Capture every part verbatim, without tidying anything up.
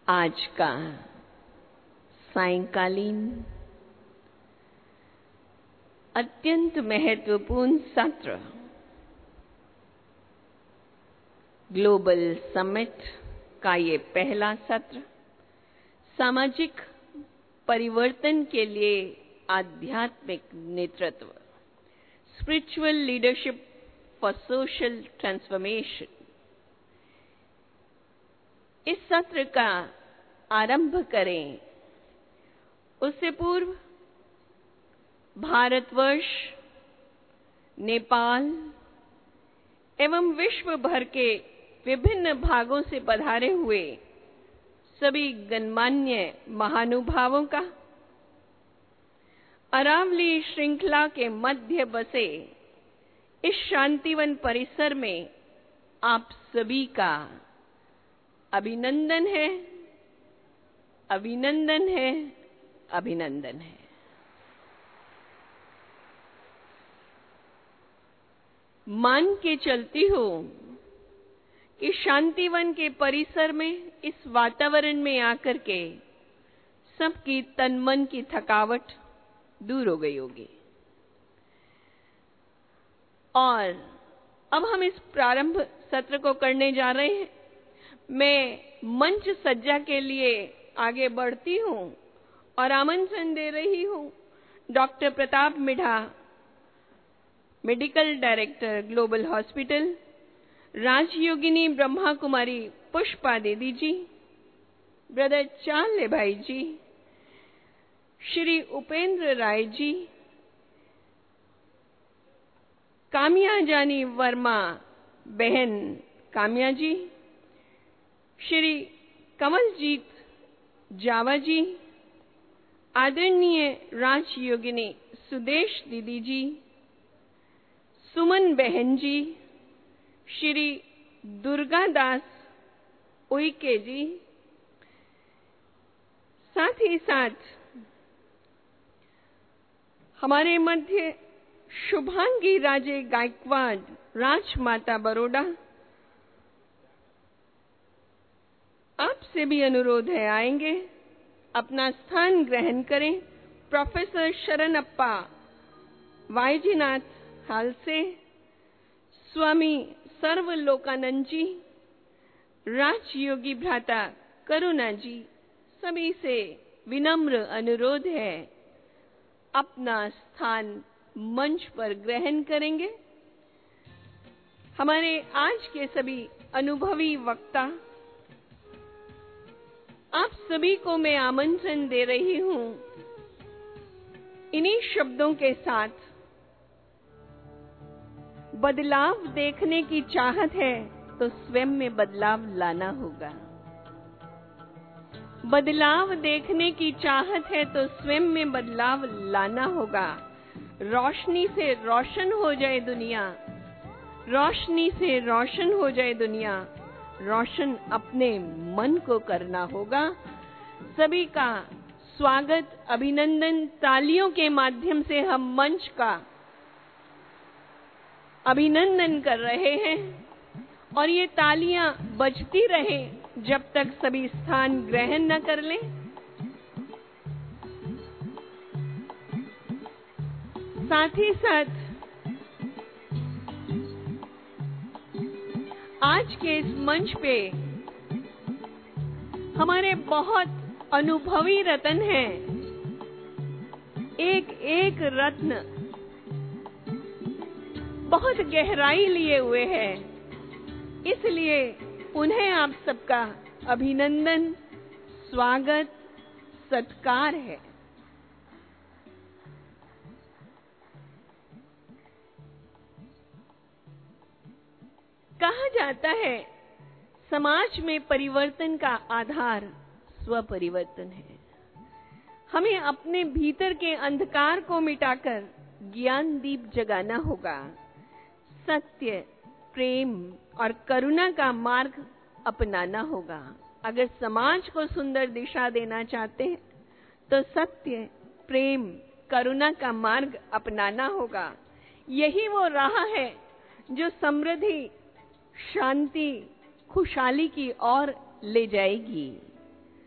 आज का सायंकालीन अत्यंत महत्वपूर्ण सत्र ग्लोबल समिट का ये पहला सत्र सामाजिक परिवर्तन के लिए आध्यात्मिक नेतृत्व spiritual leadership for social transformation. इस सत्र का आरंभ करें उससे पूर्व भारतवर्ष, नेपाल एवं विश्व भर के विभिन्न भागों से पधारे हुए सभी गणमान्य महानुभावों का अरावली श्रृंखला के मध्य बसे इस शांतिवन परिसर में आप सभी का अभिनंदन है, अभिनंदन है, अभिनंदन है। मान के चलती हूं कि शांतिवन के परिसर में इस वातावरण में आकर के सबकी तन मन की थकावट दूर हो गई होगी। और अब हम इस प्रारंभ सत्र को करने जा रहे हैं। मैं मंच सज्जा के लिए आगे बढ़ती हूं और आमंत्रण दे रही हूं doctor Pratap Midha, medical director Global Hospital, Rajyogini Brahma Kumari Pushpa Didi ji, brother चाले भाई जी, श्री उपेंद्र राय जी, कामिया जानी वर्मा बहन कामिया जी, श्री कमलजीत जावा जी, आदरणीय राजयोगिनी सुदेश दीदी जी, सुमन बहन जी, श्री दुर्गादास उइके जी, साथ ही साथ हमारे मध्य शुभांगी राजे गायकवाड, राजमाता बड़ौदा, आपसे भी अनुरोध है आएंगे, अपना स्थान ग्रहण करें। प्रोफेसर शरणप्पा वाईजीनाथ हालसे, स्वामी सर्वलोकानंद जी, राजयोगी भ्राता करुणा जी, सभी से विनम्र अनुरोध है अपना स्थान मंच पर ग्रहण करेंगे। हमारे आज के सभी अनुभवी वक्ता, आप सभी को मैं आमंत्रण दे रही हूं इन्हीं शब्दों के साथ, बदलाव देखने की चाहत है तो स्वयं में बदलाव लाना होगा। बदलाव देखने की चाहत है तो स्वयं में बदलाव लाना होगा। रोशनी से रोशन हो जाए दुनिया, रोशनी से रोशन हो जाए दुनिया, रोशन अपने मन को करना होगा। सभी का स्वागत, अभिनंदन, तालियों के माध्यम से हम मंच का अभिनंदन कर रहे हैं और ये तालियां बजती रहे जब तक सभी स्थान ग्रहण न कर लें। साथ ही साथ आज के इस मंच पे हमारे बहुत अनुभवी रत्न हैं, एक एक रत्न बहुत गहराई लिए हुए हैं। इसलिए उन्हें आप सबका अभिनंदन, स्वागत, सत्कार है। कहा जाता है समाज में परिवर्तन का आधार स्वपरिवर्तन है। हमें अपने भीतर के अंधकार को मिटाकर ज्ञान दीप जगाना होगा। सत्य, प्रेम और करुणा का मार्ग अपनाना होगा। अगर समाज को सुंदर दिशा देना चाहते हैं तो सत्य, प्रेम, करुणा का मार्ग अपनाना होगा। यही वो राह है जो समृद्धि, शांति, खुशहाली की ओर ले जाएगी।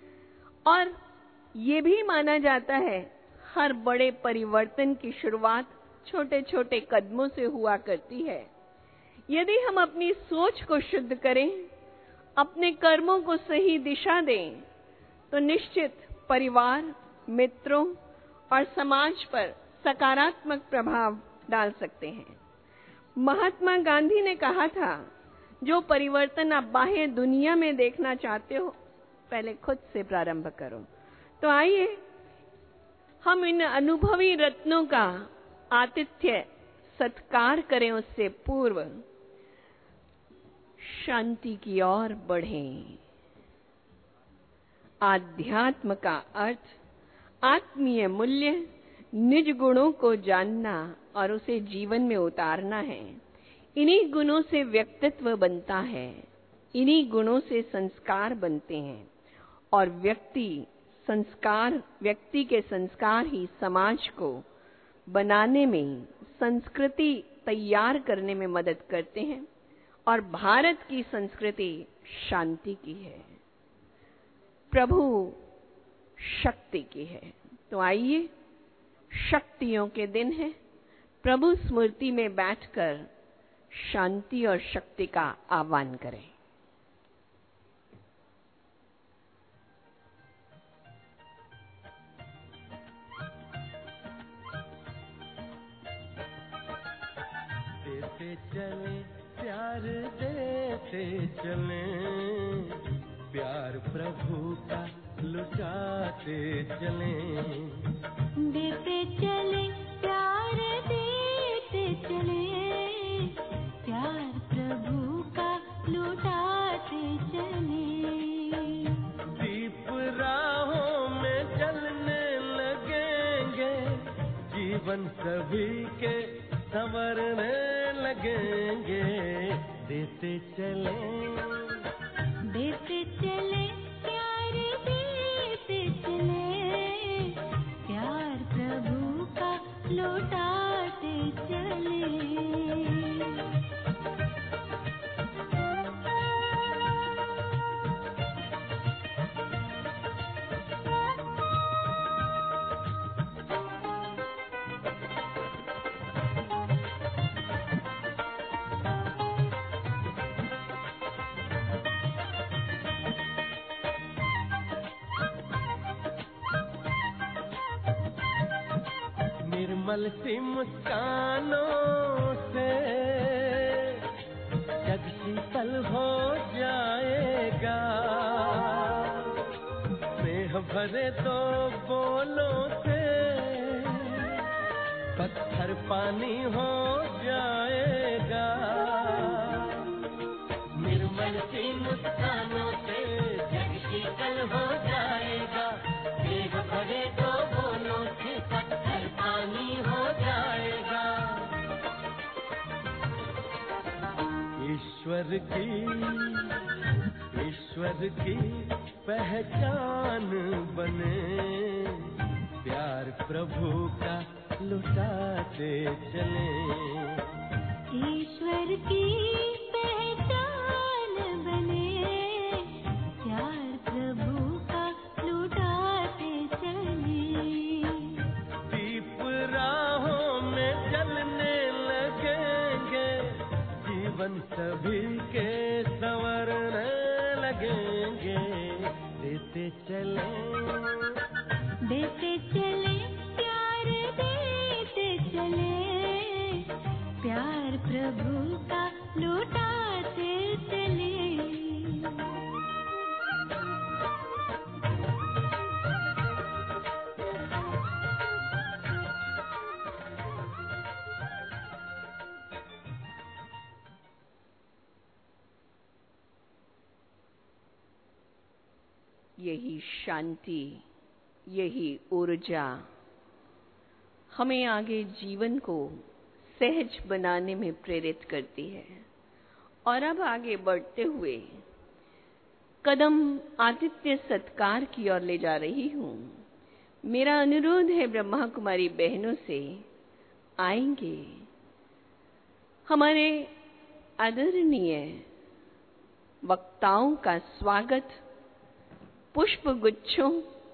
और ये भी माना जाता है हर बड़े परिवर्तन की शुरुआत छोटे छोटे कदमों से हुआ करती है। यदि हम अपनी सोच को शुद्ध करें, अपने कर्मों को सही दिशा दें, तो निश्चित परिवार, मित्रों और समाज पर सकारात्मक प्रभाव डाल सकते हैं। महात्मा गांधी ने कहा था, जो परिवर्तन आप बाह्य दुनिया में देखना चाहते हो, पहले खुद से प्रारंभ करो। तो आइए हम इन अनुभवी रत्नों का आतिथ्य सत्कार करें। उससे पूर्व शांति की ओर बढ़ें। आध्यात्म का अर्थ आत्मीय मूल्य, निज गुणों को जानना और उसे जीवन में उतारना है। इन्हीं गुणों से व्यक्तित्व बनता है, इन्हीं गुणों से संस्कार बनते हैं और व्यक्ति संस्कार व्यक्ति के संस्कार ही समाज को बनाने में, संस्कृति तैयार करने में मदद करते हैं। और भारत की संस्कृति शांति की है, प्रभु शक्ति की है। तो आइए, शक्तियों के दिन है, प्रभु स्मृति में बैठकर शांति और शक्ति का आह्वान करें। देते चले प्यार, देते चले प्यार प्रभु का लुटाते चले। देते चले प्यार, देते चले प्यार प्रभु का लुटाते चले। दीप राहों में जलने लगेंगे, जीवन सभी के संवरने लगेंगे। देते चले देते चले प्यार, देते चले प्यार प्रभु का लौटाते चले। निर्मल सी मुस्कानों से जग शीतल हो जाएगा। स्नेह भरे दो बोलों से पत्थर पानी हो जाएगा। निर्मल सी मुस्कानों से जग शीतल हो जाएगा। स्नेह भरे दो बोलों से पत्थर पानी हो जाएगा। ईश्वर की ईश्वर की पहचान बने, प्यार प्रभु का लुटाते चले। ईश्वर की पहचान बने, प्यार प्रभु का लुटाते चले। दीप राहों में जलने लगेंगे, जीवन सभी के संवरने लगेंगे। देते चले देते चले प्यार, देते चले प्यार प्रभु का लुटाते चले। यही शांति, यही ऊर्जा हमें आगे जीवन को सहज बनाने में प्रेरित करती है। और अब आगे बढ़ते हुए कदम आतिथ्य सत्कार की ओर ले जा रही हूँ। मेरा अनुरोध है ब्रह्मा कुमारी बहनों से, आएंगे हमारे आदरणीय वक्ताओं का स्वागत पुष्प गुच्छों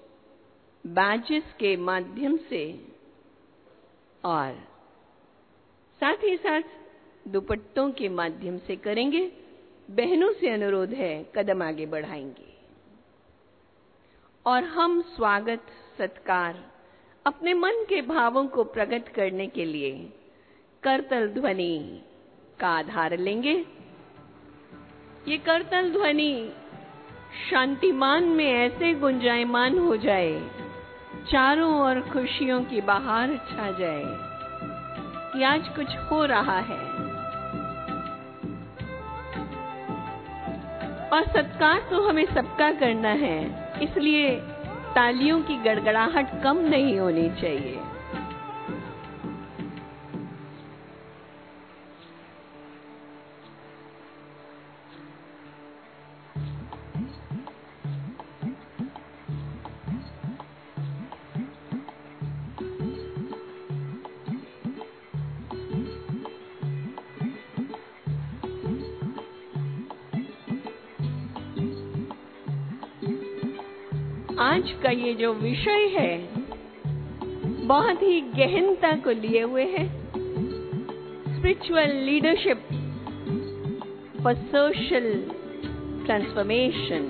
बैचेस के माध्यम से और साथ ही साथ दुपट्टों के माध्यम से करेंगे। बहनों से अनुरोध है, कदम आगे बढ़ाएंगे और हम स्वागत सत्कार अपने मन के भावों को प्रकट करने के लिए करतल ध्वनि का आधार लेंगे। ये करतल ध्वनि शांतिमान में ऐसे गुंजायमान हो जाए, चारों ओर खुशियों की बहार छा जाए कि आज कुछ हो रहा है। और सत्कार तो हमें सबका करना है, इसलिए तालियों की गड़गड़ाहट कम नहीं होनी चाहिए। आज का ये जो विषय है बहुत ही गहनता को लिए हुए है। Spiritual leadership for social transformation,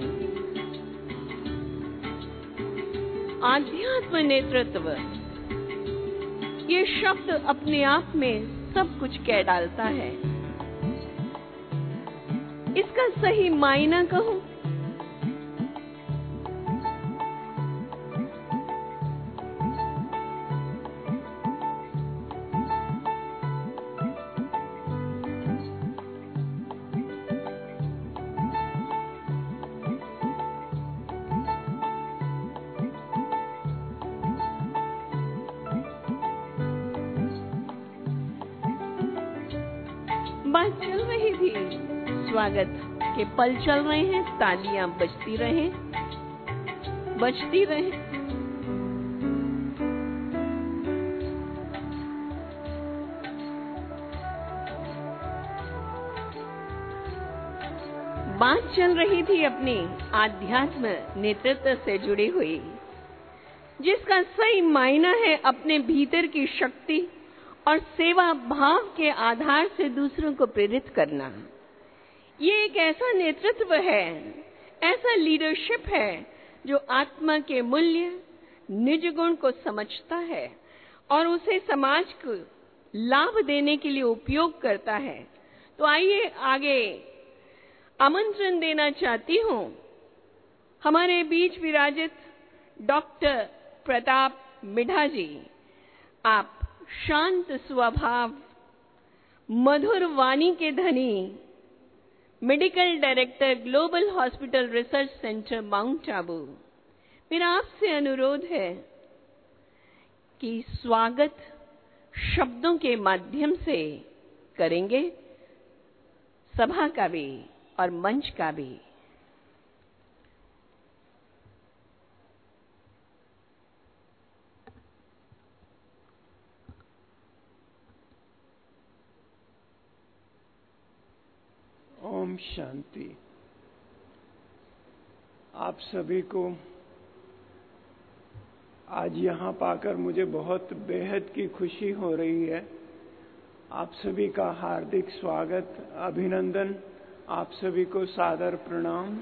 आध्यात्म नेतृत्व। ये शब्द अपने आप में सब कुछ कह डालता है। इसका सही मायना कहूं बात चल रही थी, स्वागत के पल चल रहे हैं, तालियां बजती रहे बजती रहे। बात चल रही थी अपनी आध्यात्म नेतृत्व से जुड़ी हुई, जिसका सही मायना है अपने भीतर की शक्ति और सेवा भाव के आधार से दूसरों को प्रेरित करना। ये एक ऐसा नेतृत्व है, ऐसा लीडरशिप है जो आत्मा के मूल्य, निज गुण को समझता है और उसे समाज को लाभ देने के लिए उपयोग करता है। तो आइए आगे आमंत्रण देना चाहती हूँ हमारे बीच विराजित डॉक्टर प्रताप मिढ़ा जी। आप शांत स्वभाव, मधुर वाणी के धनी, medical director, Global Hospital Research Centre Mount Abu. मेरा आपसे अनुरोध है कि स्वागत शब्दों के माध्यम से करेंगे, सभा का भी और मंच का भी। ओम शांति। आप सभी को आज यहाँ पाकर मुझे बहुत बेहद की खुशी हो रही है। आप सभी का हार्दिक स्वागत, अभिनंदन, आप सभी को सादर प्रणाम।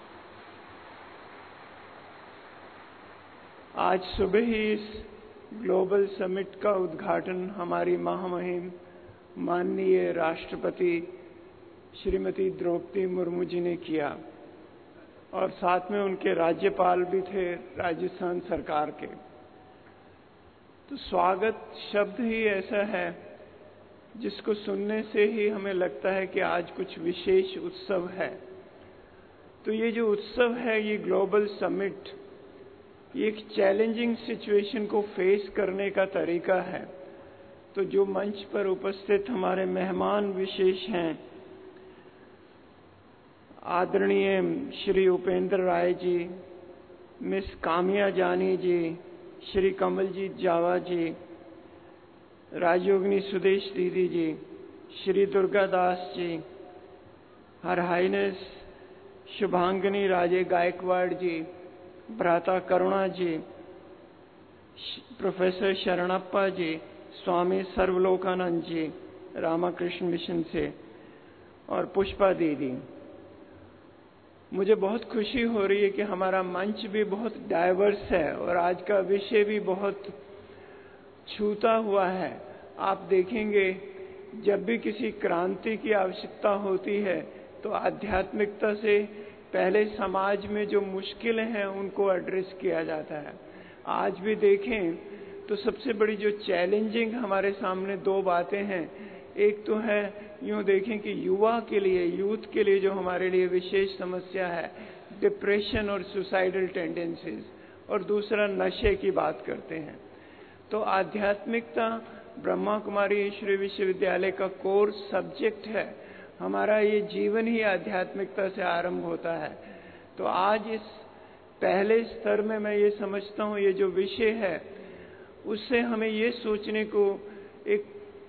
आज सुबह ही इस ग्लोबल समिट का उद्घाटन हमारी महामहिम माननीय राष्ट्रपति श्रीमती द्रौपदी मुर्मू जी ने किया और साथ में उनके राज्यपाल भी थे राजस्थान सरकार के। तो स्वागत शब्द ही ऐसा है जिसको सुनने से ही हमें लगता है कि आज कुछ विशेष उत्सव है। तो ये जो उत्सव है, ये ग्लोबल समिट, ये एक चैलेंजिंग सिचुएशन को फेस करने का तरीका है। तो जो मंच पर उपस्थित हमारे मेहमान विशेष हैं, आदरणीय Shri Upendra Rai ji, miss Kamiya Jani ji, Shri Kamaljeet Jawa ji, Rajyogini Sudesh Didi ji, Shri Durga Das ji, her highness Shubhangini Raje Gaekwad ji, भ्राता करुणा जी, प्रोफेसर शरणप्पा जी, स्वामी सर्वलोकानंद जी रामाकृष्ण मिशन से, और पुष्पा दीदी। मुझे बहुत खुशी हो रही है कि हमारा मंच भी बहुत डाइवर्स है और आज का विषय भी बहुत छूता हुआ है। आप देखेंगे जब भी किसी क्रांति की आवश्यकता होती है तो आध्यात्मिकता से पहले समाज में जो मुश्किलें हैं उनको एड्रेस किया जाता है। आज भी देखें तो सबसे बड़ी जो चैलेंजिंग हमारे सामने दो बातें हैं, एक तो है यूं देखें कि युवा के लिए, यूथ के लिए जो हमारे लिए विशेष समस्या है डिप्रेशन और सुसाइडल टेंडेंसीज, और दूसरा नशे की बात करते हैं। तो आध्यात्मिकता ब्रह्मा कुमारी ईश्वरीय विश्वविद्यालय का कोर सब्जेक्ट है। हमारा ये जीवन ही आध्यात्मिकता से आरंभ होता है। तो आज इस पहले स्तर में मैं ये समझता हूँ ये जो विषय है उससे हमें ये सोचने को एक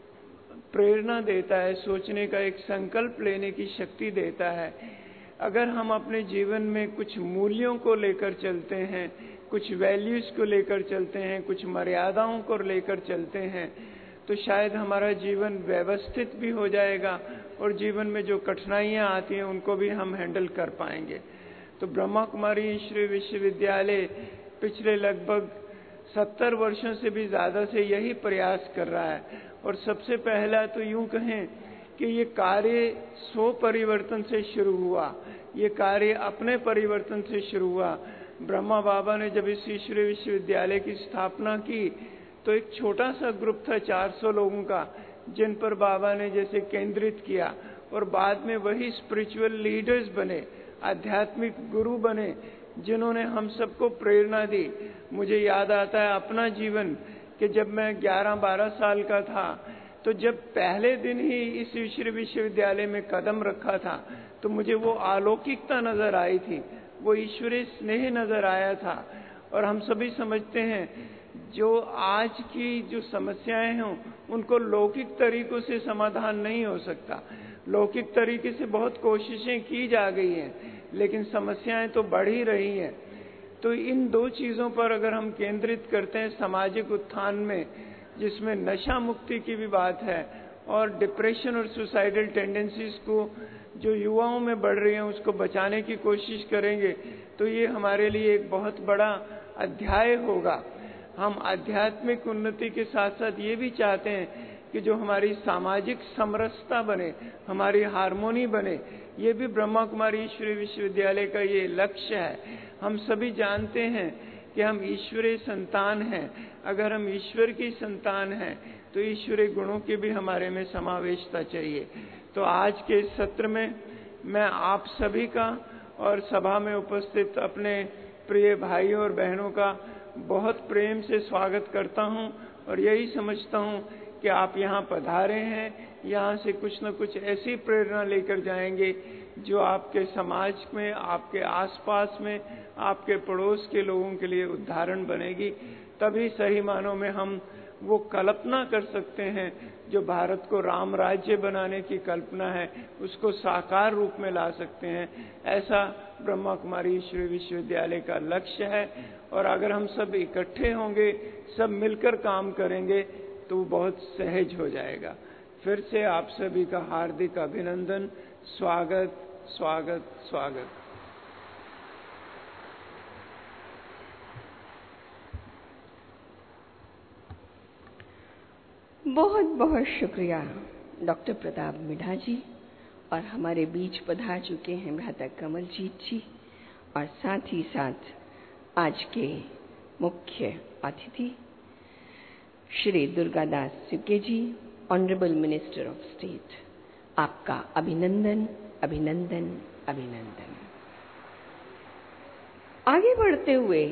प्रेरणा देता है, सोचने का एक संकल्प लेने की शक्ति देता है। अगर हम अपने जीवन में कुछ मूल्यों को लेकर चलते हैं, कुछ वैल्यूज को लेकर चलते हैं, कुछ मर्यादाओं को लेकर चलते हैं, तो शायद हमारा जीवन व्यवस्थित भी हो जाएगा और जीवन में जो कठिनाइयां आती हैं उनको भी हम हैंडल कर पाएंगे। तो ब्रह्मा कुमारी ईश्वरीय विश्वविद्यालय पिछले लगभग सत्तर वर्षों से भी ज्यादा से यही प्रयास कर रहा है। और सबसे पहला तो यूं कहें कि ये कार्य स्व परिवर्तन से शुरू हुआ, ये कार्य अपने परिवर्तन से शुरू हुआ। ब्रह्मा बाबा ने जब इस ईश्वरीय विश्वविद्यालय की स्थापना की तो एक छोटा सा ग्रुप था चार सौ लोगों का, जिन पर बाबा ने जैसे केंद्रित किया, और बाद में वही स्पिरिचुअल लीडर्स बने, आध्यात्मिक गुरु बने, जिन्होंने हम सबको प्रेरणा दी। मुझे याद आता है अपना जीवन कि जब मैं ग्यारह बारह साल का था तो जब पहले दिन ही इस ईश्वरीय विश्वविद्यालय में कदम रखा था तो मुझे वो अलौकिकता नजर आई थी, वो ईश्वरीय स्नेह नजर आया था। और हम सभी समझते हैं जो आज की जो समस्याएं हैं उनको लौकिक तरीकों से समाधान नहीं हो सकता। लौकिक तरीके से बहुत कोशिशें की जा गई हैं लेकिन समस्याएं तो बढ़ ही रही हैं। तो इन दो चीजों पर अगर हम केंद्रित करते हैं सामाजिक उत्थान में, जिसमें नशा मुक्ति की भी बात है और डिप्रेशन और सुसाइडल टेंडेंसीज को जो युवाओं में बढ़ रही हैं उसको बचाने की कोशिश करेंगे, तो ये हमारे लिए एक बहुत बड़ा अध्याय होगा। हम आध्यात्मिक उन्नति के साथ साथ ये भी चाहते हैं कि जो हमारी सामाजिक समरसता बने, हमारी हार्मोनी बने। ये भी ब्रह्मा कुमारी ईश्वरीय विश्वविद्यालय का ये लक्ष्य है। हम सभी जानते हैं कि हम ईश्वरीय संतान हैं। अगर हम ईश्वर की संतान हैं तो ईश्वरीय गुणों की भी हमारे में समावेशता चाहिए। तो आज के इस सत्र में मैं आप सभी का और सभा में उपस्थित अपने प्रिय भाइयों और बहनों का बहुत प्रेम से स्वागत करता हूं और यही समझता हूं कि आप यहाँ पधारे हैं, यहाँ से कुछ न कुछ ऐसी प्रेरणा लेकर जाएंगे जो आपके समाज में, आपके आसपास में, आपके पड़ोस के लोगों के लिए उदाहरण बनेगी। तभी सही मानों में हम वो कल्पना कर सकते हैं जो भारत को राम राज्य बनाने की कल्पना है, उसको साकार रूप में ला सकते हैं। ऐसा ब्रह्मा कुमारी ईश्वरीय विश्वविद्यालय का लक्ष्य है। और अगर हम सब इकट्ठे होंगे, सब मिलकर काम करेंगे तो वो बहुत सहज हो जाएगा। फिर से आप सभी का हार्दिक अभिनंदन, स्वागत स्वागत स्वागत। बहुत बहुत शुक्रिया डॉक्टर प्रताप मिढ़ा जी, और हमारे बीच पधार चुके हैं भ्राता कमलजीत जी, और साथ ही साथ आज के मुख्य अतिथि श्री दुर्गादास सिक्के ji, honourable minister of state. आपका अभिनंदन अभिनंदन अभिनंदन। आगे बढ़ते हुए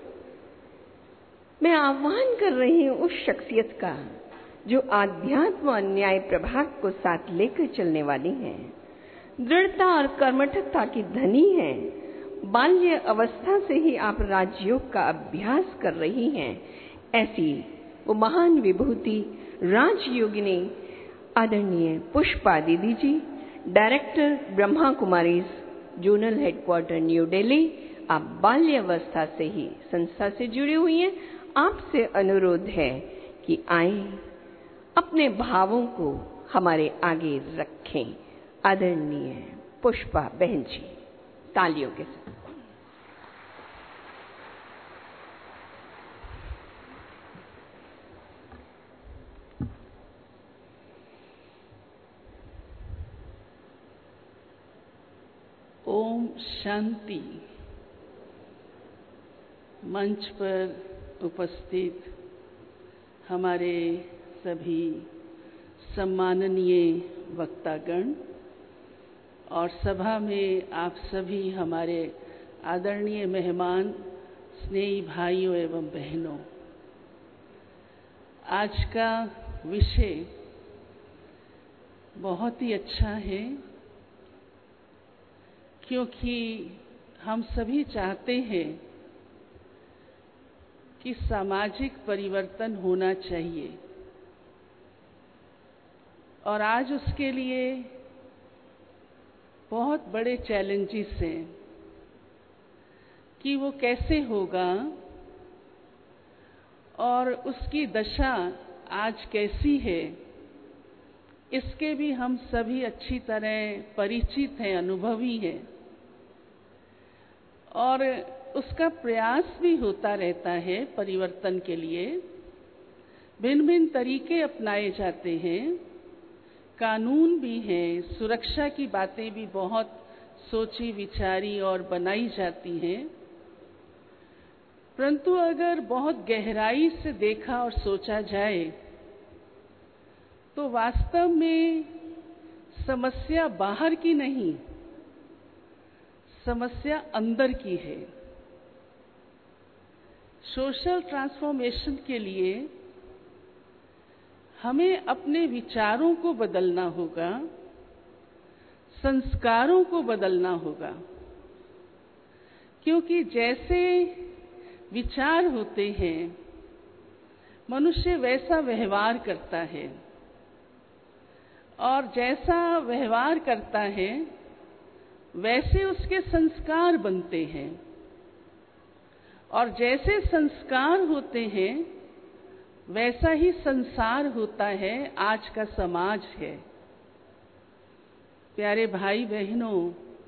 मैं आह्वान कर रही हूं उस शख्सियत का जो आध्यात्म और न्याय प्रभाग को साथ लेकर चलने वाली हैं, दृढ़ता और कर्मठता की धनी हैं, बाल्य अवस्था से ही आप राजयोग का अभ्यास कर रही हैं। ऐसी वो महान विभूति राजयोगिनी आदरणीय Pushpa Didi ji, director Brahma Kumaris zonal headquarter New Delhi. आप बाल्य अवस्था से ही संस्था से जुड़ी हुई हैं। आपसे अनुरोध है कि आए, अपने भावों को हमारे आगे रखें। आदरणीय पुष्पा बहन जी, तालियों के साथ। ओम शांति। मंच पर उपस्थित हमारे सभी सम्माननीय वक्तागण और सभा में आप सभी हमारे आदरणीय मेहमान, स्नेही भाइयों एवं बहनों, आज का विषय बहुत ही अच्छा है, क्योंकि हम सभी चाहते हैं कि सामाजिक परिवर्तन होना चाहिए और आज उसके लिए बहुत बड़े चैलेंजेस हैं कि वो कैसे होगा और उसकी दशा आज कैसी है, इसके भी हम सभी अच्छी तरह परिचित हैं, अनुभवी हैं और उसका प्रयास भी होता रहता है। परिवर्तन के लिए भिन्न भिन्न तरीके अपनाए जाते हैं, कानून भी हैं, सुरक्षा की बातें भी बहुत सोची विचारी और बनाई जाती हैं, परंतु अगर बहुत गहराई से देखा और सोचा जाए तो वास्तव में समस्या बाहर की नहीं, समस्या अंदर की है। सोशल ट्रांसफॉर्मेशन के लिए हमें अपने विचारों को बदलना होगा, संस्कारों को बदलना होगा, क्योंकि जैसे विचार होते हैं मनुष्य वैसा व्यवहार करता है और जैसा व्यवहार करता है वैसे उसके संस्कार बनते हैं और जैसे संस्कार होते हैं वैसा ही संसार होता है, आज का समाज है। प्यारे भाई बहनों,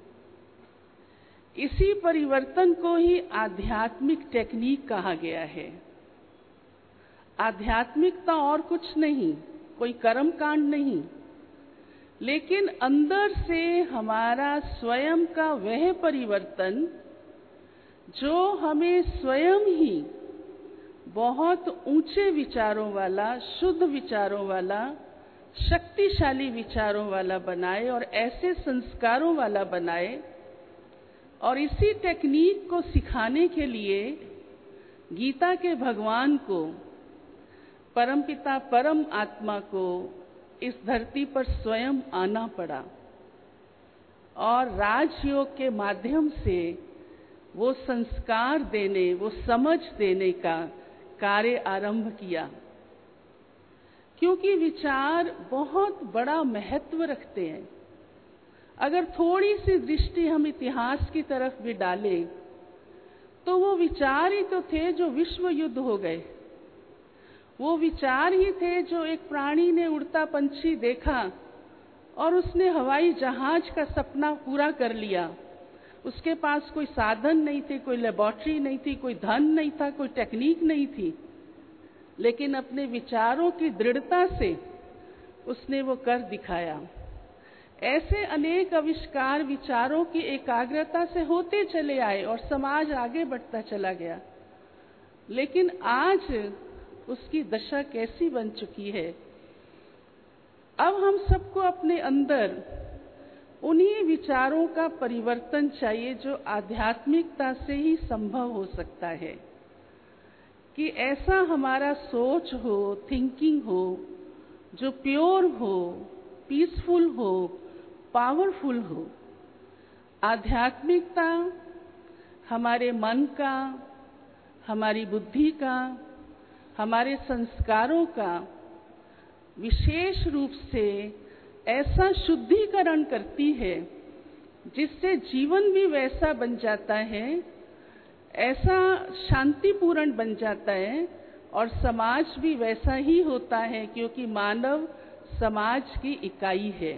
इसी परिवर्तन को ही आध्यात्मिक टेक्निक कहा गया है। आध्यात्मिकता और कुछ नहीं, कोई कर्म कांड नहीं, लेकिन अंदर से हमारा स्वयं का वह परिवर्तन जो हमें स्वयं ही बहुत ऊंचे विचारों वाला, शुद्ध विचारों वाला, शक्तिशाली विचारों वाला बनाए और ऐसे संस्कारों वाला बनाए। और इसी टेक्निक को सिखाने के लिए गीता के भगवान को, परमपिता परम आत्मा को इस धरती पर स्वयं आना पड़ा और राजयोग के माध्यम से वो संस्कार देने, वो समझ देने का कार्य आरंभ किया, क्योंकि विचार बहुत बड़ा महत्व रखते हैं। अगर थोड़ी सी दृष्टि हम इतिहास की तरफ भी डालें तो वो विचार ही तो थे जो विश्व युद्ध हो गए। वो विचार ही थे जो एक प्राणी ने उड़ता पंछी देखा और उसने हवाई जहाज का सपना पूरा कर लिया। उसके पास कोई साधन नहीं थे, कोई लेबोरेटरी नहीं थी, कोई धन नहीं था, कोई टेक्निक नहीं थी, लेकिन अपने विचारों की दृढ़ता से उसने वो कर दिखाया। ऐसे अनेक आविष्कार विचारों की एकाग्रता से होते चले आए और समाज आगे बढ़ता चला गया। लेकिन आज उसकी दशा कैसी बन चुकी है। अब हम सबको अपने अंदर उन्हीं विचारों का परिवर्तन चाहिए जो आध्यात्मिकता से ही संभव हो सकता है, कि ऐसा हमारा सोच हो, थिंकिंग हो जो प्योर हो, पीसफुल हो, पावरफुल हो। आध्यात्मिकता हमारे मन का, हमारी बुद्धि का, हमारे संस्कारों का विशेष रूप से ऐसा शुद्धिकरण करती है जिससे जीवन भी वैसा बन जाता है ऐसा शांतिपूर्ण बन जाता है और समाज भी वैसा ही होता है, क्योंकि मानव समाज की इकाई है।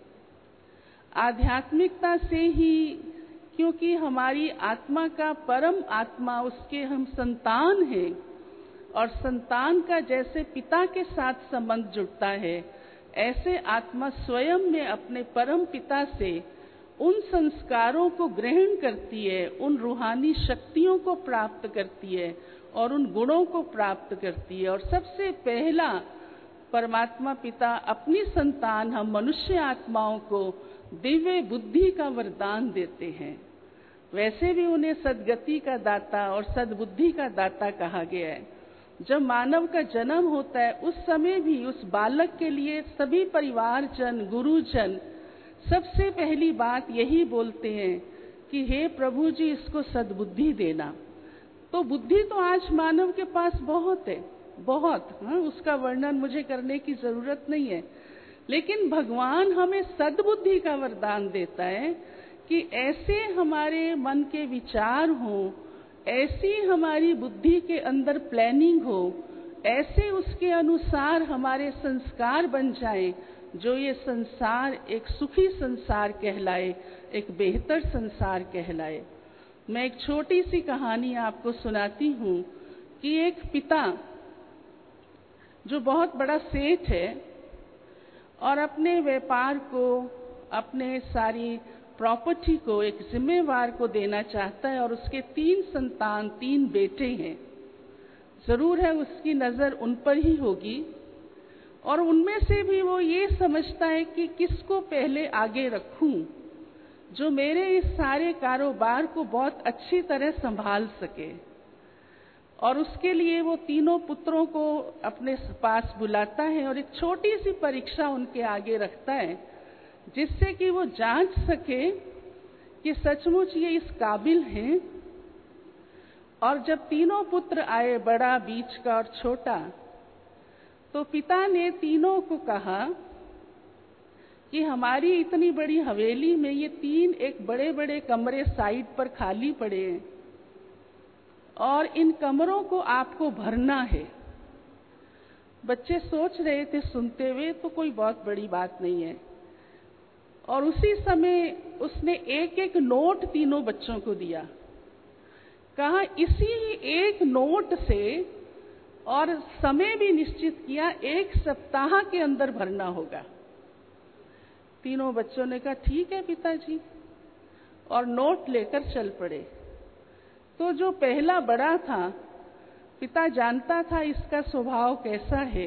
आध्यात्मिकता से ही, क्योंकि हमारी आत्मा का परम आत्मा, उसके हम संतान हैं, और संतान का जैसे पिता के साथ संबंध जुड़ता है, ऐसे आत्मा स्वयं में अपने परम पिता से उन संस्कारों को ग्रहण करती है, उन रूहानी शक्तियों को प्राप्त करती है और उन गुणों को प्राप्त करती है। और सबसे पहला परमात्मा पिता अपनी संतान, हम मनुष्य आत्माओं को दिव्य बुद्धि का वरदान देते हैं। वैसे भी उन्हें सद्गति का दाता और सद्बुद्धि का दाता कहा गया है। जब मानव का जन्म होता है, उस समय भी उस बालक के लिए सभी परिवारजन, गुरुजन सबसे पहली बात यही बोलते हैं कि हे प्रभु जी, इसको सद्बुद्धि देना। तो बुद्धि तो आज मानव के पास बहुत है, बहुत, हाँ, उसका वर्णन मुझे करने की जरूरत नहीं है। लेकिन भगवान हमें सद्बुद्धि का वरदान देता है कि ऐसे हमारे मन के विचार हों, ऐसी हमारी बुद्धि के अंदर प्लानिंग हो, ऐसे उसके अनुसार हमारे संस्कार बन जाएं, जो ये संसार एक सुखी संसार कहलाए, एक बेहतर संसार कहलाए। मैं एक छोटी सी कहानी आपको सुनाती हूँ कि एक पिता जो बहुत बड़ा सेठ है और अपने व्यापार को, अपने सारी प्रॉपर्टी को एक जिम्मेवार को देना चाहता है, और उसके तीन संतान, तीन बेटे हैं। जरूर है उसकी नजर उन पर ही होगी, और उनमें से भी वो ये समझता है कि किसको पहले आगे रखूं, जो मेरे इस सारे कारोबार को बहुत अच्छी तरह संभाल सके। और उसके लिए वो तीनों पुत्रों को अपने पास बुलाता है और एक छोटी सी परीक्षा उनके आगे रखता है, जिससे कि वो जांच सके कि सचमुच ये इस काबिल हैं। और जब तीनों पुत्र आए, बड़ा, बीच का और छोटा, तो पिता ने तीनों को कहा कि हमारी इतनी बड़ी हवेली में ये तीन एक बड़े बड़े कमरे साइड पर खाली पड़े हैं, और इन कमरों को आपको भरना है। बच्चे सोच रहे थे सुनते हुए, तो कोई बहुत बड़ी बात नहीं है। और उसी समय उसने एक एक नोट तीनों बच्चों को दिया। कहा इसी एक नोट से, और समय भी निश्चित किया, एक सप्ताह के अंदर भरना होगा। तीनों बच्चों ने कहा ठीक है पिताजी, और नोट लेकर चल पड़े। तो जो पहला बड़ा था, पिता जानता था इसका स्वभाव कैसा है,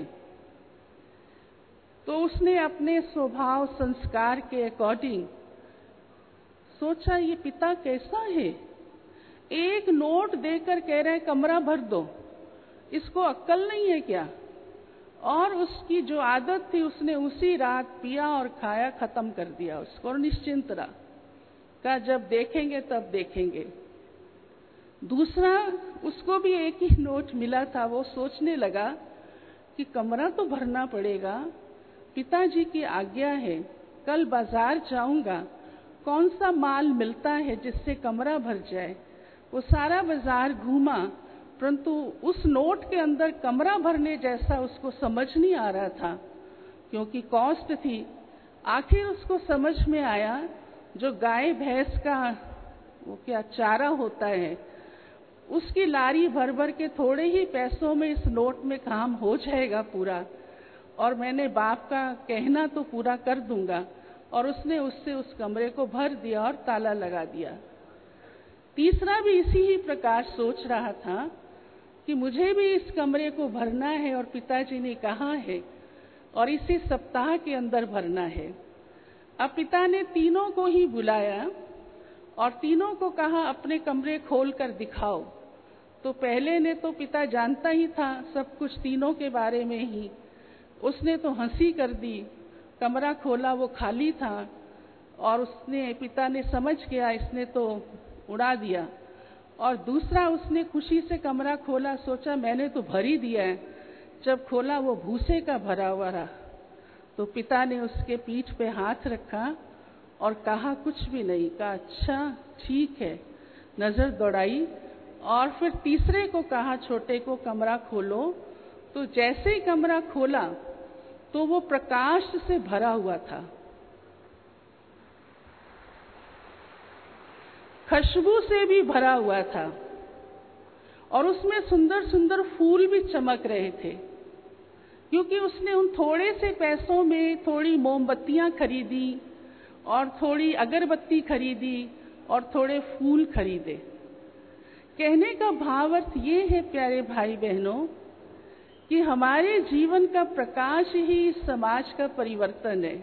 तो उसने अपने स्वभाव संस्कार के अकॉर्डिंग सोचा ये पिता कैसा है, एक नोट देकर कह रहे कमरा भर दो, इसको अक्ल नहीं है क्या। और उसकी जो आदत थी, उसने उसी रात पिया और खाया, खत्म कर दिया उसको, और निश्चिंत रहा। कहा जब देखेंगे तब देखेंगे। दूसरा, उसको भी एक ही नोट मिला था। वो सोचने लगा कि कमरा तो भरना पड़ेगा, पिताजी की आज्ञा है, कल बाजार जाऊंगा, कौन सा माल मिलता है जिससे कमरा भर जाए। वो सारा बाजार घूमा, परंतु उस नोट के अंदर कमरा भरने जैसा उसको समझ नहीं आ रहा था, क्योंकि कॉस्ट थी। आखिर उसको समझ में आया, जो गाय भैंस का वो क्या चारा होता है, उसकी लारी भर भर के थोड़े ही पैसों में इस नोट में काम हो जाएगा पूरा, और मैंने बाप का कहना तो पूरा कर दूंगा। और उसने उससे उस कमरे को भर दिया और ताला लगा दिया। तीसरा भी इसी ही प्रकार सोच रहा था कि मुझे भी इस कमरे को भरना है, और पिताजी ने कहा है, और इसी सप्ताह के अंदर भरना है। अब पिता ने तीनों को ही बुलाया और तीनों को कहा अपने कमरे खोल कर दिखाओ। तो पहले ने तो, पिता जानता ही था सब कुछ तीनों के बारे में ही, उसने तो हंसी कर दी। कमरा खोला, वो खाली था, और उसने, पिता ने समझ गया इसने तो उड़ा दिया। और दूसरा, उसने खुशी से कमरा खोला, सोचा मैंने तो भर ही दिया है। जब खोला वो भूसे का भरा हुआ रहा। तो पिता ने उसके पीठ पे हाथ रखा और कहा कुछ भी नहीं। कहा अच्छा ठीक है। नजर दौड़ाई और फिर तीसरे को कहा छोटे को कमरा खोलो। तो जैसे ही कमरा खोला तो वो प्रकाश से भरा हुआ था, खुशबू से भी भरा हुआ था और उसमें सुंदर सुंदर फूल भी चमक रहे थे, क्योंकि उसने उन थोड़े से पैसों में थोड़ी मोमबत्तियां खरीदी और थोड़ी अगरबत्ती खरीदी और थोड़े फूल खरीदे। कहने का भाव अर्थ ये है प्यारे भाई बहनों कि हमारे जीवन का प्रकाश ही इस समाज का परिवर्तन है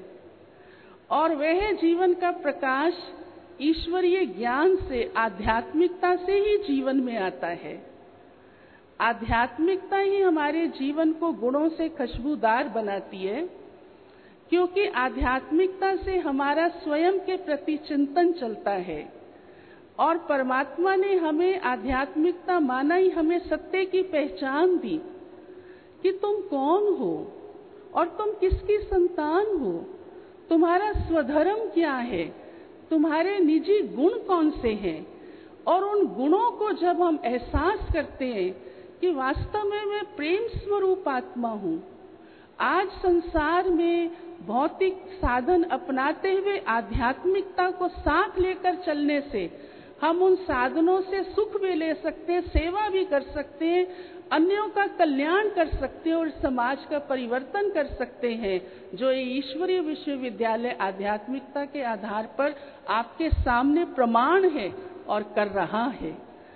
और वह जीवन का प्रकाश ईश्वरीय ज्ञान से, आध्यात्मिकता से ही जीवन में आता है। आध्यात्मिकता ही हमारे जीवन को गुणों से खुशबूदार बनाती है, क्योंकि आध्यात्मिकता से हमारा स्वयं के प्रति चिंतन चलता है और परमात्मा ने हमें आध्यात्मिकता माना ही हमें सत्य की पहचान दी कि तुम कौन हो और तुम किसकी संतान हो, तुम्हारा स्वधर्म क्या है, तुम्हारे निजी गुण कौन से हैं। और उन गुणों को जब हम एहसास करते हैं कि वास्तव में मैं प्रेम स्वरूप आत्मा हूँ, आज संसार में भौतिक साधन अपनाते हुए आध्यात्मिकता को साथ लेकर चलने से हम उन साधनों से सुख भी ले सकते हैं, सेवा भी कर सकते हैं, अन्यों का कल्याण कर सकते हैं और समाज का परिवर्तन कर सकते हैं, जो ये ईश्वरीय विश्वविद्यालय आध्यात्मिकता के आधार पर आपके सामने प्रमाण है और कर रहा है।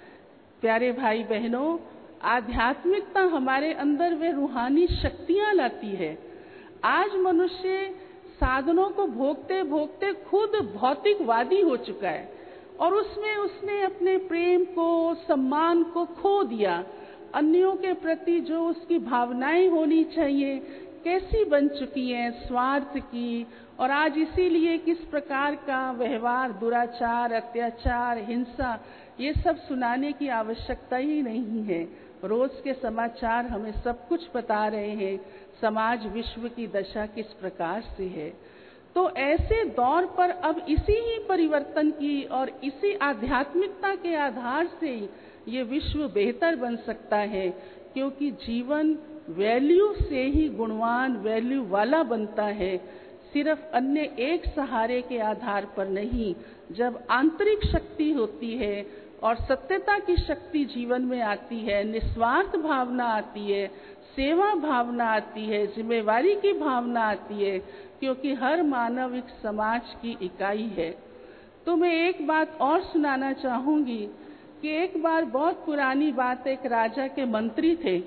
प्यारे भाई बहनों, आध्यात्मिकता हमारे अंदर वे रूहानी शक्तियां लाती है। आज मनुष्य साधनों को भोगते भोगते खुद भौतिकवादी हो चुका है और उसमें उसने अपने प्रेम को, सम्मान को खो दिया। अन्यों के प्रति जो उसकी भावनाएं होनी चाहिए कैसी बन चुकी हैं, स्वार्थ की। और आज इसीलिए किस प्रकार का व्यवहार, दुराचार, अत्याचार, हिंसा, ये सब सुनाने की आवश्यकता ही नहीं है। रोज के समाचार हमें सब कुछ बता रहे हैं, समाज विश्व की दशा किस प्रकार से है। तो ऐसे दौर पर अब इसी ही परिवर्तन की और इसी आध्यात्मिकता के आधार से ये विश्व बेहतर बन सकता है, क्योंकि जीवन वैल्यू से ही गुणवान, वैल्यू वाला बनता है, सिर्फ अन्य एक सहारे के आधार पर नहीं। जब आंतरिक शक्ति होती है और सत्यता की शक्ति जीवन में आती है, निस्वार्थ भावना आती है, सेवा भावना आती है, जिम्मेवारी की भावना आती है, क्योंकि हर मानव एक समाज की इकाई है। तो मैं एक बात और सुनाना चाहूंगी कि एक बार बहुत पुरानी बात, एक राजा के मंत्री थे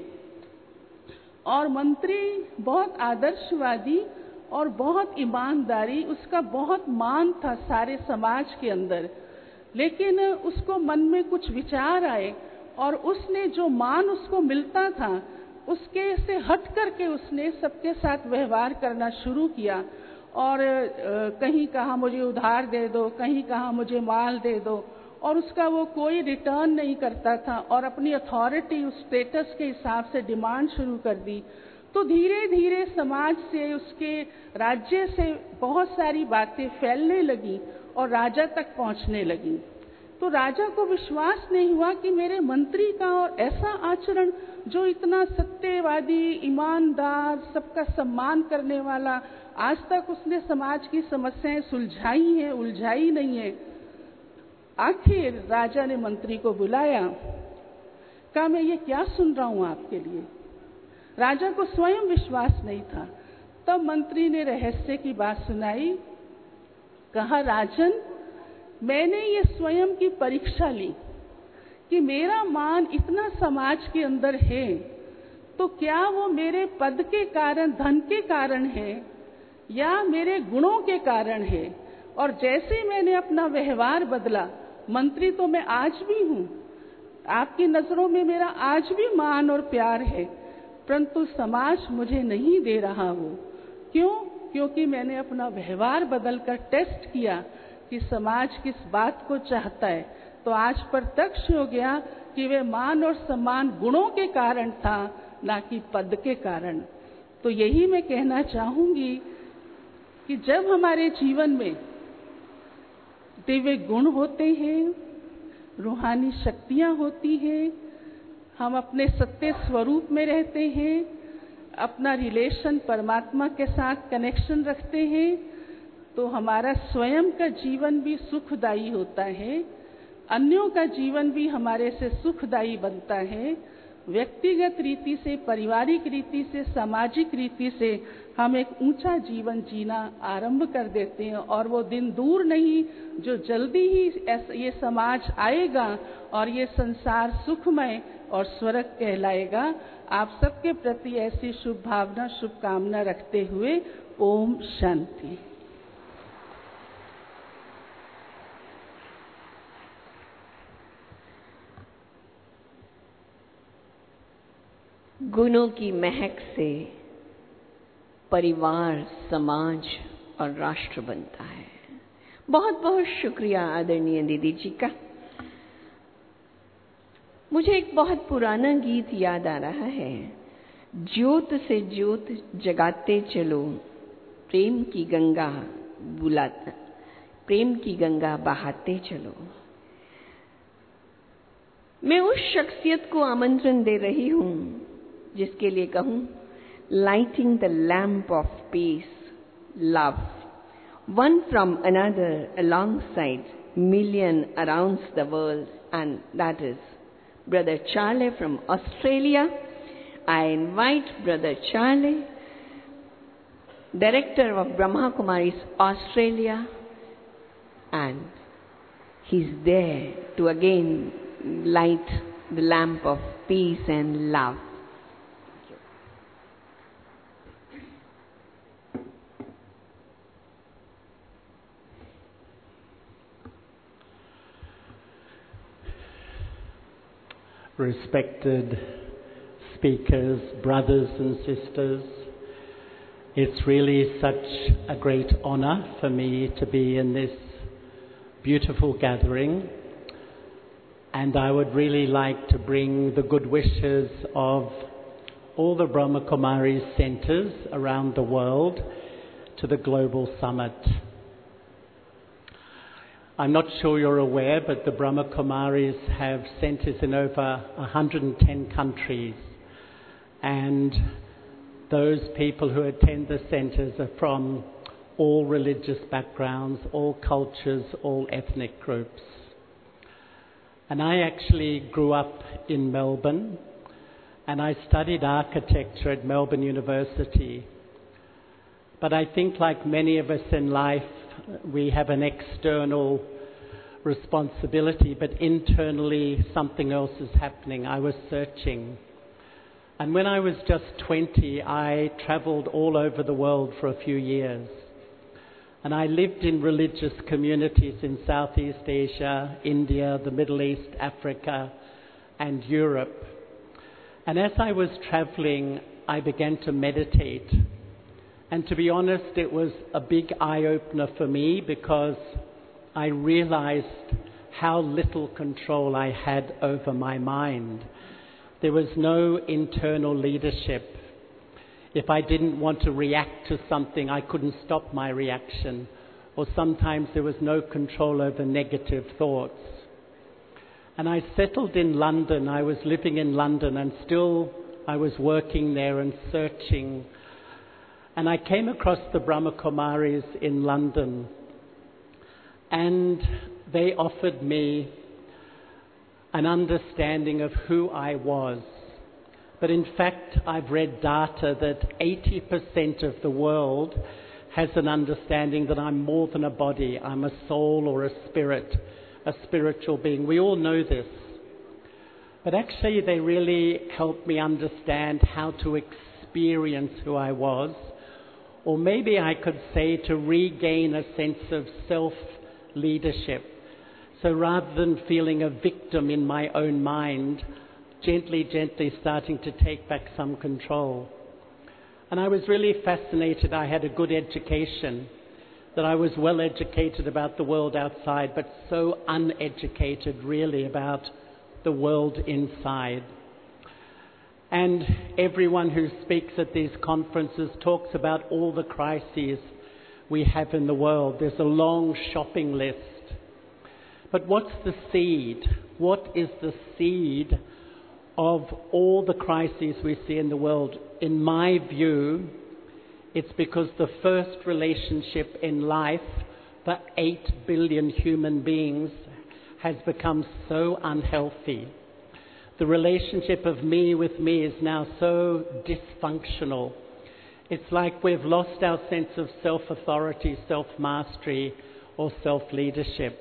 और मंत्री बहुत आदर्शवादी और बहुत ईमानदारी, उसका बहुत मान था सारे समाज के अंदर। लेकिन उसको मन में कुछ विचार आए और उसने जो मान उसको मिलता था उसके से हट करके उसने सबके साथ व्यवहार करना शुरू किया और कहीं कहा मुझे उधार दे दो, कहीं कहा मुझे माल दे दो, और उसका वो कोई रिटर्न नहीं करता था और अपनी अथॉरिटी उस स्टेटस के हिसाब से डिमांड शुरू कर दी। तो धीरे धीरे समाज से, उसके राज्य से बहुत सारी बातें फैलने लगी और राजा तक पहुंचने लगी। तो राजा को विश्वास नहीं हुआ कि मेरे मंत्री का और ऐसा आचरण, जो इतना सत्यवादी, ईमानदार, सबका सम्मान करने वाला, आज तक उसने समाज की समस्याएं सुलझाई हैं, उलझाई नहीं है। आखिर राजा ने मंत्री को बुलाया, कहा मैं ये क्या सुन रहा हूं आपके लिए। राजा को स्वयं विश्वास नहीं था। तब मंत्री ने रहस्य की बात सुनाई। कहा राजन, मैंने ये स्वयं की परीक्षा ली कि मेरा मान इतना समाज के अंदर है, तो क्या वो मेरे पद के कारण, धन के कारण है या मेरे गुणों के कारण है। और जैसे मैंने अपना व्यवहार बदला, मंत्री तो मैं आज भी हूँ, आपकी नजरों में मेरा आज भी मान और प्यार है, परंतु समाज मुझे नहीं दे रहा हो। क्यों? क्योंकि मैंने अपना व्यवहार बदलकर टेस्ट किया कि समाज किस बात को चाहता है। तो आज प्रत्यक्ष हो गया कि वे मान और सम्मान गुणों के कारण था, ना कि पद के कारण। तो यही मैं कहना चाहूंगी कि जब हमारे जीवन में दिव्य गुण होते हैं, रूहानी शक्तियाँ होती हैं, हम अपने सत्य स्वरूप में रहते हैं, अपना रिलेशन परमात्मा के साथ कनेक्शन रखते हैं, तो हमारा स्वयं का जीवन भी सुखदायी होता है, अन्यों का जीवन भी हमारे से सुखदायी बनता है। व्यक्तिगत रीति से, पारिवारिक रीति से, सामाजिक रीति से हम एक ऊंचा जीवन जीना आरंभ कर देते हैं, और वो दिन दूर नहीं जो जल्दी ही ये समाज आएगा और ये संसार सुखमय और स्वर्ग कहलाएगा। आप सबके प्रति ऐसी शुभ भावना, शुभकामना रखते हुए ओम शांति। गुणों की महक से परिवार, समाज और राष्ट्र बनता है। बहुत बहुत शुक्रिया आदरणीय दीदी जी का। मुझे एक बहुत पुराना गीत याद आ रहा है, ज्योत से ज्योत जगाते चलो, प्रेम की गंगा बुलाता, प्रेम की गंगा बहाते चलो। मैं उस शख्सियत को आमंत्रण दे रही हूँ जिसके लिए कहूँ, lighting the lamp of peace, love, one from another alongside million around the world, and that is Brother Charlie from Australia. I invite Brother Charlie, Director of Brahma Kumaris Australia, and he's there to again light the lamp of peace and love. Respected speakers, brothers and sisters, it's really such a great honor for me to be in this beautiful gathering, and I would really like to bring the good wishes of all the Brahma Kumaris centers around the world to the Global Summit. I'm not sure you're aware, but the Brahma Kumaris have centers in over one hundred ten countries, and those people who attend the centers are from all religious backgrounds, all cultures, all ethnic groups. And I actually grew up in Melbourne, and I studied architecture at Melbourne University. But I think, like many of us in life, we have an external responsibility, but internally something else is happening. I was searching. And when I was just twenty, I travelled all over the world for a few years. And I lived in religious communities in Southeast Asia, India, the Middle East, Africa, and Europe. And as I was travelling, I began to meditate. And to be honest, it was a big eye-opener for me, because I realized how little control I had over my mind. There was no internal leadership. If I didn't want to react to something, I couldn't stop my reaction. Or sometimes there was no control over negative thoughts. And I settled in London. I was living in London, and still I was working there and searching. And I came across the Brahma Kumaris in London, and they offered me an understanding of who I was. But in fact, I've read data that eighty percent of the world has an understanding that I'm more than a body. I'm a soul or a spirit, a spiritual being. We all know this. But actually, they really helped me understand how to experience who I was. Or maybe I could say to regain a sense of self-leadership. So rather than feeling a victim in my own mind, gently, gently starting to take back some control. And I was really fascinated. I had a good education, that I was well educated about the world outside, but so uneducated really about the world inside. And everyone who speaks at these conferences talks about all the crises we have in the world. There's a long shopping list. But what's the seed? What is the seed of all the crises we see in the world? In my view, it's because the first relationship in life for eight billion human beings has become so unhealthy. The relationship of me with me is now so dysfunctional. It's like we've lost our sense of self-authority, self-mastery, or self-leadership.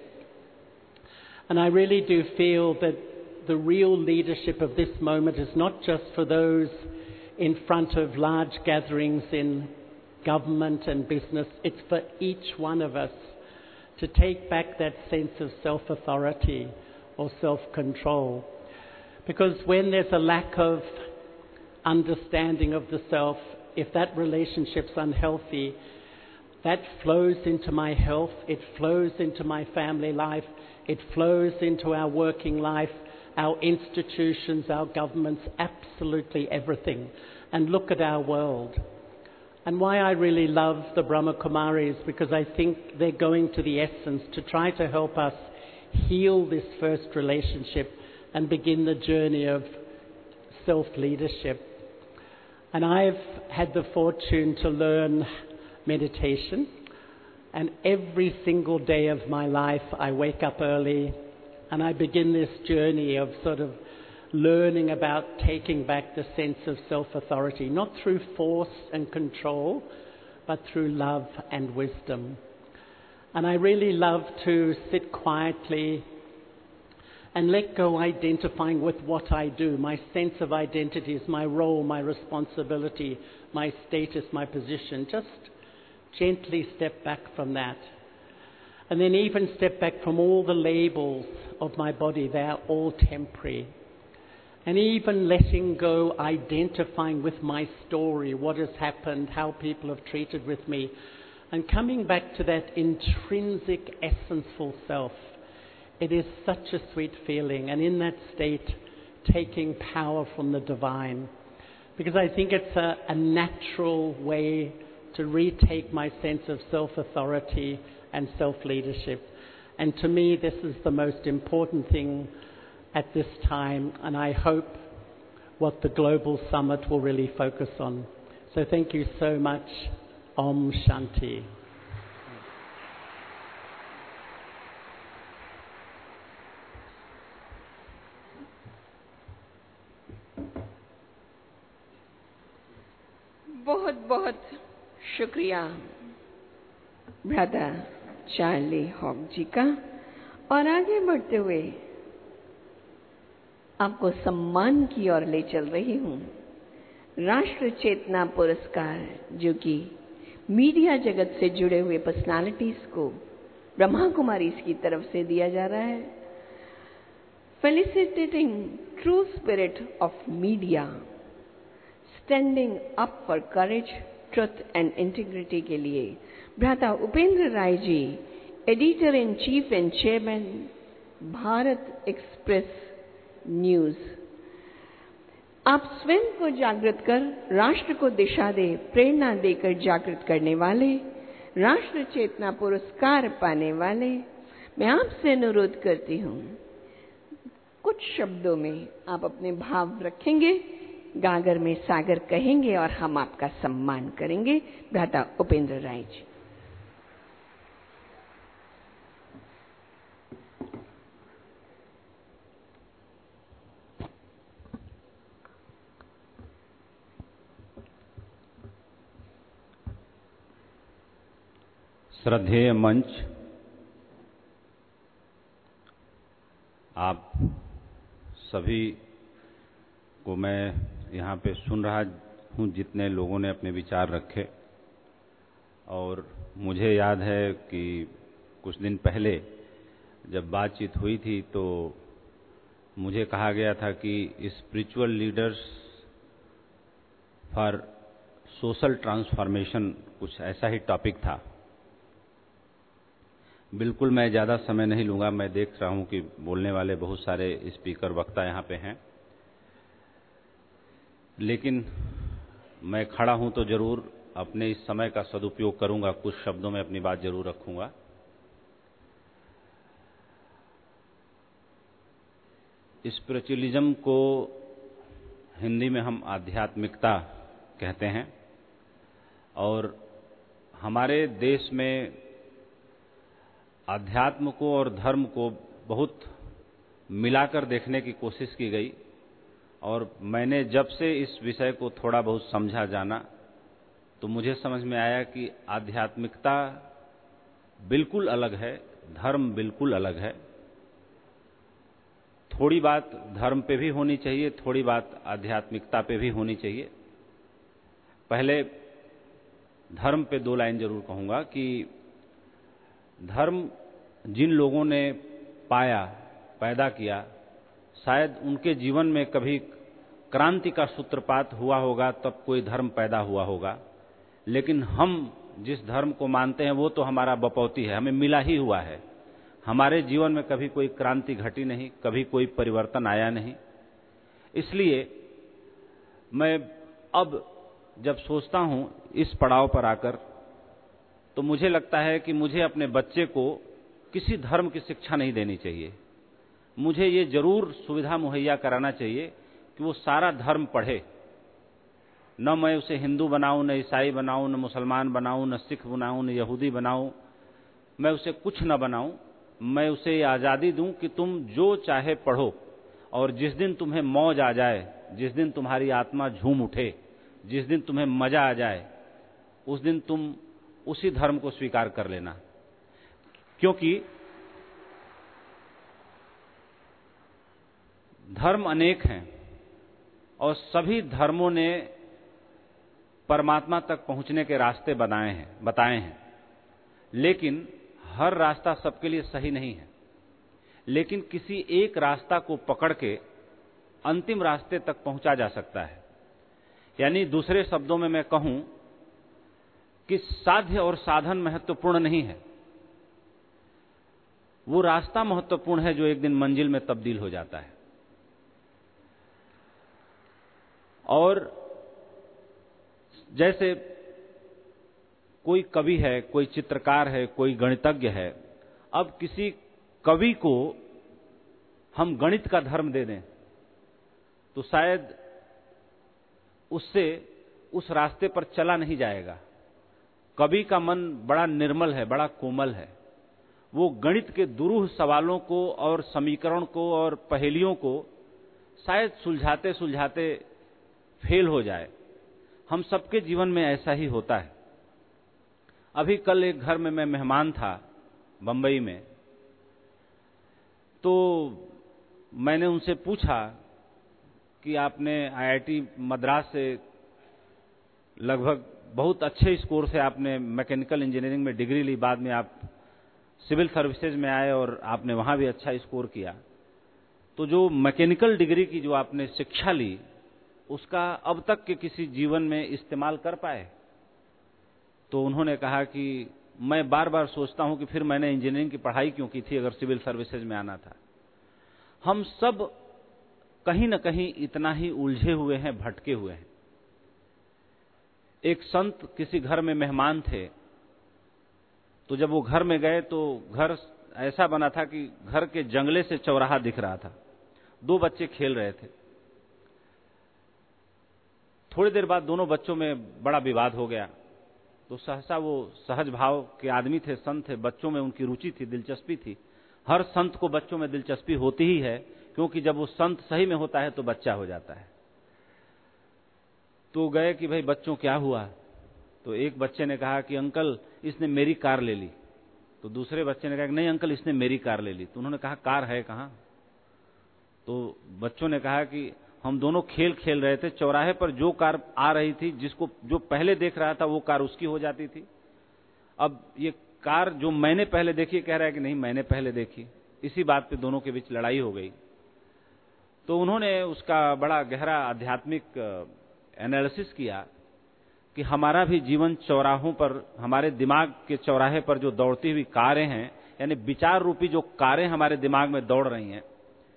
And I really do feel that the real leadership of this moment is not just for those in front of large gatherings in government and business. It's for each one of us to take back that sense of self-authority or self-control. Because when there's a lack of understanding of the self, if that relationship's unhealthy, that flows into my health, it flows into my family life, it flows into our working life, our institutions, our governments, absolutely everything. And look at our world. And why I really love the Brahma Kumaris, because I think they're going to the essence to try to help us heal this first relationship and begin the journey of self-leadership. And I've had the fortune to learn meditation, and every single day of my life I wake up early and I begin this journey of sort of learning about taking back the sense of self-authority, not through force and control, but through love and wisdom. And I really love to sit quietly and let go identifying with what I do. My sense of identity is my role, my responsibility, my status, my position. Just gently step back from that. And then even step back from all the labels of my body. They are all temporary. And even letting go, identifying with my story, what has happened, how people have treated with me, and coming back to that intrinsic, essential self. It is such a sweet feeling, and in that state, taking power from the divine. Because I think it's a, a natural way to retake my sense of self-authority and self-leadership. And to me, this is the most important thing at this time, and I hope what the Global Summit will really focus on. So thank you so much. Om Shanti. बहुत बहुत शुक्रिया brother Charlie hoc जी का। और आगे बढ़ते हुए आपको सम्मान की ओर ले चल रही हूं। राष्ट्र चेतना पुरस्कार, जो कि मीडिया जगत से जुड़े हुए पर्सनालिटीज को ब्रह्मा कुमारीज की तरफ से दिया जा रहा है। Felicitating true spirit of media, standing up for courage, truth and integrity के लिए भ्राता Upendra Rai ji, editor in chief and chairman Bharat Express News. आप स्वयं को जागृत कर राष्ट्र को दिशा दे, प्रेरणा देकर जागृत करने वाले, राष्ट्र चेतना पुरस्कार पाने वाले, मैं आपसे अनुरोध करती हूं कुछ शब्दों में आप अपने भाव रखेंगे, गागर में सागर कहेंगे और हम आपका सम्मान करेंगे। भ्राता उपेंद्र राय जी। श्रद्धेय मंच, आप सभी को मैं यहाँ पे सुन रहा हूँ, जितने लोगों ने अपने विचार रखे। और मुझे याद है कि कुछ दिन पहले जब बातचीत हुई थी तो मुझे कहा गया था कि spiritual leaders for social transformation, कुछ ऐसा ही टॉपिक था। बिल्कुल मैं ज़्यादा समय नहीं लूँगा, मैं देख रहा हूँ कि बोलने वाले बहुत सारे स्पीकर वक्ता यहाँ पे हैं, लेकिन मैं खड़ा हूँ तो ज़रूर अपने इस समय का सदुपयोग करूँगा, कुछ शब्दों में अपनी बात ज़रूर रखूँगा। स्पिरिचुअलिज्म को हिंदी में हम आध्यात्मिकता कहते हैं और हमारे देश में अध्यात्म को और धर्म को बहुत मिलाकर देखने की कोशिश की गई और मैंने जब से इस विषय को थोड़ा बहुत समझा जाना तो मुझे समझ में आया कि आध्यात्मिकता बिल्कुल अलग है, धर्म बिल्कुल अलग है। थोड़ी बात धर्म पे भी होनी चाहिए, थोड़ी बात आध्यात्मिकता पे भी होनी चाहिए। पहले धर्म पे दो लाइन जरूर कहूंगा कि धर्म जिन लोगों ने पाया, पैदा किया, शायद उनके जीवन में कभी क्रांति का सूत्रपात हुआ होगा, तब कोई धर्म पैदा हुआ होगा। लेकिन हम जिस धर्म को मानते हैं वो तो हमारा बपौती है, हमें मिला ही हुआ है। हमारे जीवन में कभी कोई क्रांति घटी नहीं, कभी कोई परिवर्तन आया नहीं। इसलिए मैं अब जब सोचता हूं इस पड़ाव पर आकर, तो मुझे लगता है कि मुझे अपने बच्चे को किसी धर्म की शिक्षा नहीं देनी चाहिए। मुझे ये जरूर सुविधा मुहैया कराना चाहिए कि वो सारा धर्म पढ़े। न मैं उसे हिंदू बनाऊं, न ईसाई बनाऊं, न मुसलमान बनाऊं, न सिख बनाऊं, न यहूदी बनाऊं, मैं उसे कुछ न बनाऊं। मैं उसे ये आज़ादी दूं कि तुम जो चाहे पढ़ो और जिस दिन तुम्हें मौज आ जाए, जिस दिन तुम्हारी आत्मा झूम उठे, जिस दिन तुम्हें मजा आ जाए, उस दिन तुम उसी धर्म को स्वीकार कर लेना। क्योंकि धर्म अनेक हैं और सभी धर्मों ने परमात्मा तक पहुंचने के रास्ते बनाए हैं बताए हैं, लेकिन हर रास्ता सबके लिए सही नहीं है। लेकिन किसी एक रास्ता को पकड़ के अंतिम रास्ते तक पहुंचा जा सकता है। यानी दूसरे शब्दों में मैं कहूं कि साध्य और साधन महत्वपूर्ण नहीं है, वो रास्ता महत्वपूर्ण है जो एक दिन मंजिल में तब्दील हो जाता है। और जैसे कोई कवि है, कोई चित्रकार है, कोई गणितज्ञ है, अब किसी कवि को हम गणित का धर्म दे दें तो शायद उससे उस रास्ते पर चला नहीं जाएगा। कवि का मन बड़ा निर्मल है, बड़ा कोमल है, वो गणित के दुरूह सवालों को और समीकरण को और पहेलियों को शायद सुलझाते सुलझाते फेल हो जाए। हम सबके जीवन में ऐसा ही होता है। अभी कल एक घर में मैं मेहमान था बंबई में, तो मैंने उनसे पूछा कि आपने आईआईटी मद्रास से लगभग बहुत अच्छे स्कोर से आपने मैकेनिकल इंजीनियरिंग में डिग्री ली, बाद में आप सिविल सर्विसेज में आए और आपने वहां भी अच्छा स्कोर किया, तो जो मैकेनिकल डिग्री की जो आपने शिक्षा ली उसका अब तक के किसी जीवन में इस्तेमाल कर पाए? तो उन्होंने कहा कि मैं बार बार सोचता हूं कि फिर मैंने इंजीनियरिंग की पढ़ाई क्यों की थी अगर सिविल सर्विसेज में आना था। हम सब कहीं न कहीं इतना ही उलझे हुए हैं, भटके हुए हैं। एक संत किसी घर में मेहमान थे, तो जब वो घर में गए तो घर ऐसा बना था कि घर के जंगले से चौराहा दिख रहा था। दो बच्चे खेल रहे थे। थोड़ी देर बाद दोनों बच्चों में बड़ा विवाद हो गया। तो सहसा वो सहज भाव के आदमी थे, संत थे, बच्चों में उनकी रुचि थी, दिलचस्पी थी। हर संत को बच्चों में दिलचस्पी होती ही है, क्योंकि जब वो संत सही में होता है तो बच्चा हो जाता है। तो गए कि भाई बच्चों क्या हुआ? तो एक बच्चे ने कहा कि अंकल इसने मेरी कार ले ली। तो दूसरे बच्चे ने कहा कि नहीं अंकल इसने मेरी कार ले ली। तो उन्होंने कहा कार है कहाँ? तो बच्चों ने कहा कि हम दोनों खेल खेल रहे थे, चौराहे पर जो कार आ रही थी, जिसको जो पहले देख रहा था वो कार उसकी हो जाती थी। अब ये कार जो मैंने पहले देखी कह रहा है कि नहीं मैंने पहले देखी। इसी बात पे दोनों के बीच लड़ाई हो गई। तो उन्होंने उसका बड़ा गहरा आध्यात्मिक एनालिसिस किया कि हमारा भी जीवन चौराहों पर, हमारे दिमाग के चौराहे पर जो दौड़ती हुई कारें हैं, यानी विचार रूपी जो कारें हमारे दिमाग में दौड़ रही हैं,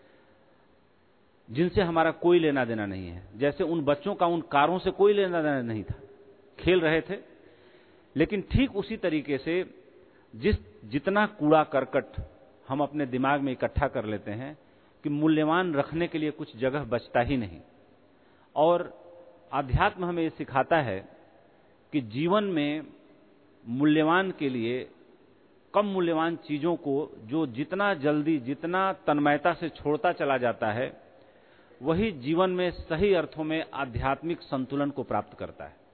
जिनसे हमारा कोई लेना देना नहीं है। जैसे उन बच्चों का उन कारों से कोई लेना देना नहीं था, खेल रहे थे। लेकिन ठीक उसी तरीके से जिस जितना कूड़ा करकट हम अपने दिमाग में इकट्ठा कर लेते हैं, कि मूल्यवान रखने के लिए कुछ जगह बचता ही नहीं। और अध्यात्म हमें ये सिखाता है कि जीवन में मूल्यवान के लिए कम मूल्यवान चीजों को जो जितना जल्दी, जितना तन्मयता से छोड़ता चला जाता है, वही जीवन में सही अर्थों में आध्यात्मिक संतुलन को प्राप्त करता है।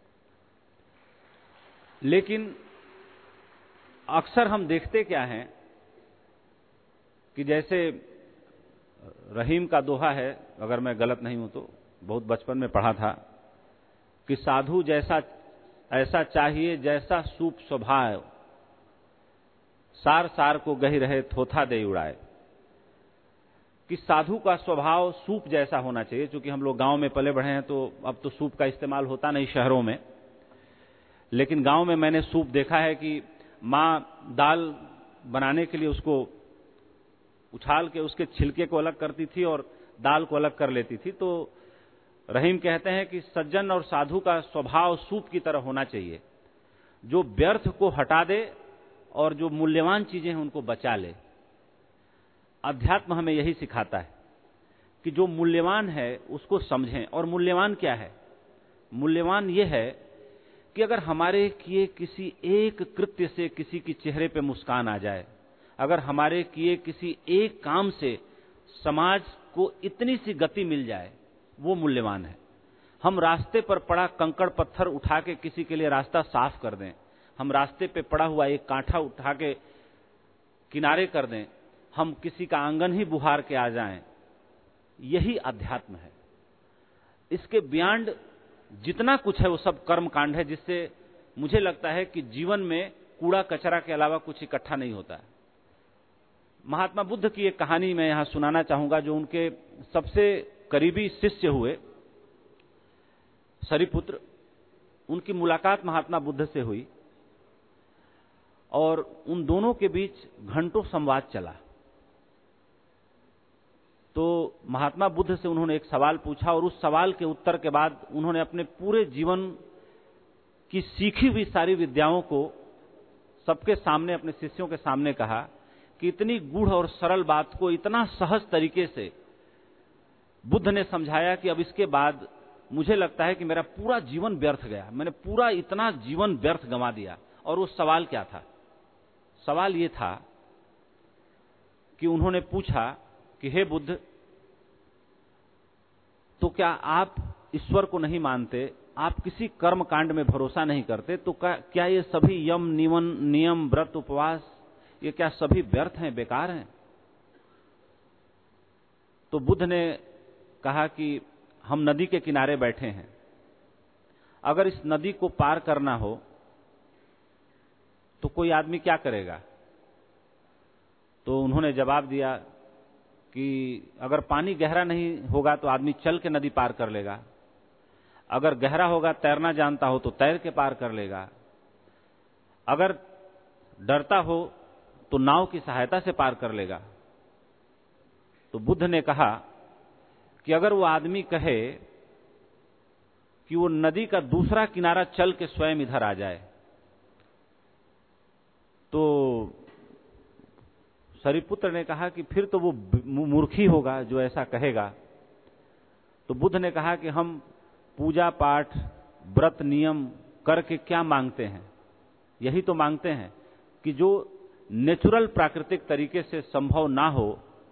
लेकिन अक्सर हम देखते क्या हैं कि जैसे रहीम का दोहा है, अगर मैं गलत नहीं हूं तो, बहुत बचपन में पढ़ा था कि साधु जैसा ऐसा चाहिए जैसा सूप स्वभाव, सार सार को गही रहे थोथा दे उड़ाए। कि साधु का स्वभाव सूप जैसा होना चाहिए। चूंकि हम लोग गांव में पले बढ़े हैं तो अब तो सूप का इस्तेमाल होता नहीं शहरों में, लेकिन गांव में मैंने सूप देखा है कि माँ दाल बनाने के लिए उसको उछाल के उसके छिलके को अलग करती थी और दाल को अलग कर लेती थी। तो रहीम कहते हैं कि सज्जन और साधु का स्वभाव सूप की तरह होना चाहिए, जो व्यर्थ को हटा दे और जो मूल्यवान चीजें हैं उनको बचा ले। अध्यात्म हमें यही सिखाता है कि जो मूल्यवान है उसको समझें। और मूल्यवान क्या है? मूल्यवान ये है कि अगर हमारे किए किसी एक कृत्य से किसी के चेहरे पे मुस्कान आ जाए, अगर हमारे किए किसी एक काम से समाज को इतनी सी गति मिल जाए, वो मूल्यवान है। हम रास्ते पर पड़ा कंकड़ पत्थर उठा के किसी के लिए रास्ता साफ कर दें, हम रास्ते पे पड़ा हुआ एक कांटा उठा के किनारे कर दें, हम किसी का आंगन ही बुहार के आ जाएं, यही अध्यात्म है। इसके बियॉन्ड जितना कुछ है वो सब कर्म कांड है, जिससे मुझे लगता है कि जीवन में कूड़ा कचरा के अलावा कुछ इकट्ठा नहीं होता है। महात्मा बुद्ध की एक कहानी मैं यहां सुनाना चाहूंगा, जो उनके सबसे करीबी शिष्य हुए सरिपुत्र, उनकी मुलाकात महात्मा बुद्ध से हुई और उन दोनों के बीच घंटों संवाद चला। तो महात्मा बुद्ध से उन्होंने एक सवाल पूछा और उस सवाल के उत्तर के बाद उन्होंने अपने पूरे जीवन की सीखी हुई सारी विद्याओं को सबके सामने, अपने शिष्यों के सामने कहा कि इतनी गूढ़ और सरल बात को इतना सहज तरीके से बुद्ध ने समझाया कि अब इसके बाद मुझे लगता है कि मेरा पूरा जीवन व्यर्थ गया, मैंने पूरा इतना जीवन व्यर्थ गंवा दिया। और वो सवाल क्या था? सवाल ये था कि उन्होंने पूछा कि हे बुद्ध, तो क्या आप ईश्वर को नहीं मानते, आप किसी कर्म कांड में भरोसा नहीं करते, तो क्या ये सभी यम नियम नियम व्रत उपवास ये क्या सभी व्यर्थ हैं, बेकार हैं? तो बुद्ध ने कहा कि हम नदी के किनारे बैठे हैं, अगर इस नदी को पार करना हो तो कोई आदमी क्या करेगा? तो उन्होंने जवाब दिया कि अगर पानी गहरा नहीं होगा तो आदमी चल के नदी पार कर लेगा, अगर गहरा होगा, तैरना जानता हो तो तैर के पार कर लेगा, अगर डरता हो तो नाव की सहायता से पार कर लेगा। तो बुद्ध ने कहा कि अगर वो आदमी कहे कि वो नदी का दूसरा किनारा चल के स्वयं इधर आ जाए, तो सरिपुत्र ने कहा कि फिर तो वो मूर्खी होगा जो ऐसा कहेगा। तो बुद्ध ने कहा कि हम पूजा पाठ व्रत नियम करके क्या मांगते हैं? यही तो मांगते हैं कि जो नेचुरल प्राकृतिक तरीके से संभव ना हो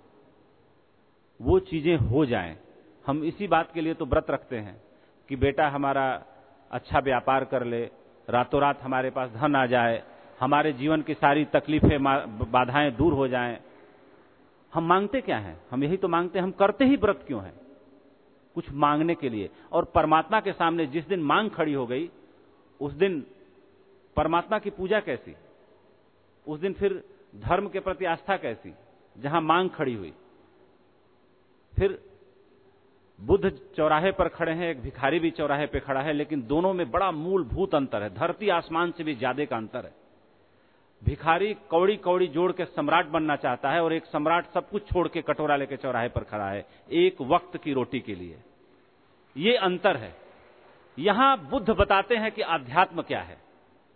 वो चीजें हो जाएं। हम इसी बात के लिए तो व्रत रखते हैं कि बेटा हमारा अच्छा व्यापार कर ले, रातों रात हमारे पास धन आ जाए, हमारे जीवन की सारी तकलीफें बाधाएं दूर हो जाएं। हम मांगते क्या हैं? हम यही तो मांगते हैं। हम करते ही व्रत क्यों हैं? कुछ मांगने के लिए। और परमात्मा के सामने जिस दिन मांग खड़ी हो गई, उस दिन परमात्मा की पूजा कैसी? उस दिन फिर धर्म के प्रति आस्था कैसी, जहां मांग खड़ी हुई? फिर बुद्ध चौराहे पर खड़े हैं, एक भिखारी भी चौराहे पे खड़ा है, लेकिन दोनों में बड़ा मूलभूत अंतर है, धरती आसमान से भी ज्यादा का अंतर है। भिखारी कौड़ी कौड़ी जोड़ के सम्राट बनना चाहता है और एक सम्राट सब कुछ छोड़ के कटोरा लेके चौराहे पर खड़ा है एक वक्त की रोटी के लिए। ये अंतर है। यहां बुद्ध बताते हैं कि आध्यात्म क्या है,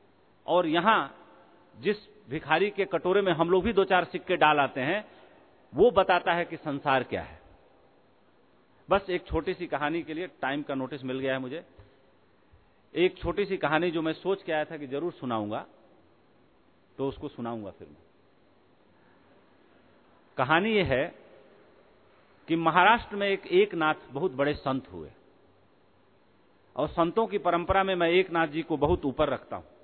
और यहां जिस भिखारी के कटोरे में हम लोग भी दो चार सिक्के डाल आते हैं, वो बताता है कि संसार क्या है। बस एक छोटी सी कहानी के लिए टाइम का नोटिस मिल गया है मुझे। एक छोटी सी कहानी जो मैं सोच के आया था कि जरूर सुनाऊंगा, तो उसको सुनाऊंगा फिर मैं। कहानी यह है कि महाराष्ट्र में एक एकनाथ बहुत बड़े संत हुए, और संतों की परंपरा में मैं एकनाथ जी को बहुत ऊपर रखता हूं।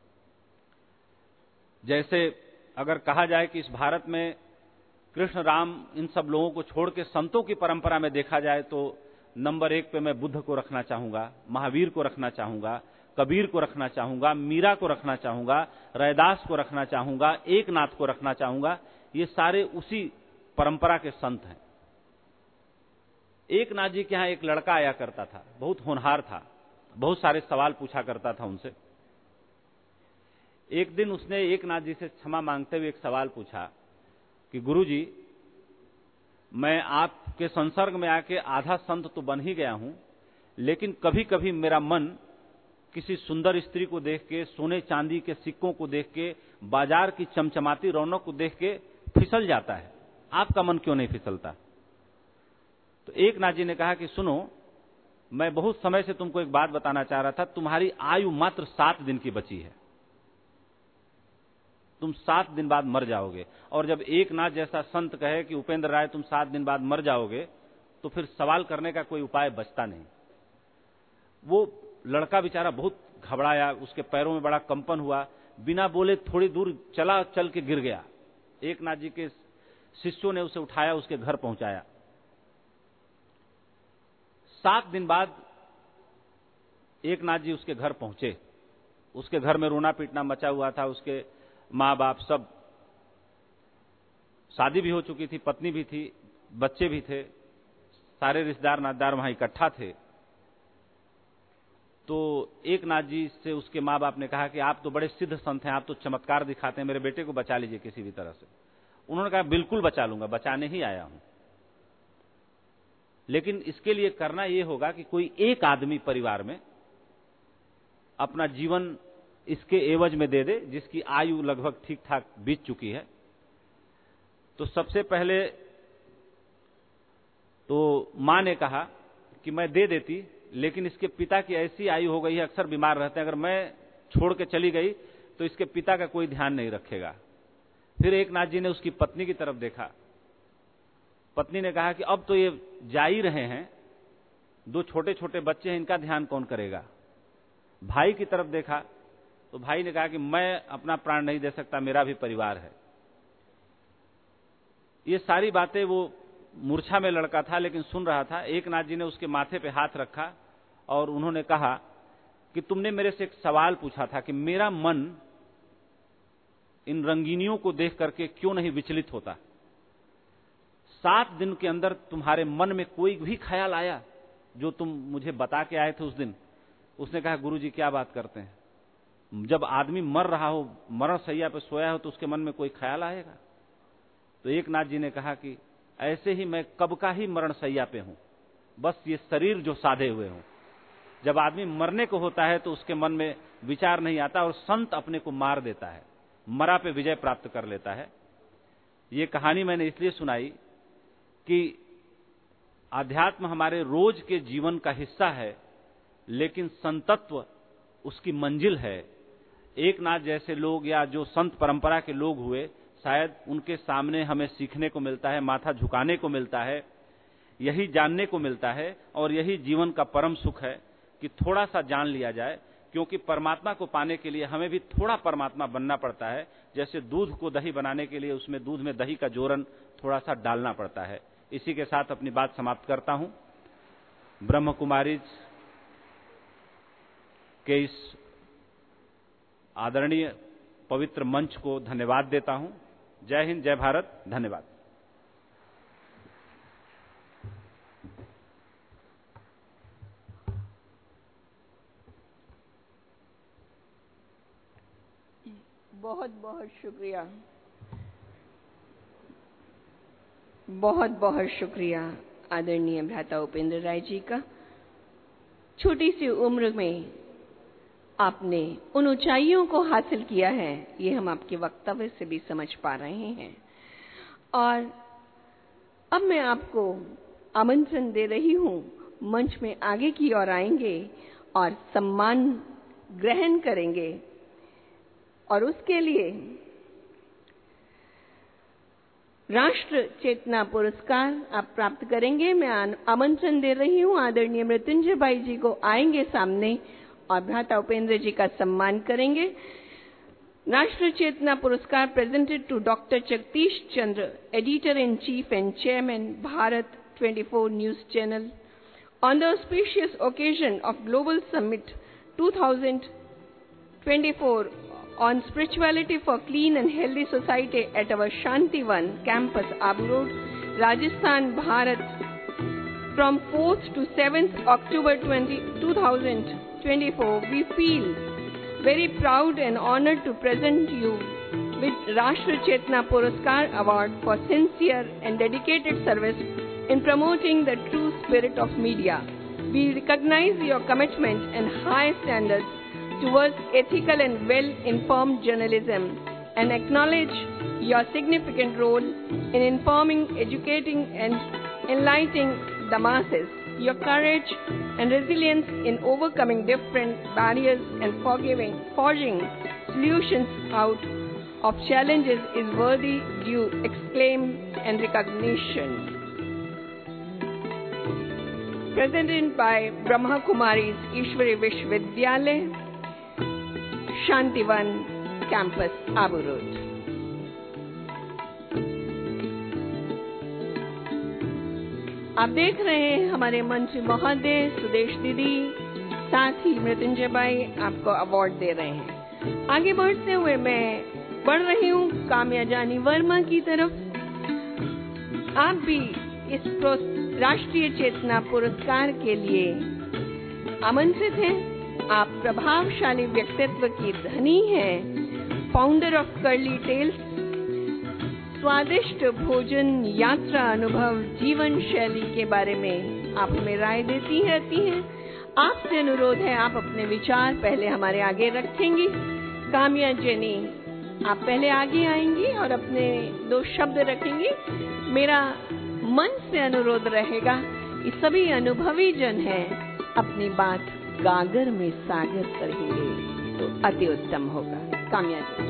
जैसे अगर कहा जाए कि इस भारत में कृष्ण, राम, इन सब लोगों को छोड़ के संतों की परंपरा में देखा जाए तो नंबर एक पे मैं बुद्ध को रखना चाहूंगा, महावीर को रखना चाहूंगा, कबीर को रखना चाहूंगा, मीरा को रखना चाहूंगा, रैदास को रखना चाहूंगा, एकनाथ को रखना चाहूंगा। ये सारे उसी परंपरा के संत हैं। एकनाथ जी के यहां एक लड़का आया करता था, बहुत होनहार था, बहुत सारे सवाल पूछा करता था उनसे। एक दिन उसने एकनाथ जी से क्षमा मांगते हुए एक सवाल पूछा कि गुरुजी, मैं आपके संसर्ग में आके आधा संत तो बन ही गया हूं, लेकिन कभी कभी मेरा मन किसी सुंदर स्त्री को देख के, सोने चांदी के सिक्कों को देख के, बाजार की चमचमाती रौनक को देख के फिसल जाता है। आपका मन क्यों नहीं फिसलता? तो एकनाथ जी ने कहा कि सुनो, मैं बहुत समय से तुमको एक बात बताना चाह रहा था। तुम्हारी आयु मात्र सात दिन की बची है, तुम सात दिन बाद मर जाओगे। और जब एकनाथ जैसा संत कहे कि उपेंद्र राय तुम सात दिन बाद मर जाओगे, तो फिर सवाल करने का कोई उपाय बचता नहीं। वो लड़का बेचारा बहुत घबराया, उसके पैरों में बड़ा कंपन हुआ, बिना बोले थोड़ी दूर चला, चल के गिर गया। एकनाथ जी के शिष्यों ने उसे उठाया, उसके घर पहुंचाया। सात दिन बाद एकनाथ जी उसके घर पहुंचे। उसके घर में रोना पीटना मचा हुआ था। उसके माँ बाप सब, शादी भी हो चुकी थी, पत्नी भी थी, बच्चे भी थे, सारे रिश्तेदार नातेदार वहां इकट्ठा थे। तो एकनाथ जी से उसके माँ बाप ने कहा कि आप तो बड़े सिद्ध संत हैं, आप तो चमत्कार दिखाते हैं, मेरे बेटे को बचा लीजिए किसी भी तरह से। उन्होंने कहा बिल्कुल बचा लूंगा, बचाने ही आया हूं, लेकिन इसके लिए करना यह होगा कि कोई एक आदमी परिवार में अपना जीवन इसके एवज में दे दे, जिसकी आयु लगभग ठीक ठाक बीत चुकी है। तो सबसे पहले तो मां ने कहा कि मैं दे देती, लेकिन इसके पिता की ऐसी आयु हो गई है, अक्सर बीमार रहते हैं, अगर मैं छोड़ के चली गई तो इसके पिता का कोई ध्यान नहीं रखेगा। फिर एकनाथ जी ने उसकी पत्नी की तरफ देखा। पत्नी ने कहा कि अब तो ये जा ही रहे हैं, दो छोटे छोटे बच्चे हैं, इनका ध्यान कौन करेगा। भाई की तरफ देखा तो भाई ने कहा कि मैं अपना प्राण नहीं दे सकता, मेरा भी परिवार है। ये सारी बातें, वो मूर्छा में लड़का था लेकिन सुन रहा था। एकनाथ जी ने उसके माथे पे हाथ रखा और उन्होंने कहा कि तुमने मेरे से एक सवाल पूछा था कि मेरा मन इन रंगीनियों को देख करके क्यों नहीं विचलित होता। सात दिन के अंदर तुम्हारे मन में कोई भी ख्याल आया जो तुम मुझे बता के आए थे उस दिन? उसने कहा गुरुजी क्या बात करते हैं, जब आदमी मर रहा हो, मरण शैया पे सोया हो, तो उसके मन में कोई ख्याल आएगा? तो एकनाथ जी ने कहा कि ऐसे ही मैं कब का ही मरण शैया पे हूं, बस ये शरीर जो साधे हुए हूं। जब आदमी मरने को होता है तो उसके मन में विचार नहीं आता और संत अपने को मार देता है, मरा पे विजय प्राप्त कर लेता है। ये कहानी मैंने इसलिए सुनाई कि आध्यात्म हमारे रोज के जीवन का हिस्सा है, लेकिन संतत्व उसकी मंजिल है। एकनाथ जैसे लोग या जो संत परंपरा के लोग हुए, शायद उनके सामने हमें सीखने को मिलता है, माथा झुकाने को मिलता है, यही जानने को मिलता है, और यही जीवन का परम सुख है कि थोड़ा सा जान लिया जाए, क्योंकि परमात्मा को पाने के लिए हमें भी थोड़ा परमात्मा बनना पड़ता है। जैसे दूध को दही बनाने के लिए उसमें दूध में दही का जोरन थोड़ा सा डालना पड़ता है। इसी के साथ अपनी बात समाप्त करता हूं। ब्रह्म कुमारीज के इस आदरणीय पवित्र मंच को धन्यवाद देता हूं। जय हिंद, जय भारत, धन्यवाद। बहुत बहुत शुक्रिया, बहुत बहुत शुक्रिया आदरणीय भ्राता उपेंद्र राय जी का। छोटी सी उम्र में आपने उन ऊंचाइयों को हासिल किया है, ये हम आपके वक्तव्य से भी समझ पा रहे हैं। और अब मैं आपको आमंत्रण दे रही हूँ, मंच में आगे की ओर आएंगे और सम्मान ग्रहण करेंगे और उसके लिए राष्ट्र चेतना पुरस्कार आप प्राप्त करेंगे। मैं आमंत्रण दे रही हूँ आदरणीय मृत्युंजय भाई जी को, आएंगे सामने और भ्राता उपेंद्र जी का सम्मान करेंगे। राष्ट्र चेतना पुरस्कार presented to doctor Jagdish Chandra, editor in chief and chairman Bharat twenty-four news channel, on the auspicious occasion of Global Summit twenty twenty-four on Spirituality for Clean and Healthy Society at our Shantivan campus, Abu Road, Rajasthan, Bharat, from fourth to seventh October twenty twenty-four. We feel very proud and honored to present you with Rashtra Chetna Puraskar Award for sincere and dedicated service in promoting the true spirit of media. We recognize your commitment and high standards towards ethical and well-informed journalism and acknowledge your significant role in informing, educating and enlightening the masses. Your courage and resilience in overcoming different barriers and forgiving, forging solutions out of challenges is worthy due acclaim and recognition. Presented by Brahma Kumaris Ishwari Vishwavidyalaya, Shantivan Campus, Abu Road. आप देख रहे हैं हमारे मंत्री महोदय, सुदेश दीदी, साथ ही मृत्युंजय भाई आपको अवार्ड दे रहे हैं। आगे बढ़ते हुए मैं बढ़ रही हूँ काम्या जानी वर्मा की तरफ। आप भी इस राष्ट्रीय चेतना पुरस्कार के लिए आमंत्रित हैं। आप प्रभावशाली व्यक्तित्व की धनी हैं, फाउंडर ऑफ कर्ली टेल्स, स्वादिष्ट भोजन, यात्रा अनुभव, जीवन शैली के बारे में आप हमें राय देती रहती हैं। आपसे अनुरोध है आप अपने विचार पहले हमारे आगे रखेंगी। काम्या जनी, आप पहले आगे आएंगी और अपने दो शब्द रखेंगी। मेरा मन से अनुरोध रहेगा कि सभी अनुभवी जन हैं अपनी बात गागर में सागर करेंगे तो अति उत्तम होगा। काम्या जी।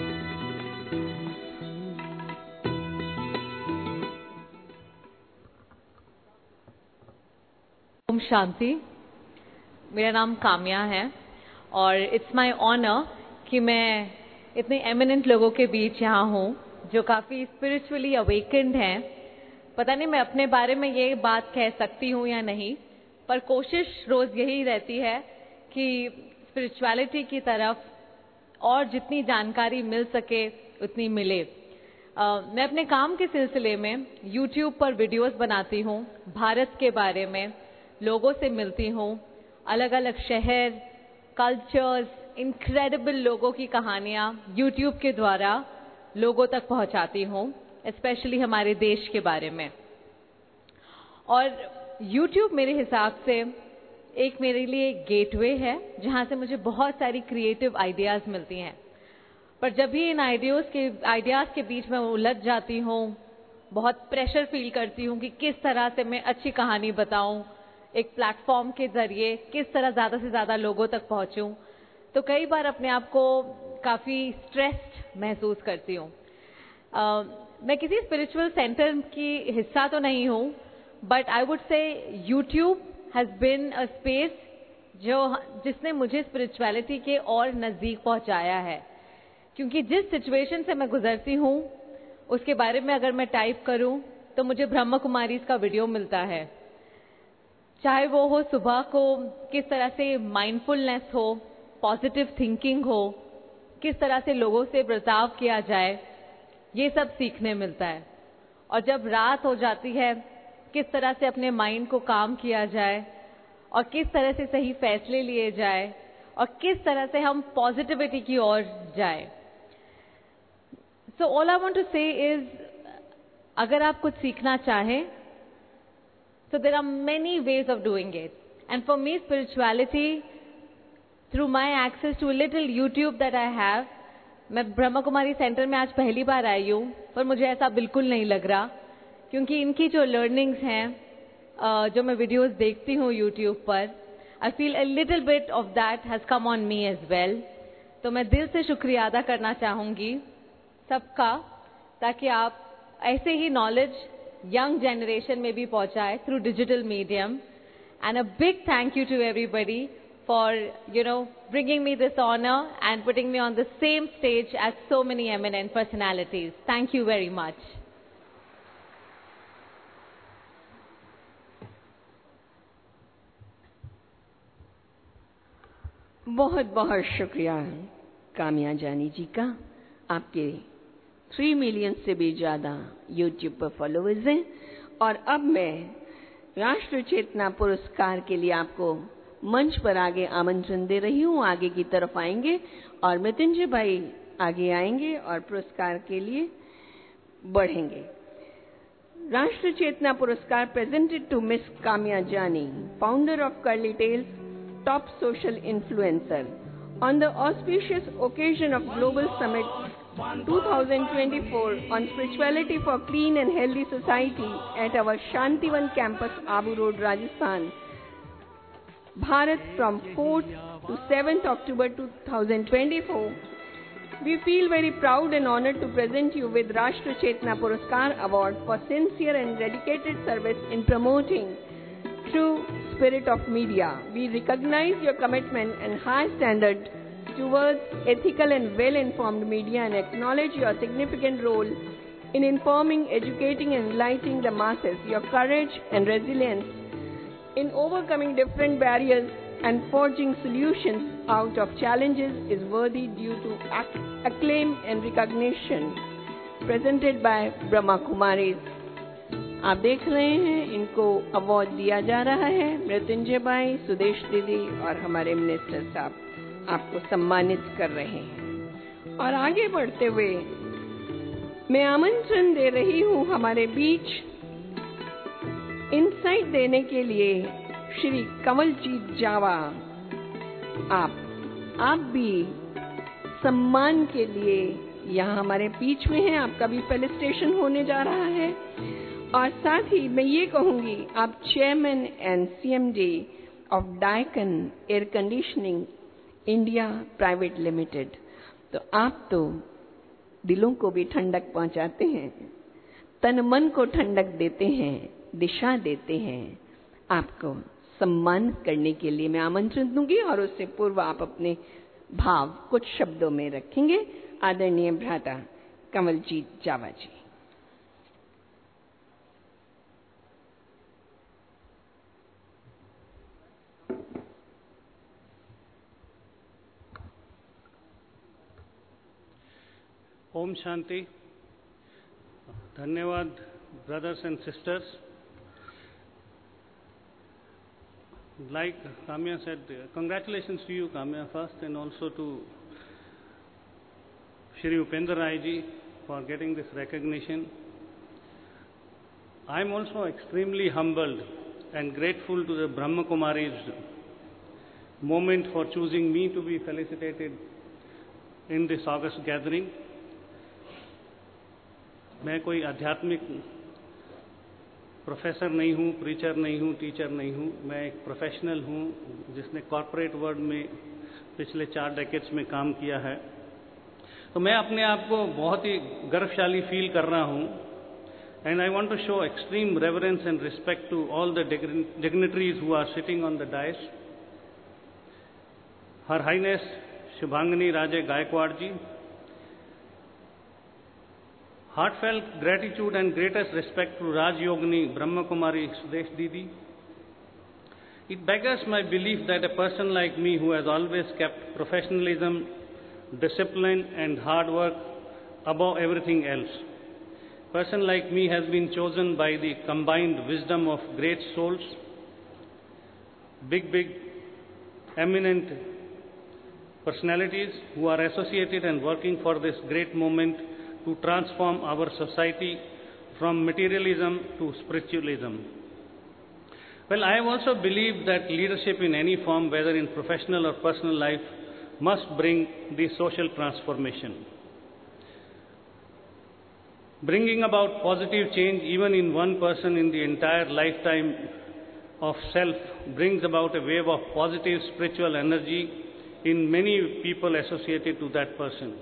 ओम शांति। मेरा नाम काम्या है और इट्स माय ऑनर कि मैं इतने एमिनेंट लोगों के बीच यहाँ हूँ जो काफ़ी स्पिरिचुअली अवेकेंड हैं। पता नहीं मैं अपने बारे में ये बात कह सकती हूँ या नहीं, पर कोशिश रोज़ यही रहती है कि स्पिरिचुअलिटी की तरफ और जितनी जानकारी मिल सके उतनी मिले। uh, मैं अपने काम के सिलसिले में यूट्यूब पर वीडियोस बनाती हूँ, भारत के बारे में लोगों से मिलती हूँ, अलग अलग शहर, कल्चर्स, इनक्रेडिबल लोगों की कहानियाँ यूट्यूब के द्वारा लोगों तक पहुँचाती हूँ, स्पेशली हमारे देश के बारे में। और यूट्यूब मेरे हिसाब से एक मेरे लिए गेटवे है जहाँ से मुझे बहुत सारी क्रिएटिव आइडियाज़ मिलती हैं। पर जब भी इन आइडियाज़ के आइडियाज़ के बीच में उलझ जाती हूँ, बहुत प्रेशर फील करती हूँ कि किस तरह से मैं अच्छी कहानी बताऊँ, एक प्लेटफॉर्म के ज़रिए किस तरह ज़्यादा से ज़्यादा लोगों तक पहुँचूँ, तो कई बार अपने आप को काफ़ी स्ट्रेस्ड महसूस करती हूँ। uh, मैं किसी स्पिरिचुअल सेंटर की हिस्सा तो नहीं हूँ, but I would say YouTube has been a space जो जिसने मुझे स्पिरिचुअलिटी के और नज़दीक पहुँचाया है। क्योंकि जिस सिचुएशन से मैं गुजरती हूँ उसके बारे में अगर मैं टाइप करूँ तो मुझे ब्रह्मा कुमारीज का वीडियो मिलता है, चाहे वो हो सुबह को किस तरह से माइंडफुलनेस हो, पॉजिटिव थिंकिंग हो, किस तरह से लोगों से बर्ताव किया जाए, ये सब सीखने मिलता है। और जब रात हो जाती है किस तरह से अपने माइंड को काम किया जाए और किस तरह से सही फैसले लिए जाए और किस तरह से हम पॉजिटिविटी की ओर जाए। So all I want to say is, अगर आप कुछ सीखना चाहें so there are many ways of doing it, and for me spirituality through my access to a little YouTube that I have, मैं ब्रह्मा कुमारी सेंटर में आज पहली बार आई हूँ, पर मुझे ऐसा बिल्कुल नहीं लग रहा। क्योंकि इनकी जो लर्निंग्स हैं, uh, जो मैं वीडियोस देखती हूँ यूट्यूब पर, I feel a little bit of that has come on me as well. तो मैं दिल से शुक्रिया अदा करना चाहूँगी सबका, ताकि आप ऐसे ही नॉलेज यंग जनरेशन में भी पहुँचाए through digital medium. And a big thank you to everybody for, you know, bringing me this honor and putting me on the same stage as so many eminent personalities. Thank you very much. बहुत बहुत शुक्रिया काम्या जानी जी का। आपके three million से भी ज़्यादा YouTube पर फॉलोअर्स हैं। और अब मैं राष्ट्र चेतना पुरस्कार के लिए आपको मंच पर आगे आमंत्रण दे रही हूँ। आगे की तरफ आएंगे और मृत्युंजय भाई आगे आएंगे और पुरस्कार के लिए बढ़ेंगे। राष्ट्र चेतना पुरस्कार presented to miss Kamya Jani, founder of Curly Tales, top social influencer, on the auspicious occasion of global summit twenty twenty-four on spirituality for clean and healthy society at our Shantivan campus, Abu Road, Rajasthan, Bharat, from fourth to seventh October twenty twenty-four. We feel very proud and honored to present you with Rashtra Chetna Puraskar Award for sincere and dedicated service in promoting true spirit of media. We recognize your commitment and high standard towards ethical and well-informed media and acknowledge your significant role in informing, educating and enlightening the masses. Your courage and resilience in overcoming different barriers and forging solutions out of challenges is worthy due to acclaim and recognition. Presented by Brahma Kumaris. आप देख रहे हैं इनको award दिया जा रहा है। मृत्युंजय भाई, सुदेश दीदी और हमारे मिनिस्टर साहब आपको सम्मानित कर रहे हैं। और आगे बढ़ते हुए मैं आमंत्रण दे रही हूँ हमारे बीच इनसाइट देने के लिए श्री कंवलजीत जावा। आप आप भी सम्मान के लिए यहाँ हमारे बीच में हैं। आपका भी फेलिसिटेशन होने जा रहा है। और साथ ही मैं ये कहूँगी, आप chairman and CMD of Daikin Air Conditioning India Private Limited, तो आप तो दिलों को भी ठंडक पहुँचाते हैं, तन मन को ठंडक देते हैं, दिशा देते हैं। आपको सम्मान करने के लिए मैं आमंत्रण दूंगी और उससे पूर्व आप अपने भाव कुछ शब्दों में रखेंगे। आदरणीय भ्राता कंवलजीत जावा जी। ओम शांति। धन्यवाद brothers and sisters. Like Kamya said, congratulations to you, Kamya, first, and also to Shri Upendra Rai ji for getting this recognition. I am also extremely humbled and grateful to the Brahma Kumaris moment for choosing me to be felicitated in this August gathering. मैं कोई आध्यात्मिक professor नहीं हूँ, preacher नहीं हूँ, teacher नहीं हूँ। मैं एक प्रोफेशनल हूँ जिसने कॉर्पोरेट वर्ल्ड में पिछले चार डेकेड्स में काम किया है। तो मैं अपने आप को बहुत ही गर्वशाली फील कर रहा हूँ। And I want to show extreme reverence and respect to all the dignitaries who are sitting on the dais. Her highness Shubhangini Raje Gaekwad ji, heartfelt gratitude and greatest respect to Raj Yogini Brahma Kumari Sudesh Didi. It beggars my belief that a person like me, who has always kept professionalism, discipline and hard work above everything else, person like me has been chosen by the combined wisdom of great souls, big, big, eminent personalities who are associated and working for this great moment to transform our society from materialism to spiritualism. Well, I have also believed that leadership in any form, whether in professional or personal life, must bring the social transformation. Bringing about positive change even in one person in the entire lifetime of self brings about a wave of positive spiritual energy in many people associated to that person.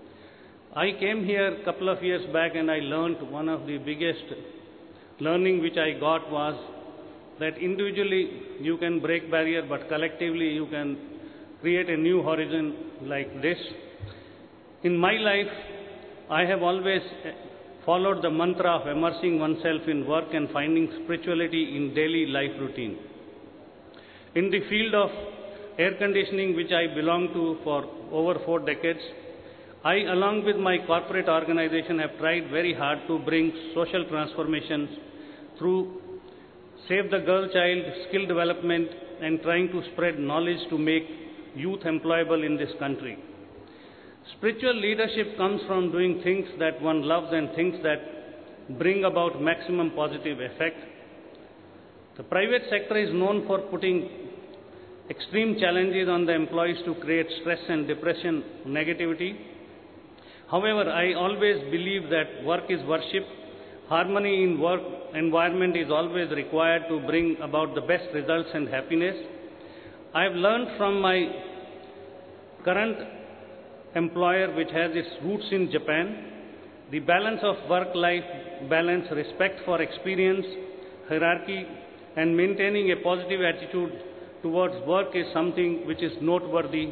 I came here a couple of years back and I learned one of the biggest learning which I got was that individually you can break barrier, but collectively you can create a new horizon like this. In my life, I have always followed the mantra of immersing oneself in work and finding spirituality in daily life routine. In the field of air conditioning, which I belong to for over four decades, I, along with my corporate organization, have tried very hard to bring social transformations through Save the Girl Child, skill development, and trying to spread knowledge to make youth employable in this country. Spiritual leadership comes from doing things that one loves and things that bring about maximum positive effect. The private sector is known for putting extreme challenges on the employees to create stress and depression, negativity. However, I always believe that work is worship. Harmony in work environment is always required to bring about the best results and happiness. I have learned from my current employer, which has its roots in Japan, the balance of work-life balance, respect for experience, hierarchy, and maintaining a positive attitude towards work is something which is noteworthy.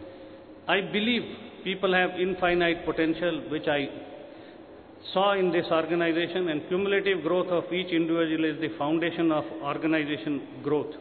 I believe people have infinite potential, which I saw in this organization, and cumulative growth of each individual is the foundation of organization growth.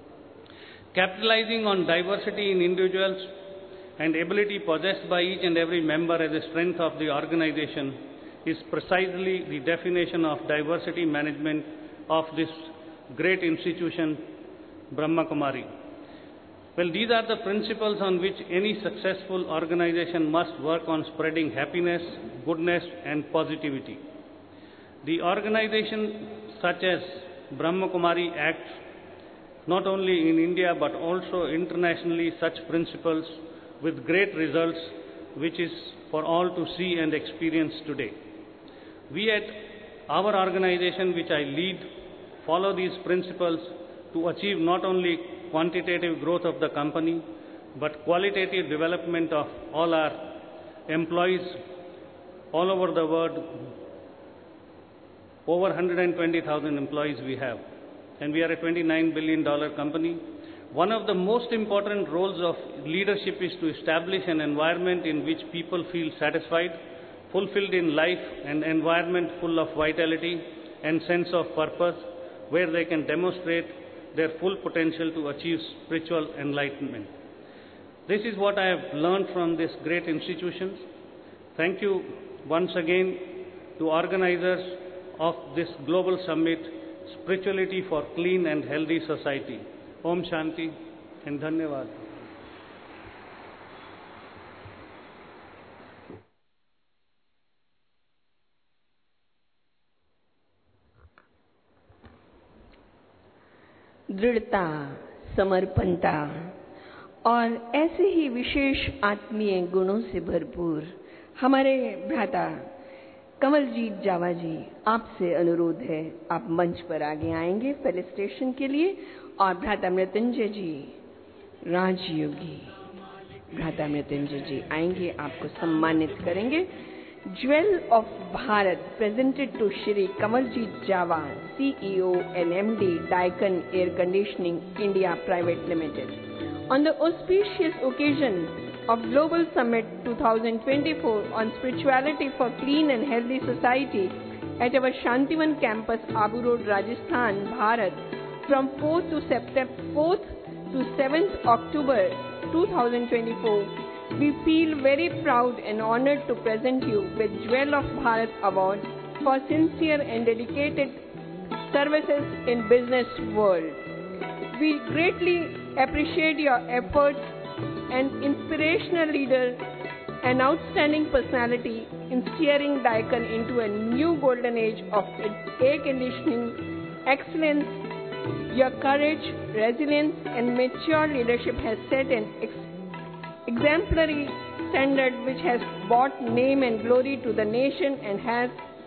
Capitalizing on diversity in individuals and ability possessed by each and every member as a strength of the organization is precisely the definition of diversity management of this great institution, Brahma Kumari. Well, these are the principles on which any successful organization must work on spreading happiness, goodness, and positivity. The organization such as Brahma Kumari acts not only in India but also internationally such principles with great results, which is for all to see and experience today. We at our organization, which I lead, follow these principles to achieve not only quantitative growth of the company, but qualitative development of all our employees all over the world. Over one hundred twenty thousand employees we have, and we are a twenty-nine billion dollar company. One of the most important roles of leadership is to establish an environment in which people feel satisfied, fulfilled in life, an environment full of vitality and sense of purpose, where they can demonstrate their full potential to achieve spiritual enlightenment. This is what I have learned from this great institution. Thank you once again to organizers of this global summit, Spirituality for Clean and Healthy Society. Om Shanti and Dhanyavad. दृढ़ता, समर्पणता और ऐसे ही विशेष आत्मीय गुणों से भरपूर हमारे भ्राता कमलजीत जावा जी, आपसे अनुरोध है आप मंच पर आगे आएंगे फेलिसिटेशन के लिए, और भ्राता मृत्युंजय जी, राजयोगी भ्राता मृत्युंजय जी आएंगे, आपको सम्मानित करेंगे। Jewel of Bharat presented to Shri Kamaljeet Java, C E O and M D, Daikin Air Conditioning India Private Limited. On the auspicious occasion of Global Summit twenty twenty-four on Spirituality for Clean and Healthy Society at our Shantivan campus, Abu Road, Rajasthan, Bharat, from fourth to seventh October twenty twenty-four, we feel very proud and honored to present you with Jewel of Bharat Award for sincere and dedicated services in business world. We greatly appreciate your efforts and inspirational leader and outstanding personality in steering Daikin into a new golden age of air conditioning excellence. Your courage, resilience, and mature leadership has set an ex- exemplary standard which has brought name and glory to the nation and has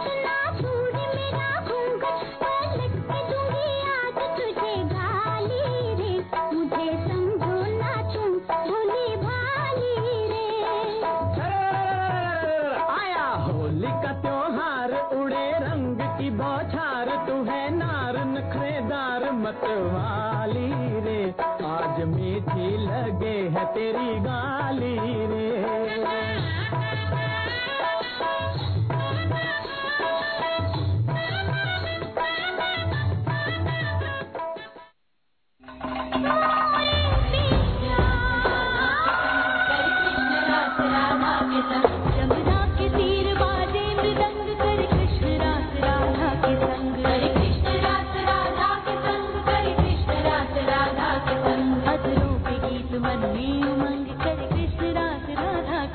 ना छोड़ मेरा घूंघट, पलट के दूंगी आज तुझे गाली रे, मुझे समझो ना तुम भोली भाली रे। आया होली का त्योहार, उड़े रंग की बौछार, तू है नार नखरेदार मतवाली रे, आज मीठी लगे है तेरी गाली रे। यमुना के तीर बाजे मृदंग, करे कृष्ण रास राधा के संग, करे कृष्ण रास राधा के संग, करे कृष्ण रास राधा के संग, अधरों पे गीत मन में उमंग, करे कृष्ण रास राधा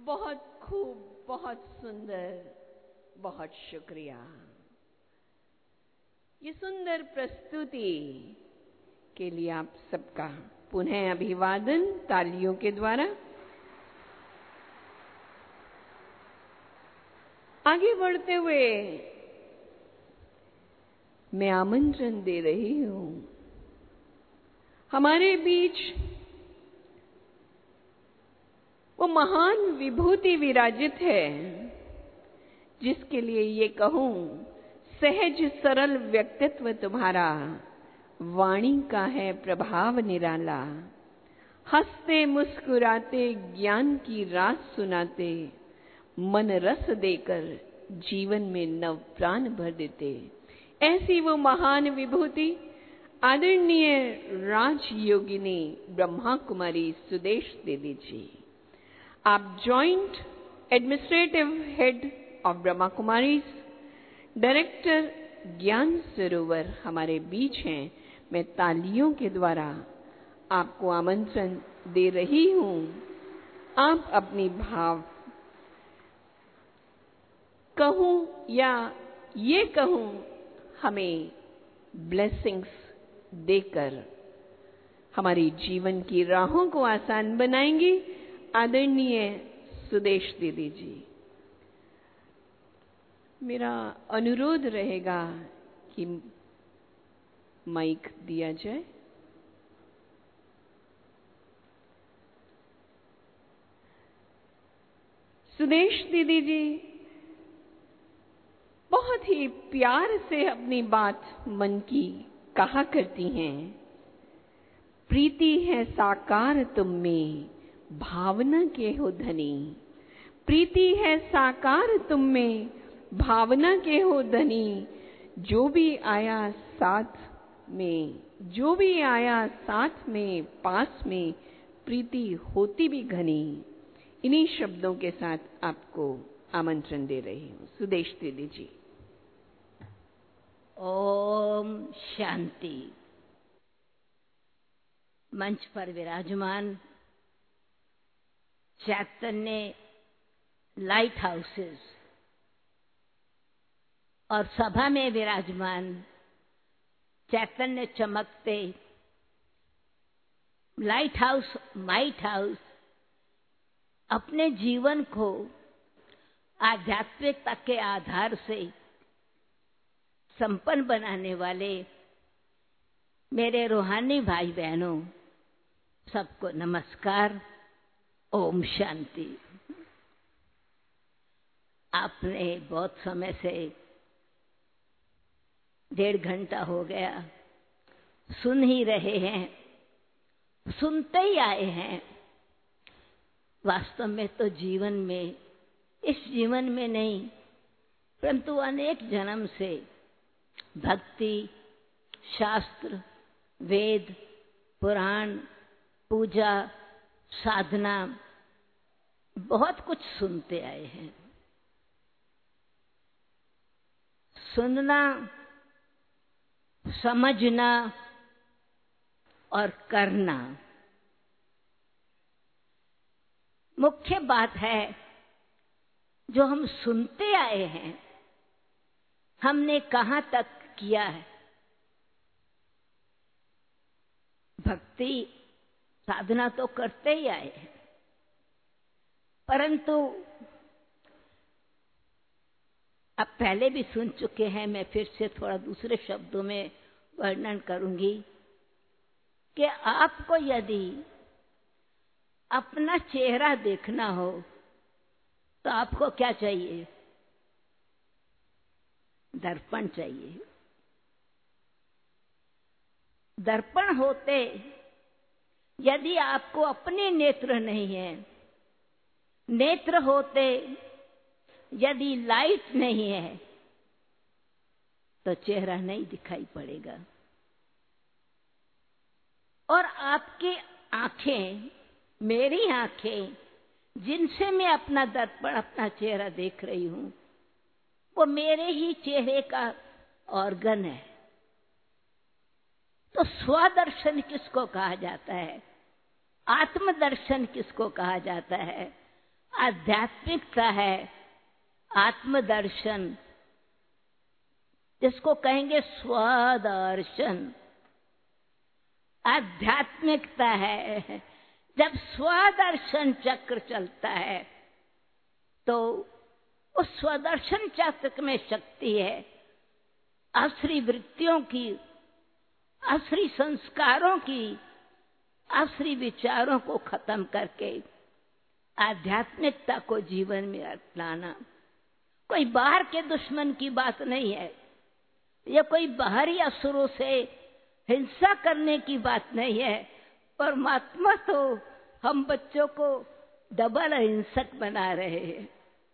बहुत खूब, बहुत सुंदर, बहुत शुक्रिया। ये सुंदर प्रस्तुति के लिए आप सबका पुनः अभिवादन तालियों के द्वारा। आगे बढ़ते हुए मैं आमंत्रण दे रही हूं, हमारे बीच वो महान विभूति विराजित है जिसके लिए ये कहूं, सहज सरल व्यक्तित्व तुम्हारा, वाणी का है प्रभाव निराला। हंसते मुस्कुराते ज्ञान की रास सुनाते, मन रस देकर जीवन में नव प्राण भर देते। ऐसी वो महान विभूति आदरणीय राजयोगिनी ब्रह्मा कुमारी सुदेश दीदी जी। आप joint administrative head of Brahma Kumari, director Gyan Sarovar हमारे बीच हैं। मैं तालियों के द्वारा आपको आमंत्रण दे रही हूं। आप अपनी भाव कहूं या ये कहूं, हमें ब्लेसिंग्स देकर हमारी जीवन की राहों को आसान बनाएंगी आदरणीय सुदेश दीदी जी। मेरा अनुरोध रहेगा कि माइक दिया जाए। सुदेश दीदी जी बहुत ही प्यार से अपनी बात मन की कहा करती हैं। प्रीति है साकार तुम में, भावना के हो धनी। प्रीति है साकार तुम में, भावना के हो धनी। जो भी आया साथ में, जो भी आया साथ में, पास में, प्रीति होती भी घनी। इन्हीं शब्दों के साथ आपको आमंत्रण दे रही हूँ। सुदेश दीदी जी। ओम शांति। मंच पर विराजमान चैतन्य लाइट हाउसेस और सभा में विराजमान चैतन्य चमकते लाइट हाउस, माइट हाउस, अपने जीवन को आध्यात्मिकता के आधार से संपन्न बनाने वाले मेरे रूहानी भाई बहनों, सबको नमस्कार। ओम शांति। आपने बहुत समय से, डेढ़ घंटा हो गया, सुन ही रहे हैं, सुनते ही आए हैं। वास्तव में तो जीवन में, इस जीवन में नहीं परंतु अनेक जन्म से भक्ति, शास्त्र, वेद, पुराण, पूजा, साधना बहुत कुछ सुनते आए हैं। सुनना, समझना और करना मुख्य बात है। जो हम सुनते आए हैं, हमने कहां तक किया है। भक्ति साधना तो करते ही आए हैं, परंतु अब पहले भी सुन चुके हैं। मैं फिर से थोड़ा दूसरे शब्दों में वर्णन करूंगी कि आपको यदि अपना चेहरा देखना हो तो आपको क्या चाहिए? दर्पण चाहिए। दर्पण होते यदि आपको अपने नेत्र नहीं है, नेत्र होते यदि लाइट नहीं है, तो चेहरा नहीं दिखाई पड़ेगा। और आपकी आंखें, मेरी आंखें, जिनसे मैं अपना दर्पण, अपना चेहरा देख रही हूं, वो मेरे ही चेहरे का ऑर्गन है। तो स्वदर्शन किसको कहा जाता है? आत्मदर्शन किसको कहा जाता है? आध्यात्मिकता है, आत्मदर्शन, जिसको कहेंगे स्वदर्शन। आध्यात्मिकता है जब स्वदर्शन चक्र चलता है तो उस स्वदर्शन चक्र में शक्ति है आसुरी वृत्तियों की, आसुरी संस्कारों की, आसुरी विचारों को खत्म करके आध्यात्मिकता को जीवन में अपनाना। कोई बाहर के दुश्मन की बात नहीं है, यह कोई बाहरी असुरों से हिंसा करने की बात नहीं है। परमात्मा तो हम बच्चों को डबल हिंसक बना रहे हैं।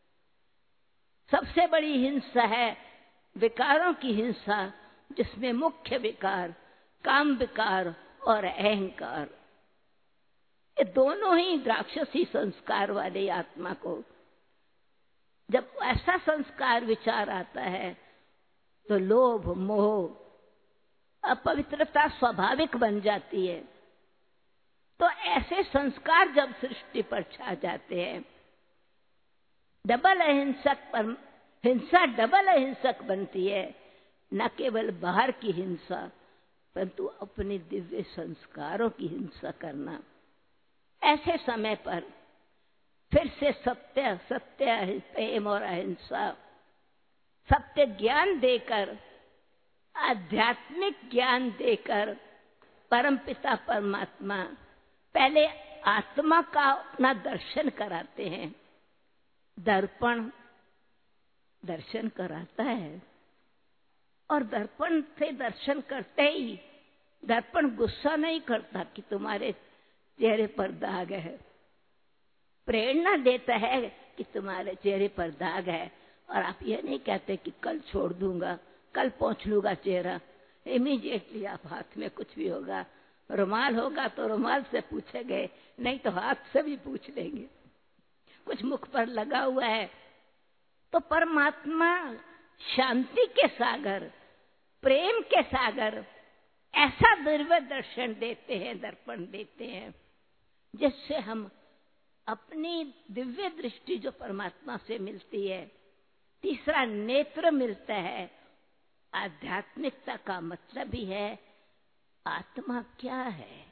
सबसे बड़ी हिंसा है विकारों की हिंसा, जिसमें मुख्य विकार काम विकार और अहंकार, ये दोनों ही राक्षसी संस्कार वाले आत्मा को, जब ऐसा संस्कार विचार आता है तो लोभ, मोह, अपवित्रता स्वाभाविक बन जाती है। तो ऐसे संस्कार जब सृष्टि पर छा जाते हैं, डबल अहिंसक पर हिंसा डबल अहिंसक बनती है। न केवल बाहर की हिंसा परंतु अपने दिव्य संस्कारों की हिंसा करना। ऐसे समय पर फिर से सत्य सत्य प्रेम और अहिंसा, सत्य ज्ञान देकर, आध्यात्मिक ज्ञान देकर परमपिता परमात्मा पहले आत्मा का अपना दर्शन कराते हैं। दर्पण दर्शन कराता है और दर्पण से दर्शन करते ही दर्पण गुस्सा नहीं करता कि तुम्हारे चेहरे पर दाग है, प्रेरणा देता है कि तुम्हारे चेहरे पर दाग है। और आप ये नहीं कहते कि कल छोड़ दूंगा, कल पोंछ लूंगा चेहरा। इमीडिएटली आप हाथ में कुछ भी होगा, रुमाल होगा तो रुमाल से पूछेंगे, नहीं तो हाथ से भी पूछ लेंगे। कुछ मुख पर लगा हुआ है तो परमात्मा शांति के सागर, प्रेम के सागर, ऐसा दिव्य दर्शन देते हैं, दर्पण देते हैं, जिससे हम अपनी दिव्य दृष्टि जो परमात्मा से मिलती है, तीसरा नेत्र मिलता है। आध्यात्मिकता का मतलब ही है आत्मा क्या है,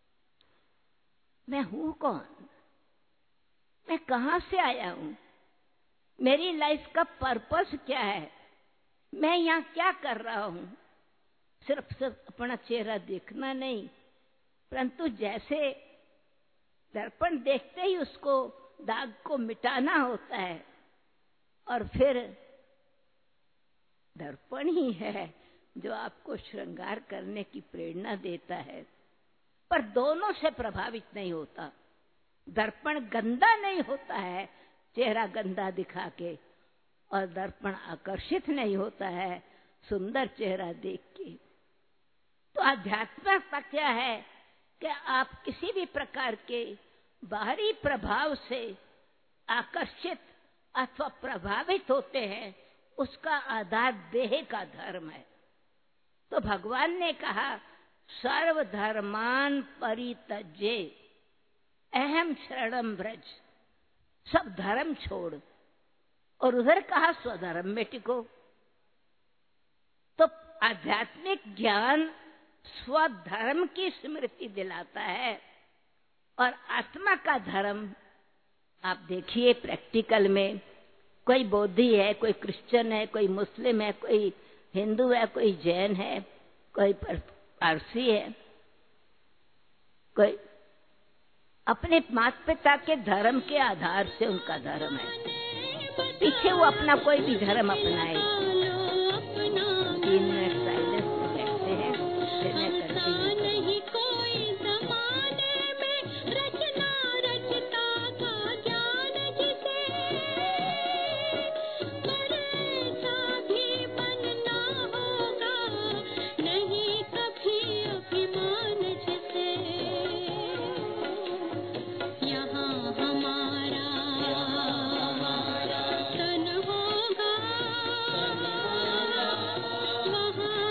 मैं हूं कौन, मैं कहां से आया हूं, मेरी लाइफ का पर्पस क्या है, मैं यहां क्या कर रहा हूं। सिर्फ सिर्फ अपना चेहरा देखना नहीं, परंतु जैसे दर्पण देखते ही उसको दाग को मिटाना होता है। और फिर दर्पण ही है जो आपको श्रृंगार करने की प्रेरणा देता है, पर दोनों से प्रभावित नहीं होता। दर्पण गंदा नहीं होता है चेहरा गंदा दिखा के, और दर्पण आकर्षित नहीं होता है सुंदर चेहरा देख के। तो आध्यात्मिकता क्या है कि आप किसी भी प्रकार के बाहरी प्रभाव से आकर्षित अथवा प्रभावित होते हैं, उसका आधार देह का धर्म है। तो भगवान ने कहा सर्वधर्मान परित्यज्य अहम शरणम व्रज, सब धर्म छोड़, और उधर कहा स्वधर्म में टिको। तो आध्यात्मिक ज्ञान स्वधर्म की स्मृति दिलाता है, और आत्मा का धर्म आप देखिए प्रैक्टिकल में, कोई बौद्धि है, कोई क्रिश्चियन है, कोई मुस्लिम है, कोई हिंदू है, कोई जैन है, कोई पारसी है, कोई अपने माता पिता के धर्म के आधार से उनका धर्म है। पीछे वो अपना कोई भी धर्म अपनाए। तीन मिनट साइलेंस में बैठते हैं, फिर मैं करती हूँ। वहाँ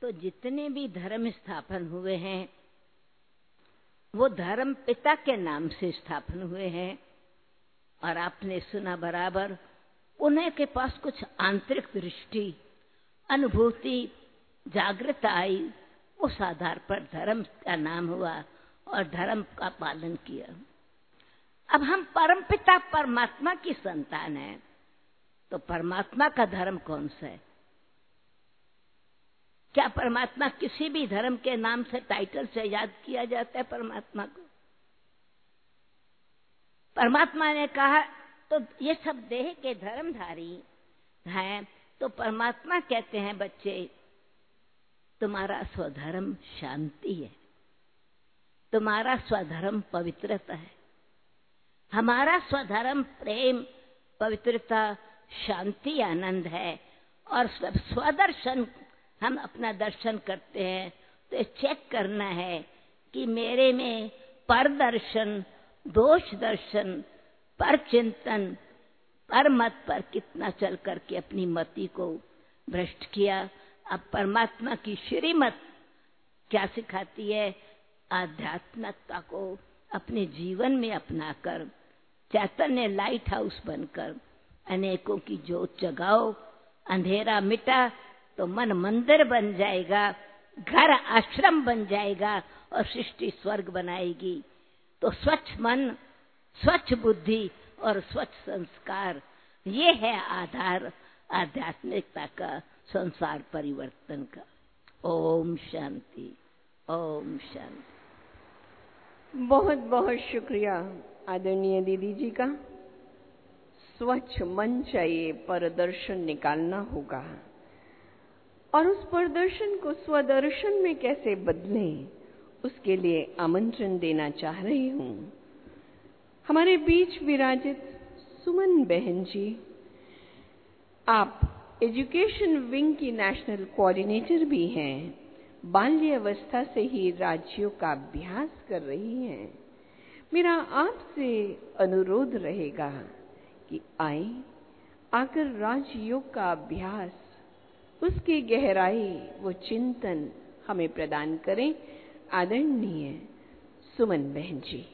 तो जितने भी धर्म स्थापन हुए हैं वो धर्म पिता के नाम से स्थापन हुए हैं। और आपने सुना बराबर, उन्हीं के पास कुछ आंतरिक दृष्टि, अनुभूति, जागृत आई, उस आधार पर धर्म का नाम हुआ और धर्म का पालन किया। अब हम परमपिता परमात्मा की संतान हैं, तो परमात्मा का धर्म कौन सा है? क्या परमात्मा किसी भी धर्म के नाम से, टाइटल से याद किया जाता है परमात्मा को? परमात्मा ने कहा तो ये सब देह के धर्मधारी हैं, तो परमात्मा कहते हैं बच्चे तुम्हारा स्वधर्म शांति है, तुम्हारा स्वधर्म पवित्रता है, हमारा स्वधर्म प्रेम, पवित्रता, शांति, आनंद है। और स्वदर्शन, हम अपना दर्शन करते हैं तो चेक करना है कि मेरे में परदर्शन, दोष दर्शन, पर चिंतन, पर मत पर कितना चल करके अपनी मति को भ्रष्ट किया। अब परमात्मा की श्रीमत क्या सिखाती है? आध्यात्मिकता को अपने जीवन में अपनाकर चैतन्य लाइट हाउस बनकर अनेकों की ज्योत जगाओ। अंधेरा मिटा तो मन मंदिर बन जाएगा, घर आश्रम बन जाएगा और सृष्टि स्वर्ग बनाएगी। तो स्वच्छ मन, स्वच्छ बुद्धि और स्वच्छ संस्कार, ये है आधार आध्यात्मिकता का, संसार परिवर्तन का। ओम शांति, ओम शांति। बहुत बहुत शुक्रिया आदरणीय दीदी जी का। स्वच्छ मन चाहिए, परदर्शन निकालना होगा और उस परदर्शन को स्वदर्शन में कैसे बदलें, उसके लिए आमंत्रण देना चाह रही हूँ। हमारे बीच विराजित सुमन बहन जी, आप एजुकेशन विंग की नेशनल कोऑर्डिनेटर भी हैं, बाल्यावस्था से ही राजयोग का अभ्यास कर रही हैं। मेरा आपसे अनुरोध रहेगा कि आए, आकर राजयोग का अभ्यास, उसकी गहराई, वो चिंतन हमें प्रदान करें। आदरणीय सुमन बहन जी।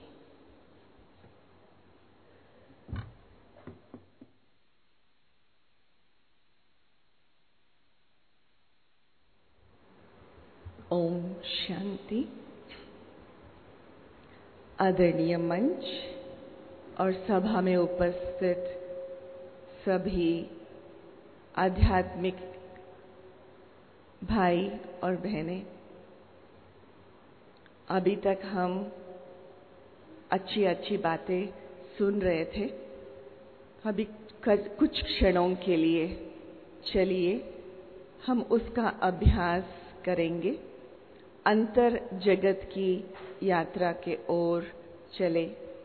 ओम शांति। आदरणीय मंच और सभा में उपस्थित सभी आध्यात्मिक भाई और बहनें, अभी तक हम अच्छी अच्छी बातें सुन रहे थे। अभी कुछ क्षणों के लिए चलिए हम उसका अभ्यास करेंगे। अंतर जगत की यात्रा के ओर चले।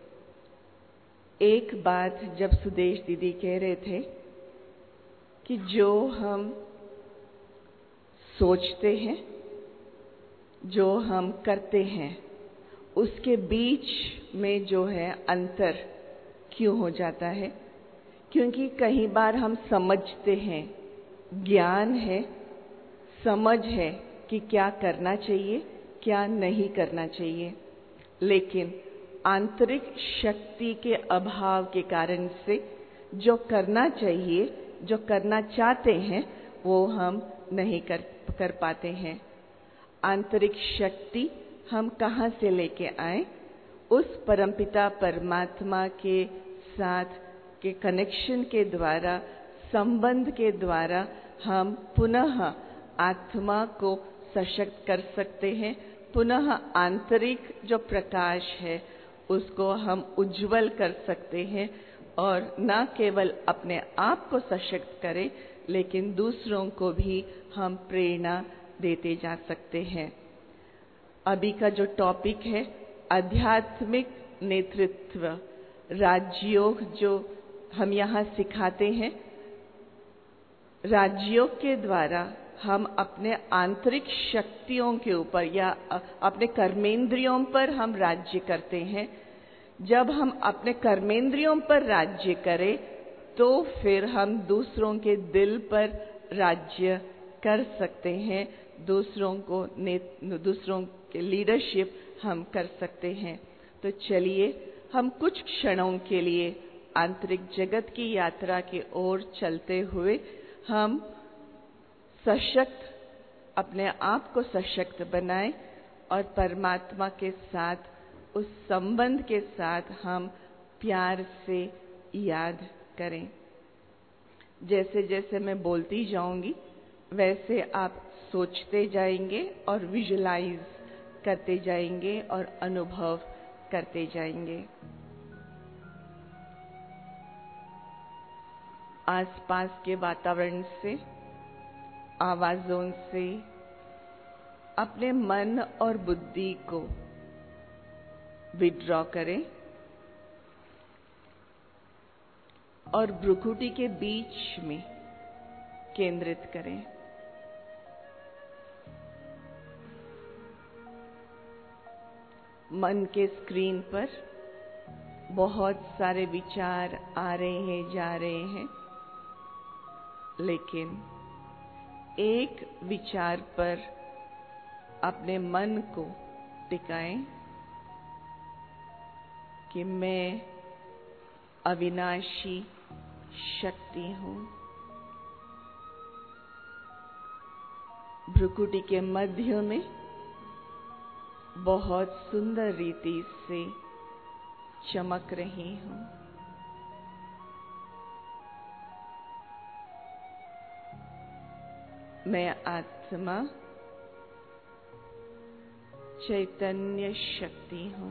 एक बात जब सुदेश दीदी कह रहे थे कि जो हम सोचते हैं, जो हम करते हैं, उसके बीच में जो है अंतर क्यों हो जाता है? क्योंकि कई बार हम समझते हैं, ज्ञान है, समझ है कि क्या करना चाहिए, क्या नहीं करना चाहिए, लेकिन आंतरिक शक्ति के अभाव के कारण से जो करना चाहिए, जो करना चाहते हैं, वो हम नहीं कर कर पाते हैं। आंतरिक शक्ति हम कहाँ से लेके आए? उस परमपिता परमात्मा के साथ के कनेक्शन के द्वारा, संबंध के द्वारा हम पुनः आत्मा को सशक्त कर सकते हैं। पुनः आंतरिक जो प्रकाश है उसको हम उज्जवल कर सकते हैं और न केवल अपने आप को सशक्त करें, लेकिन दूसरों को भी हम प्रेरणा देते जा सकते हैं। अभी का जो टॉपिक है आध्यात्मिक नेतृत्व, राजयोग जो हम यहाँ सिखाते हैं, राजयोग के द्वारा हम अपने आंतरिक शक्तियों के ऊपर या अपने कर्मेंद्रियों पर हम राज्य करते हैं। जब हम अपने कर्मेंद्रियों पर राज्य करें तो फिर हम दूसरों के दिल पर राज्य कर सकते हैं, दूसरों को दूसरों के लीडरशिप हम कर सकते हैं। तो चलिए हम कुछ क्षणों के लिए आंतरिक जगत की यात्रा की ओर चलते हुए हम सशक्त, अपने आप को सशक्त बनाएं और परमात्मा के साथ, उस संबंध के साथ हम प्यार से याद करें। जैसे जैसे मैं बोलती जाऊंगी वैसे आप सोचते जाएंगे और विजुलाइज करते जाएंगे और अनुभव करते जाएंगे। आसपास के वातावरण से, आवाजों से अपने मन और बुद्धि को विड्रॉ करें और भ्रुकुटी के बीच में केंद्रित करें। मन के स्क्रीन पर बहुत सारे विचार आ रहे हैं, जा रहे हैं, लेकिन एक विचार पर अपने मन को टिकाएं कि मैं अविनाशी शक्ति हूं। भ्रुकुटी के मध्य में बहुत सुंदर रीति से चमक रही हूं। मैं आत्मा चैतन्य शक्ति हूं।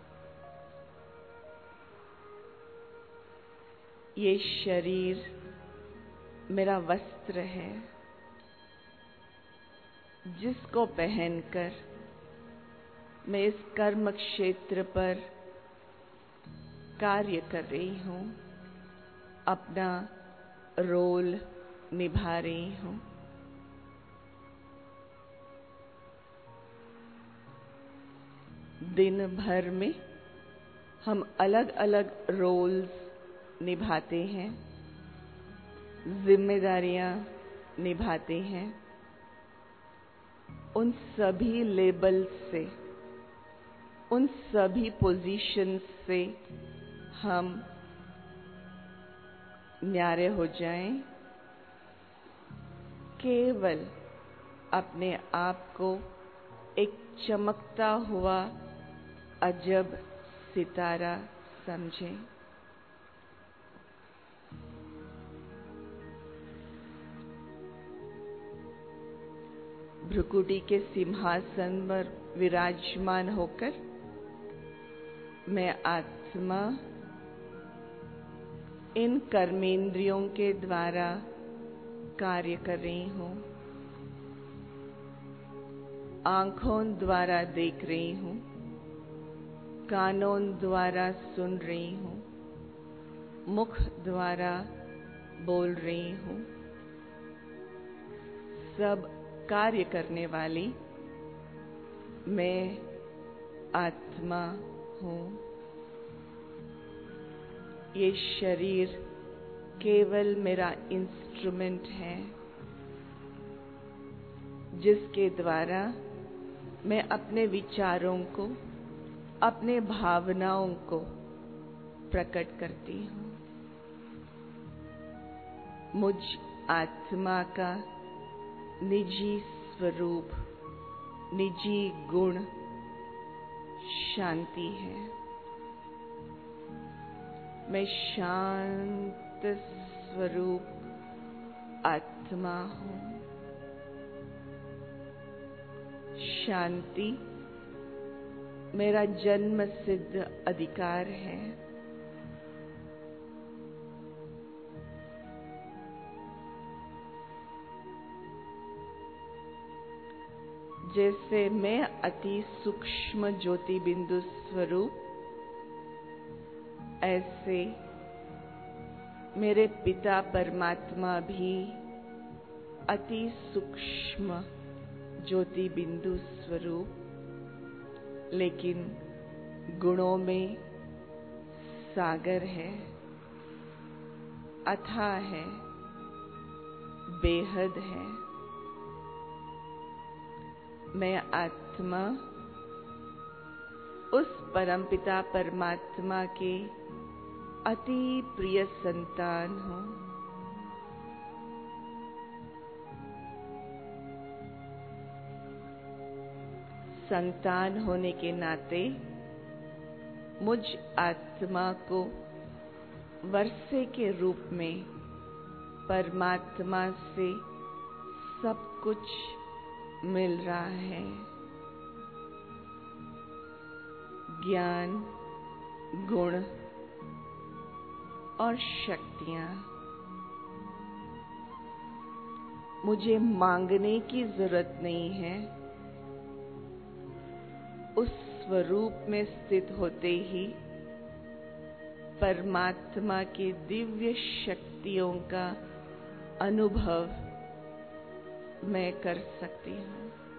ये शरीर मेरा वस्त्र है जिसको पहनकर मैं इस कर्म क्षेत्र पर कार्य कर रही हूं, अपना रोल निभा रही हूं। दिन भर में हम अलग अलग रोल्स निभाते हैं, जिम्मेदारियां निभाते हैं। उन सभी लेबल्स से, उन सभी पोजीशंस से हम न्यारे हो जाएं, केवल अपने आप को एक चमकता हुआ अजब सितारा समझें। भ्रुकुटी के सिंहासन पर विराजमान होकर मैं आत्मा इन कर्मेंद्रियों के द्वारा कार्य कर रही हूं, आंखों द्वारा देख रही हूं, कानों द्वारा सुन रही हूं, मुख द्वारा बोल रही हूं। सब कार्य करने वाली मैं आत्मा हूं। ये शरीर केवल मेरा इंस्ट्रूमेंट है जिसके द्वारा मैं अपने विचारों को, अपने भावनाओं को प्रकट करती हूं। मुझ आत्मा का निजी स्वरूप, निजी गुण शांति है। मैं शांत स्वरूप आत्मा हूं। शांति मेरा जन्म सिद्ध अधिकार है। जैसे मैं अति सूक्ष्म ज्योति बिंदु स्वरूप, ऐसे मेरे पिता परमात्मा भी अति सूक्ष्म ज्योति बिंदु स्वरूप, लेकिन गुणों में सागर है, अथाह है, बेहद है। मैं आत्मा उस परमपिता परमात्मा के अति प्रिय संतान हूँ। संतान होने के नाते मुझ आत्मा को वर्षे के रूप में परमात्मा से सब कुछ मिल रहा है। ज्ञान, गुण और शक्तियां। मुझे मांगने की जरूरत नहीं है। उस स्वरूप में स्थित होते ही परमात्मा की दिव्य शक्तियों का अनुभव मैं कर सकती हूँ।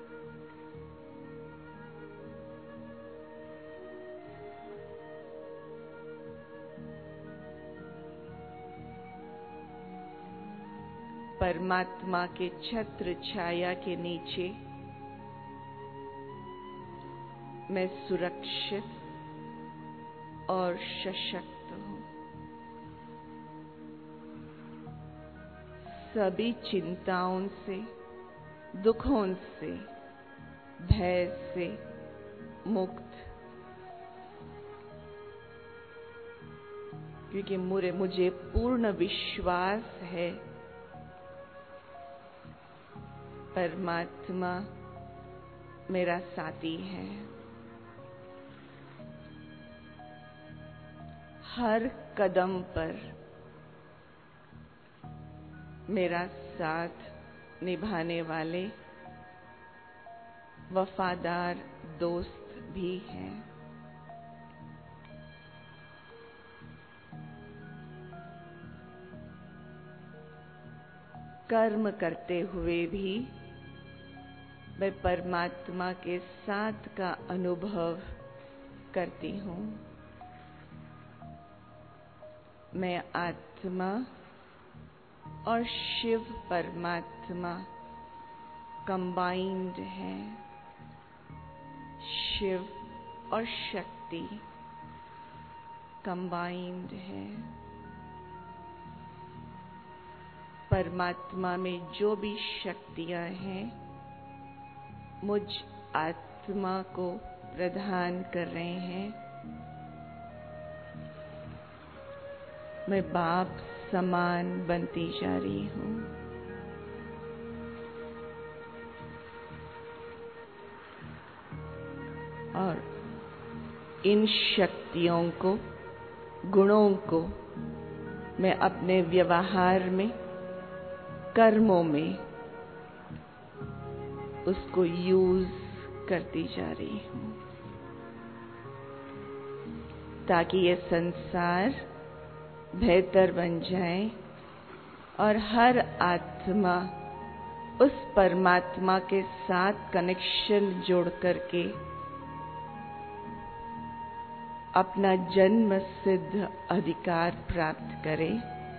परमात्मा के छत्र छाया के नीचे मैं सुरक्षित और सशक्त हूँ। सभी चिंताओं से, दुखों से, भय से मुक्त, क्योंकि मुझे मुझे पूर्ण विश्वास है परमात्मा मेरा साथी है। हर कदम पर मेरा साथ निभाने वाले वफादार दोस्त भी हैं। कर्म करते हुए भी मैं परमात्मा के साथ का अनुभव करती हूँ। मैं आत्मा और शिव परमात्मा कंबाइंड है। शिव और शक्ति कंबाइंड है। परमात्मा में जो भी शक्तियां हैं मुझ आत्मा को प्रदान कर रहे हैं। मैं बाप समान बनती जा रही हूँ। और इन शक्तियों को, गुणों को मैं अपने व्यवहार में, कर्मों में उसको यूज करती जा रही हूँ, ताकि ये संसार बेहतर बन जाए और हर आत्मा उस परमात्मा के साथ कनेक्शन जोड़ करके अपना जन्म सिद्ध अधिकार प्राप्त करे।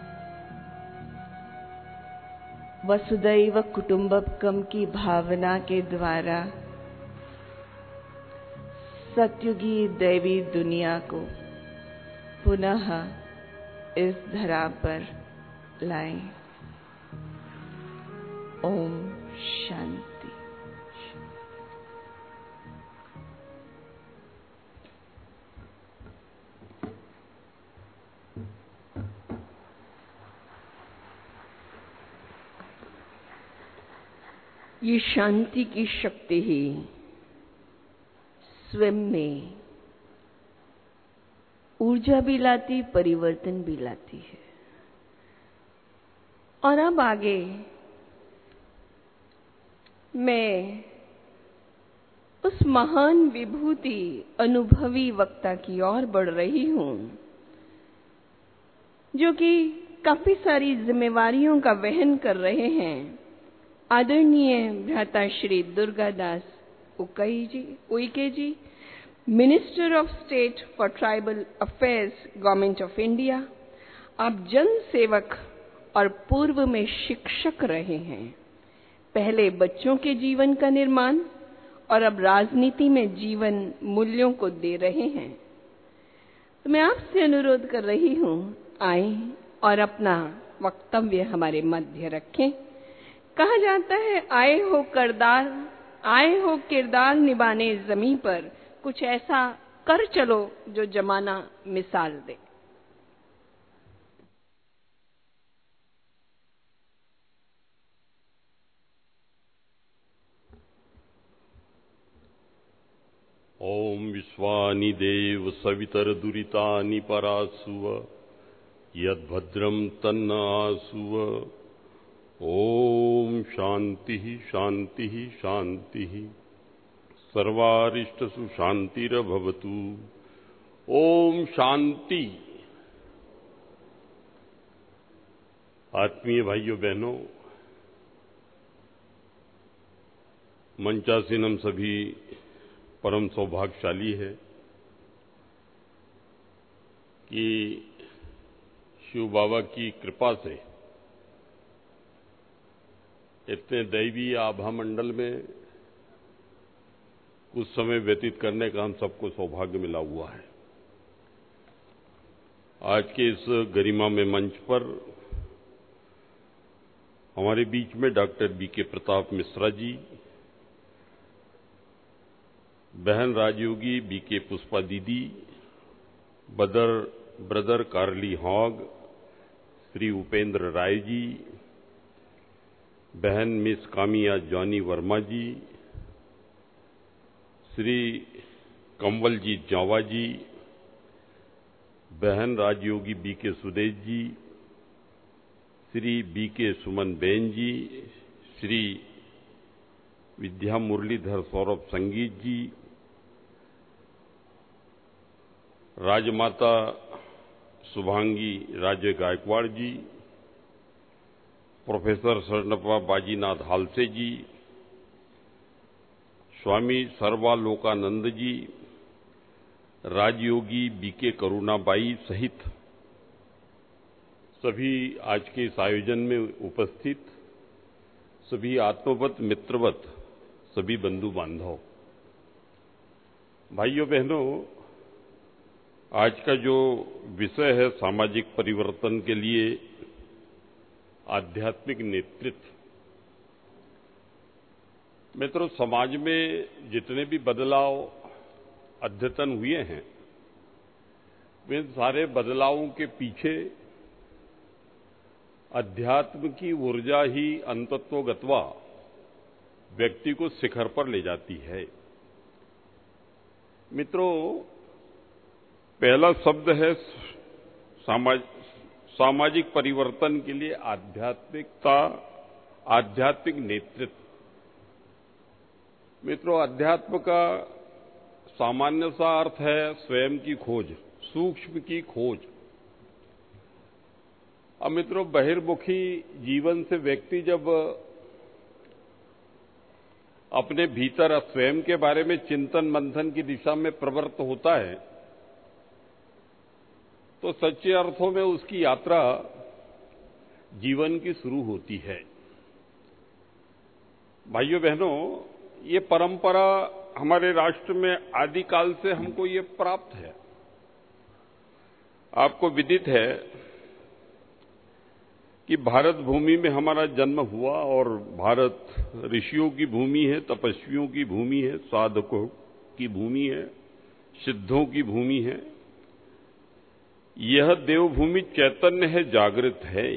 वसुदैव कुटुंबकम की भावना के द्वारा सत्युगी दैवी दुनिया को पुनः इस धरा पर लाएं। ओम शांति। ये शांति की शक्ति ही स्वयं में ऊर्जा भी लाती, परिवर्तन भी लाती है। और अब आगे मैं उस महान विभूति अनुभवी वक्ता की ओर बढ़ रही हूं, जो कि काफी सारी जिम्मेवारियों का वहन कर रहे हैं। आदरणीय भ्राता Shri Durgadas Uikey ji, Uikey ji, minister of state for tribal affairs, government of India. आप जन सेवक और पूर्व में शिक्षक रहे हैं। पहले बच्चों के जीवन का निर्माण और अब राजनीति में जीवन मूल्यों को दे रहे हैं। तो मैं आपसे अनुरोध कर रही हूं, आए और अपना वक्तव्य हमारे मध्य रखें। कहा जाता है, आए हो किरदार आए हो किरदार निभाने जमीन पर, कुछ ऐसा कर चलो जो जमाना मिसाल दे। ओम विश्वानि देव सवितर दुरितानि परासुव यद्भद्रम तन्न आसुव। ओम शांति शांति शांति सर्वारिष्टसु शांतिरभवतु। ओम शांति। आत्मीय भाइयों बहनों, मंचासीन हम सभी परम सौभाग्यशाली है कि शिव बाबा की कृपा से इतने दैवीय आभा मंडल में कुछ समय व्यतीत करने का हम सबको सौभाग्य मिला हुआ है। आज के इस गरिमा में मंच पर हमारे बीच में डॉक्टर बी के प्रताप मिश्रा जी, बहन राजयोगी बी के Pushpa Didi, brother brother Carly Hogg, Shri Upendra Rai ji, बहन मिस कामिया जॉनी वर्मा जी, श्री कंवलजीत जावा जी, बहन Rajyogi B K Sudesh ji, Shri B K Suman बेन जी, श्री विद्या मुरलीधर सौरभ संगीत जी, राजमाता शुभांगी राजे गायकवाड़ जी, प्रोफेसर स्वर्णप्पा बाजीनाथ हालसे जी, स्वामी सर्वालोकानंद जी, राजयोगी बीके करुणाबाई सहित सभी आज के इस आयोजन में उपस्थित सभी आत्मवत मित्रवत सभी बंधु बांधव, भाइयों बहनों, आज का जो विषय है सामाजिक परिवर्तन के लिए आध्यात्मिक नेतृत्व। मित्रों, समाज में जितने भी बदलाव अद्यतन हुए हैं, वे सारे बदलावों के पीछे अध्यात्म की ऊर्जा ही अंतत्वगत्वा व्यक्ति को शिखर पर ले जाती है। मित्रों, पहला शब्द है समाज सामाजिक परिवर्तन के लिए आध्यात्मिकता, आध्यात्मिक नेतृत्व। मित्रों, अध्यात्म का सामान्य सा अर्थ है स्वयं की खोज, सूक्ष्म की खोज। अब मित्रों, बहिर्मुखी जीवन से व्यक्ति जब अपने भीतर स्वयं के बारे में चिंतन मंथन की दिशा में प्रवृत्त होता है, तो सच्चे अर्थों में उसकी यात्रा जीवन की शुरू होती है। भाइयों बहनों, ये परंपरा हमारे राष्ट्र में आदिकाल से हमको ये प्राप्त है। आपको विदित है कि भारत भूमि में हमारा जन्म हुआ और भारत ऋषियों की भूमि है, तपस्वियों की भूमि है, साधकों की भूमि है, सिद्धों की भूमि है। यह देवभूमि चैतन्य है, जागृत है।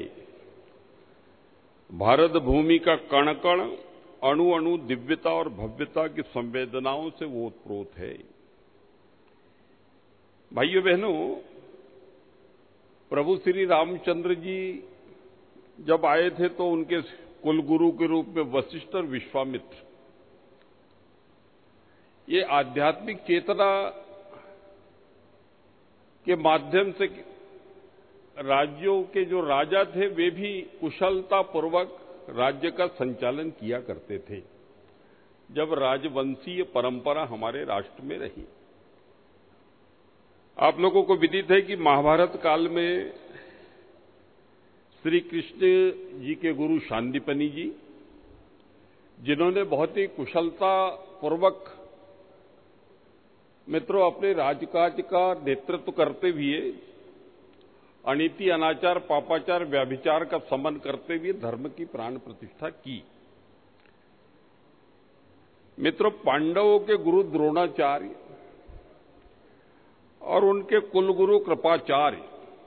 भारत भूमि का कण कण, अणु अणु दिव्यता और भव्यता की संवेदनाओं से वो ओतप्रोत है। भाइयों बहनों, प्रभु श्री रामचंद्र जी जब आए थे तो उनके कुलगुरु के रूप में वशिष्ठ और विश्वामित्र, ये आध्यात्मिक चेतना के माध्यम से राज्यों के जो राजा थे वे भी कुशलता पूर्वक राज्य का संचालन किया करते थे, जब राजवंशीय परंपरा हमारे राष्ट्र में रही। आप लोगों को विदित है कि महाभारत काल में श्री कृष्ण जी के गुरु शांतिपनि जी जिन्होंने बहुत ही कुशलता पूर्वक मित्रों अपने राजकाज का नेतृत्व करते हुए अनीति, अनाचार, पापाचार, व्याभिचार का समन करते हुए धर्म की प्राण प्रतिष्ठा की। मित्रों, पांडवों के गुरु द्रोणाचार्य और उनके कुलगुरु कृपाचार्य,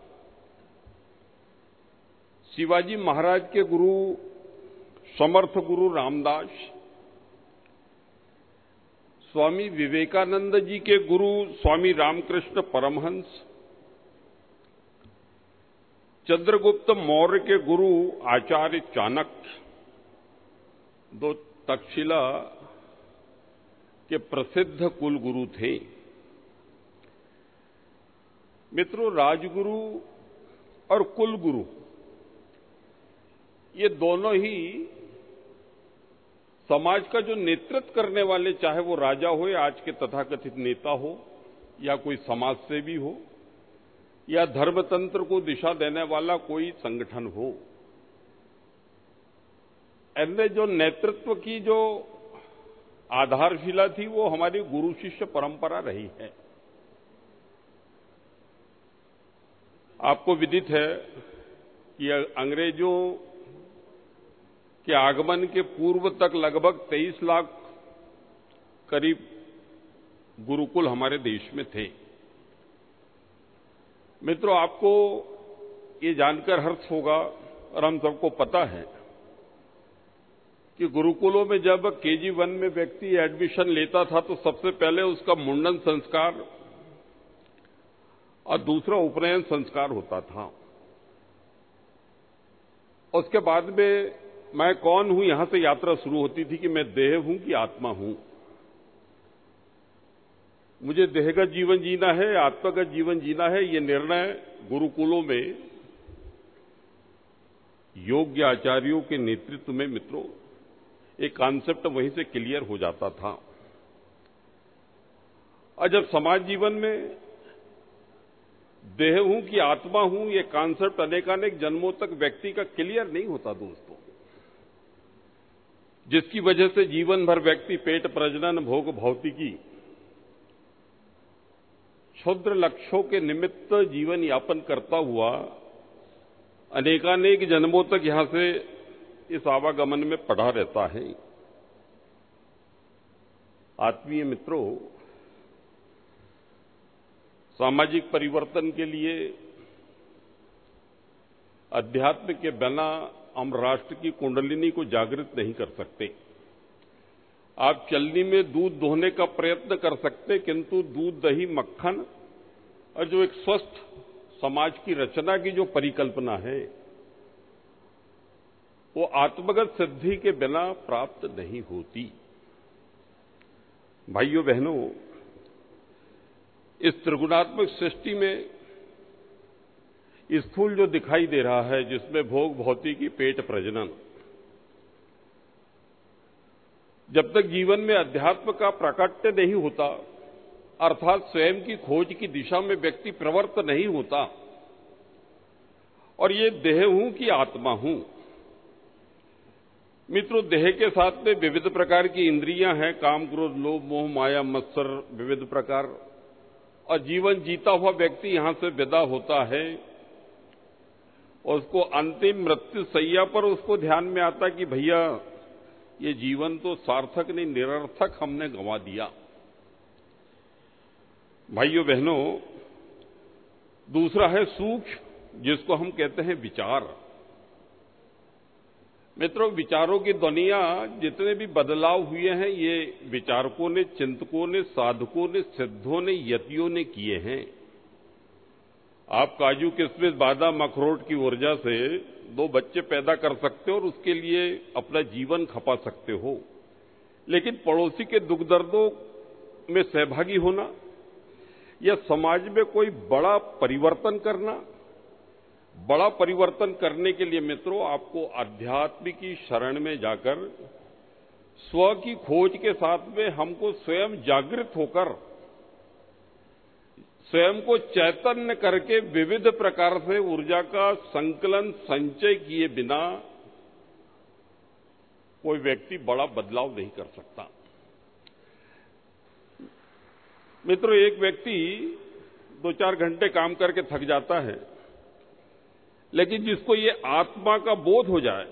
शिवाजी महाराज के गुरु समर्थ गुरु रामदास, स्वामी विवेकानंद जी के गुरु स्वामी रामकृष्ण परमहंस, चंद्रगुप्त मौर्य के गुरु आचार्य चाणक्य, दो तक्षशिला के प्रसिद्ध कुलगुरु थे। मित्रों, राजगुरु और कुलगुरु ये दोनों ही समाज का जो नेतृत्व करने वाले, चाहे वो राजा हो या आज के तथाकथित नेता हो या कोई समाज सेवी हो या धर्मतंत्र को दिशा देने वाला कोई संगठन हो, ऐसे जो नेतृत्व की जो आधारशिला थी वो हमारी गुरु शिष्य परंपरा रही है। आपको विदित है कि अंग्रेजों के आगमन के पूर्व तक लगभग तेईस लाख करीब गुरुकुल हमारे देश में थे। मित्रों, आपको ये जानकर हर्ष होगा और हम सबको पता है कि गुरुकुलों में जब केजी वन में व्यक्ति एडमिशन लेता था तो सबसे पहले उसका मुंडन संस्कार और दूसरा उपनयन संस्कार होता था। उसके बाद में मैं कौन हूं, यहां से यात्रा शुरू होती थी कि मैं देह हूं कि आत्मा हूं, मुझे देहगत जीवन जीना है, आत्मागत जीवन जीना है। ये निर्णय गुरुकुलों में योग्य आचार्यों के नेतृत्व में मित्रों एक कॉन्सेप्ट वहीं से क्लियर हो जाता था। और जब समाज जीवन में देह हूं कि आत्मा हूं, ये कॉन्सेप्ट अनेकानेक जन्मों तक व्यक्ति का क्लियर नहीं होता दोस्तों, जिसकी वजह से जीवन भर व्यक्ति पेट प्रजनन, भोग, भौतिकी, क्षुद्र लक्ष्यों के निमित्त जीवन यापन करता हुआ अनेकानेक जन्मों तक यहां से इस आवागमन में पड़ा रहता है। आत्मीय मित्रों, सामाजिक परिवर्तन के लिए अध्यात्म के बिना हम राष्ट्र की कुंडलिनी को जागृत नहीं कर सकते। आप चलनी में दूध दोहने का प्रयत्न कर सकते, किंतु दूध, दही, मक्खन और जो एक स्वस्थ समाज की रचना की जो परिकल्पना है वो आत्मगत सिद्धि के बिना प्राप्त नहीं होती। भाइयों बहनों, इस त्रिगुणात्मक सृष्टि में स्थूल जो दिखाई दे रहा है, जिसमें भोग, भौतिकी, पेट प्रजनन, जब तक जीवन में अध्यात्म का प्राकट्य नहीं होता, अर्थात स्वयं की खोज की दिशा में व्यक्ति प्रवृत्त नहीं होता और ये देह हूं कि आत्मा हूं। मित्रों, देह के साथ में विविध प्रकार की इंद्रियां हैं, काम, क्रोध, लोभ, मोह, माया, मत्सर, विविध प्रकार, और जीवन जीता हुआ व्यक्ति यहां से विदा होता है और उसको अंतिम मृत्यु सैया पर उसको ध्यान में आता कि भैया ये जीवन तो सार्थक नहीं, निरर्थक हमने गंवा दिया। भाइयों बहनों, दूसरा है सूक्ष्म, जिसको हम कहते हैं विचार। मित्रों, विचारों की दुनिया जितने भी बदलाव हुए हैं ये विचारकों ने, चिंतकों ने, साधकों ने, सिद्धों ने, यतियों ने किए हैं। आप काजू, किशमिश, बादाम, अखरोट की ऊर्जा से दो बच्चे पैदा कर सकते हो और उसके लिए अपना जीवन खपा सकते हो, लेकिन पड़ोसी के दुख दर्दों में सहभागी होना या समाज में कोई बड़ा परिवर्तन करना, बड़ा परिवर्तन करने के लिए मित्रों आपको आध्यात्म की शरण में जाकर स्व की खोज के साथ में हमको स्वयं जागृत होकर, स्वयं को चैतन्य करके विविध प्रकार से ऊर्जा का संकलन, संचय किए बिना कोई व्यक्ति बड़ा बदलाव नहीं कर सकता। मित्रों, एक व्यक्ति दो चार घंटे काम करके थक जाता है, लेकिन जिसको ये आत्मा का बोध हो जाए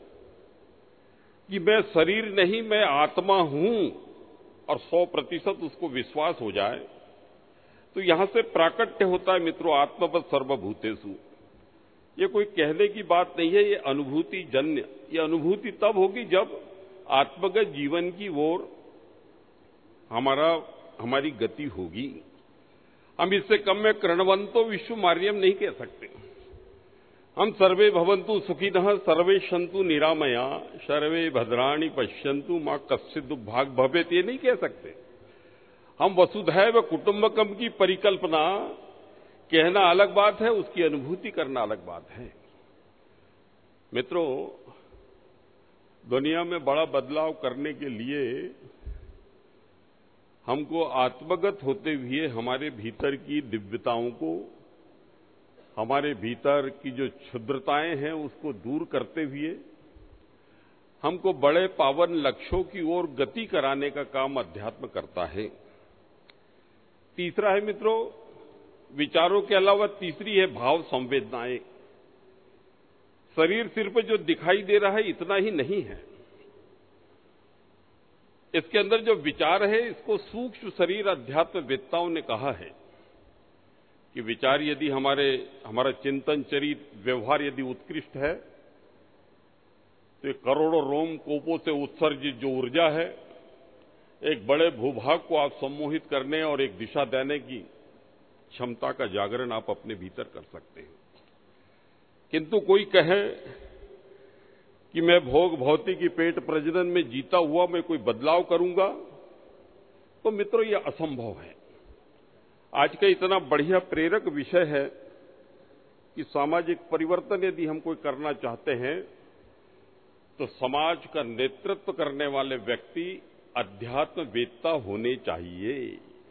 कि मैं शरीर नहीं, मैं आत्मा हूं, और सौ प्रतिशत उसको विश्वास हो जाए, तो यहां से प्राकट्य होता है मित्रों आत्मवत् सर्वभूतेषु। ये कोई कहने की बात नहीं है, ये अनुभूति जन्य। ये अनुभूति तब होगी जब आत्मगत जीवन की ओर हमारा हमारी गति होगी। हम इससे कम में कृणवंतो विश्व मार्यम नहीं कह सकते। हम सर्वे भवन्तु सुखिनः सर्वे सन्तु निरामया सर्वे भद्राणि पश्यन्तु मां कश्चित् दुर्भाग् भवेत्, ये नहीं कह सकते। हम वसुधैव कुटुंबकम की परिकल्पना कहना अलग बात है, उसकी अनुभूति करना अलग बात है। मित्रों, दुनिया में बड़ा बदलाव करने के लिए हमको आत्मगत होते हुए हमारे भीतर की दिव्यताओं को, हमारे भीतर की जो क्षुद्रताएं हैं उसको दूर करते हुए हमको बड़े पावन लक्ष्यों की ओर गति कराने का काम अध्यात्म करता है। तीसरा है मित्रों, विचारों के अलावा तीसरी है भाव संवेदनाएं। शरीर सिर पर जो दिखाई दे रहा है इतना ही नहीं है, इसके अंदर जो विचार है इसको सूक्ष्म शरीर अध्यात्म वेत्ताओं ने कहा है कि विचार यदि हमारे हमारा चिंतन चरित्र व्यवहार यदि उत्कृष्ट है तो करोड़ों रोम कोपों से उत्सर्जित जो ऊर्जा है एक बड़े भूभाग को आप सम्मोहित करने और एक दिशा देने की क्षमता का जागरण आप अपने भीतर कर सकते हैं। किंतु कोई कहे कि मैं भोग भौतिकी पेट प्रजनन में जीता हुआ मैं कोई बदलाव करूंगा, तो मित्रों ये असंभव है। आज का इतना बढ़िया प्रेरक विषय है कि सामाजिक परिवर्तन यदि हम कोई करना चाहते हैं तो समाज का नेतृत्व करने वाले व्यक्ति अध्यात्मवेत्ता होने चाहिए।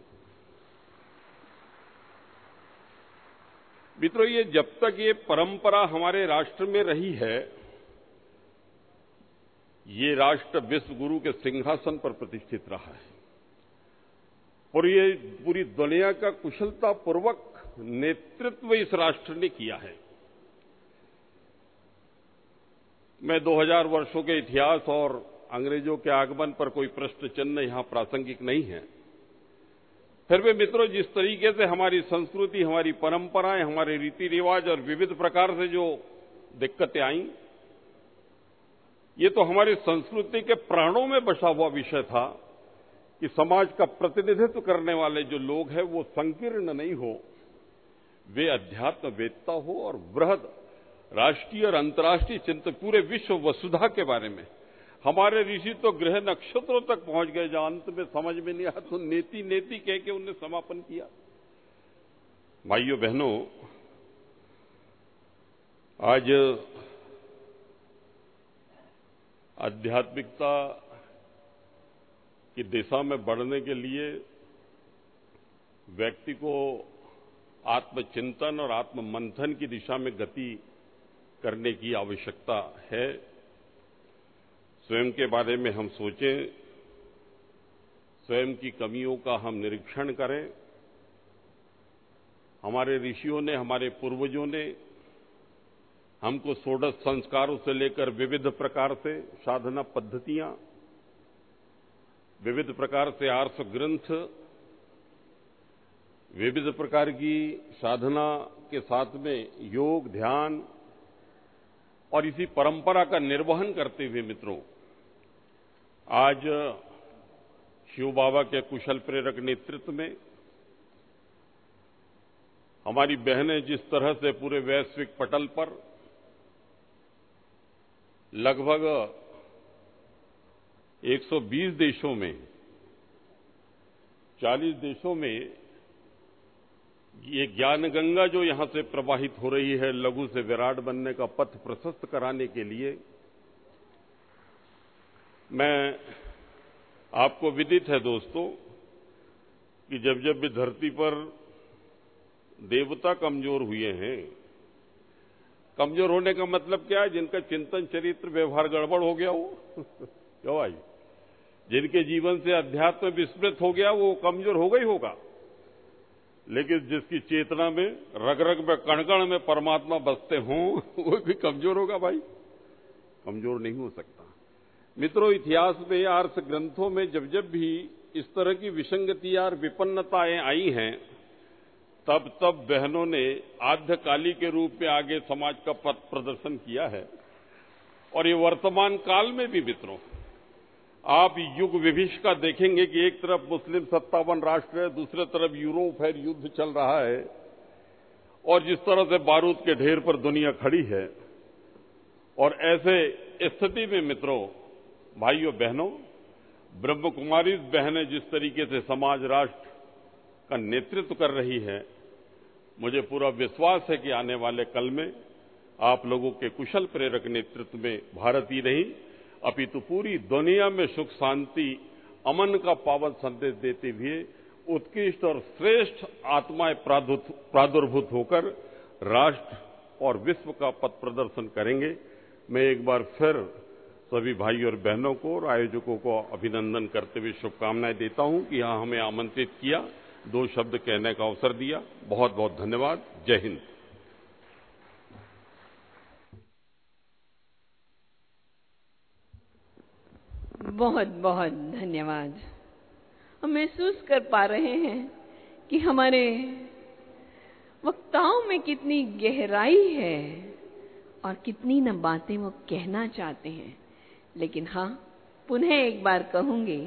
मित्रों, ये जब तक ये परंपरा हमारे राष्ट्र में रही है, ये राष्ट्र विश्व गुरु के सिंहासन पर प्रतिष्ठित रहा है और ये पूरी दुनिया का कुशलतापूर्वक नेतृत्व इस राष्ट्र ने किया है। मैं दो हज़ार वर्षों के इतिहास और अंग्रेजों के आगमन पर कोई प्रश्न चिन्ह यहां प्रासंगिक नहीं है। फिर भी मित्रों, जिस तरीके से हमारी संस्कृति, हमारी परंपराएं, हमारे रीति रिवाज और विविध प्रकार से जो दिक्कतें आई, ये तो हमारी संस्कृति के प्राणों में बसा हुआ विषय था कि समाज का प्रतिनिधित्व करने वाले जो लोग हैं वो संकीर्ण नहीं हो, वे अध्यात्मवेत्ता हो और बृहद राष्ट्रीय और अंतर्राष्ट्रीय चिंतन पूरे विश्व वसुधा के बारे में। हमारे ऋषि तो ग्रह नक्षत्रों तक पहुंच गए, जहां अंत में समझ में नहीं आया तो नेति नेति कह के उन्हें समापन किया। भाइयों बहनों, आज आध्यात्मिकता की दिशा में बढ़ने के लिए व्यक्ति को आत्मचिंतन और आत्ममंथन की दिशा में गति करने की आवश्यकता है। स्वयं के बारे में हम सोचें, स्वयं की कमियों का हम निरीक्षण करें। हमारे ऋषियों ने, हमारे पूर्वजों ने हमको षोडश संस्कारों से लेकर विविध प्रकार से साधना पद्धतियां, विविध प्रकार से आर्ष ग्रंथ, विविध प्रकार की साधना के साथ में योग, ध्यान और इसी परंपरा का निर्वहन करते हुए मित्रों, आज शिव बाबा के कुशल प्रेरक नेतृत्व में हमारी बहनें जिस तरह से पूरे वैश्विक पटल पर लगभग एक सौ बीस देशों में, चालीस देशों में ये ज्ञान गंगा जो यहां से प्रवाहित हो रही है, लघु से विराट बनने का पथ प्रशस्त कराने के लिए, मैं आपको विदित है दोस्तों कि जब जब भी धरती पर देवता कमजोर हुए हैं, कमजोर होने का मतलब क्या है? जिनका चिंतन चरित्र व्यवहार गड़बड़ हो गया हो क्यों भाई? जिनके जीवन से अध्यात्म विस्मृत हो गया वो कमजोर होगा ही होगा। लेकिन जिसकी चेतना में रग रग में कण कण में परमात्मा बसते हों वो भी कमजोर होगा भाई? कमजोर नहीं हो सकता। मित्रों, इतिहास में आर्ष ग्रंथों में जब जब भी इस तरह की विसंगतियां और विपन्नताएं आई हैं तब तब बहनों ने आद्यकाली के रूप में आगे समाज का पथ प्रदर्शन किया है। और ये वर्तमान काल में भी मित्रों, आप युग विभिष का देखेंगे कि एक तरफ मुस्लिम सत्तावन राष्ट्र है, दूसरे तरफ यूरोप है, युद्ध चल रहा है, और जिस तरह से बारूद के ढेर पर दुनिया खड़ी है। और ऐसे स्थिति में मित्रों, भाइयों बहनों, ब्रह्म कुमारी बहनें जिस तरीके से समाज राष्ट्र का नेतृत्व कर रही है, मुझे पूरा विश्वास है कि आने वाले कल में आप लोगों के कुशल प्रेरक नेतृत्व में भारत ही नहीं अपितु पूरी दुनिया में सुख शांति अमन का पावन संदेश देते हुए उत्कृष्ट और श्रेष्ठ आत्माएं प्रादुर्भूत होकर राष्ट्र और विश्व का पथ प्रदर्शन करेंगे। मैं एक बार फिर सभी भाई और बहनों को और आयोजकों को अभिनंदन करते हुए शुभकामनाएं देता हूं कि यहां हमें आमंत्रित किया, दो शब्द कहने का अवसर दिया। बहुत बहुत धन्यवाद। जय हिंद। बहुत बहुत धन्यवाद। हम महसूस कर पा रहे हैं कि हमारे वक्ताओं में कितनी गहराई है और कितनी न बातें वो कहना चाहते हैं। लेकिन हाँ, पुनः एक बार कहूंगी,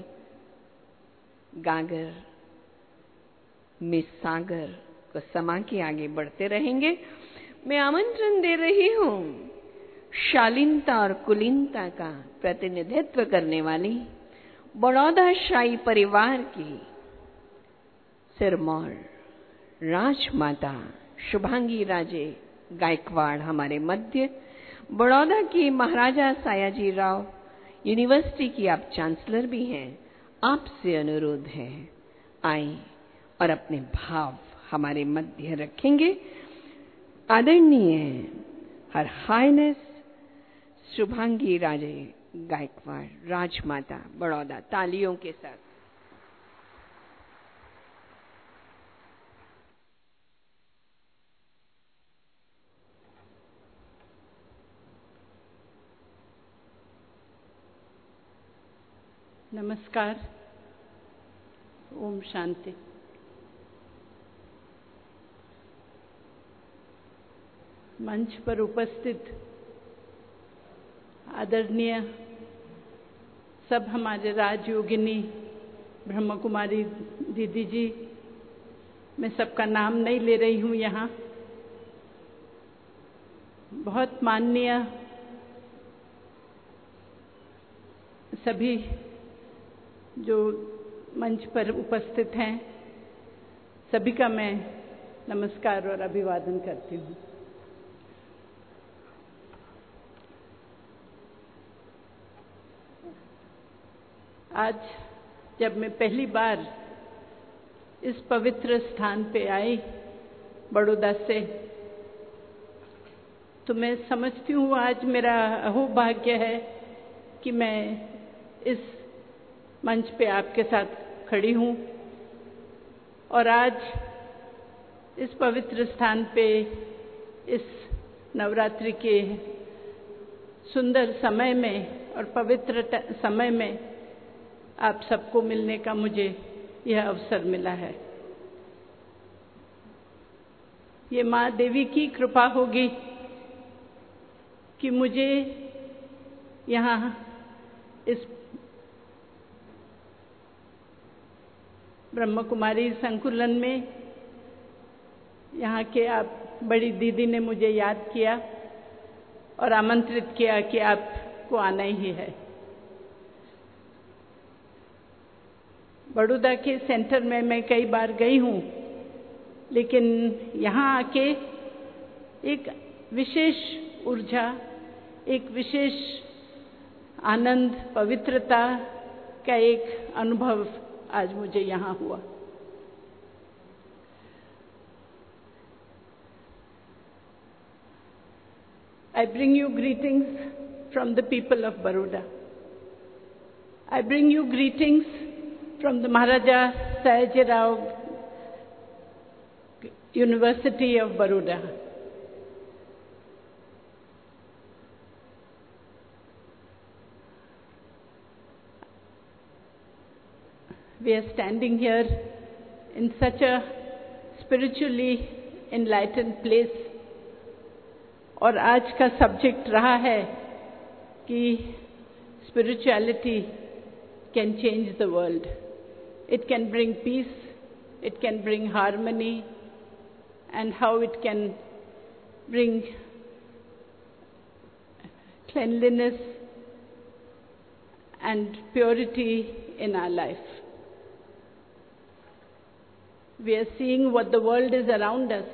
गागर में सागर को समा के आगे बढ़ते रहेंगे। मैं आमंत्रण दे रही हूं शालीनता और कुलीनता का प्रतिनिधित्व करने वाली बड़ौदा शाही परिवार की सिरमौर राजमाता शुभांगी राजे गायकवाड़ हमारे मध्य, बड़ौदा की महाराजा सायाजी राव यूनिवर्सिटी की आप चांसलर भी हैं। आपसे अनुरोध है, आए और अपने भाव हमारे मध्य रखेंगे। आदरणीय हर हाइनेस शुभांगी राजे गायकवाड़ राजमाता बड़ौदा, तालियों के साथ। नमस्कार, ओम शांति। मंच पर उपस्थित आदरणीय सब हमारे राजयोगिनी ब्रह्म कुमारी दीदी जी, मैं सबका नाम नहीं ले रही हूँ यहाँ। बहुत माननीय सभी जो मंच पर उपस्थित हैं, सभी का मैं नमस्कार और अभिवादन करती हूँ। आज जब मैं पहली बार इस पवित्र स्थान पे आई बड़ौदा से, तो मैं समझती हूँ आज मेरा अहोभाग्य है कि मैं इस मंच पे आपके साथ खड़ी हूँ और आज इस पवित्र स्थान पे इस नवरात्रि के सुंदर समय में और पवित्र समय में आप सबको मिलने का मुझे यह अवसर मिला है। ये माँ देवी की कृपा होगी कि मुझे यहाँ इस ब्रह्म कुमारी संकुलन में यहाँ के आप बड़ी दीदी ने मुझे याद किया और आमंत्रित किया कि आपको आना ही है। बड़ौदा के सेंटर में मैं कई बार गई हूँ, लेकिन यहाँ आके एक विशेष ऊर्जा, एक विशेष आनंद, पवित्रता का एक अनुभव आज मुझे यहाँ हुआ। I bring you greetings from the people of Baroda. I bring you greetings from the Maharaja Sayajirao University of Baroda. We are standing here in such a spiritually enlightened place, और आज का सब्जेक्ट रहा है कि spirituality can change the world. It can bring peace, it can bring harmony, and how it can bring cleanliness and purity in our life. We are seeing what the world is around us.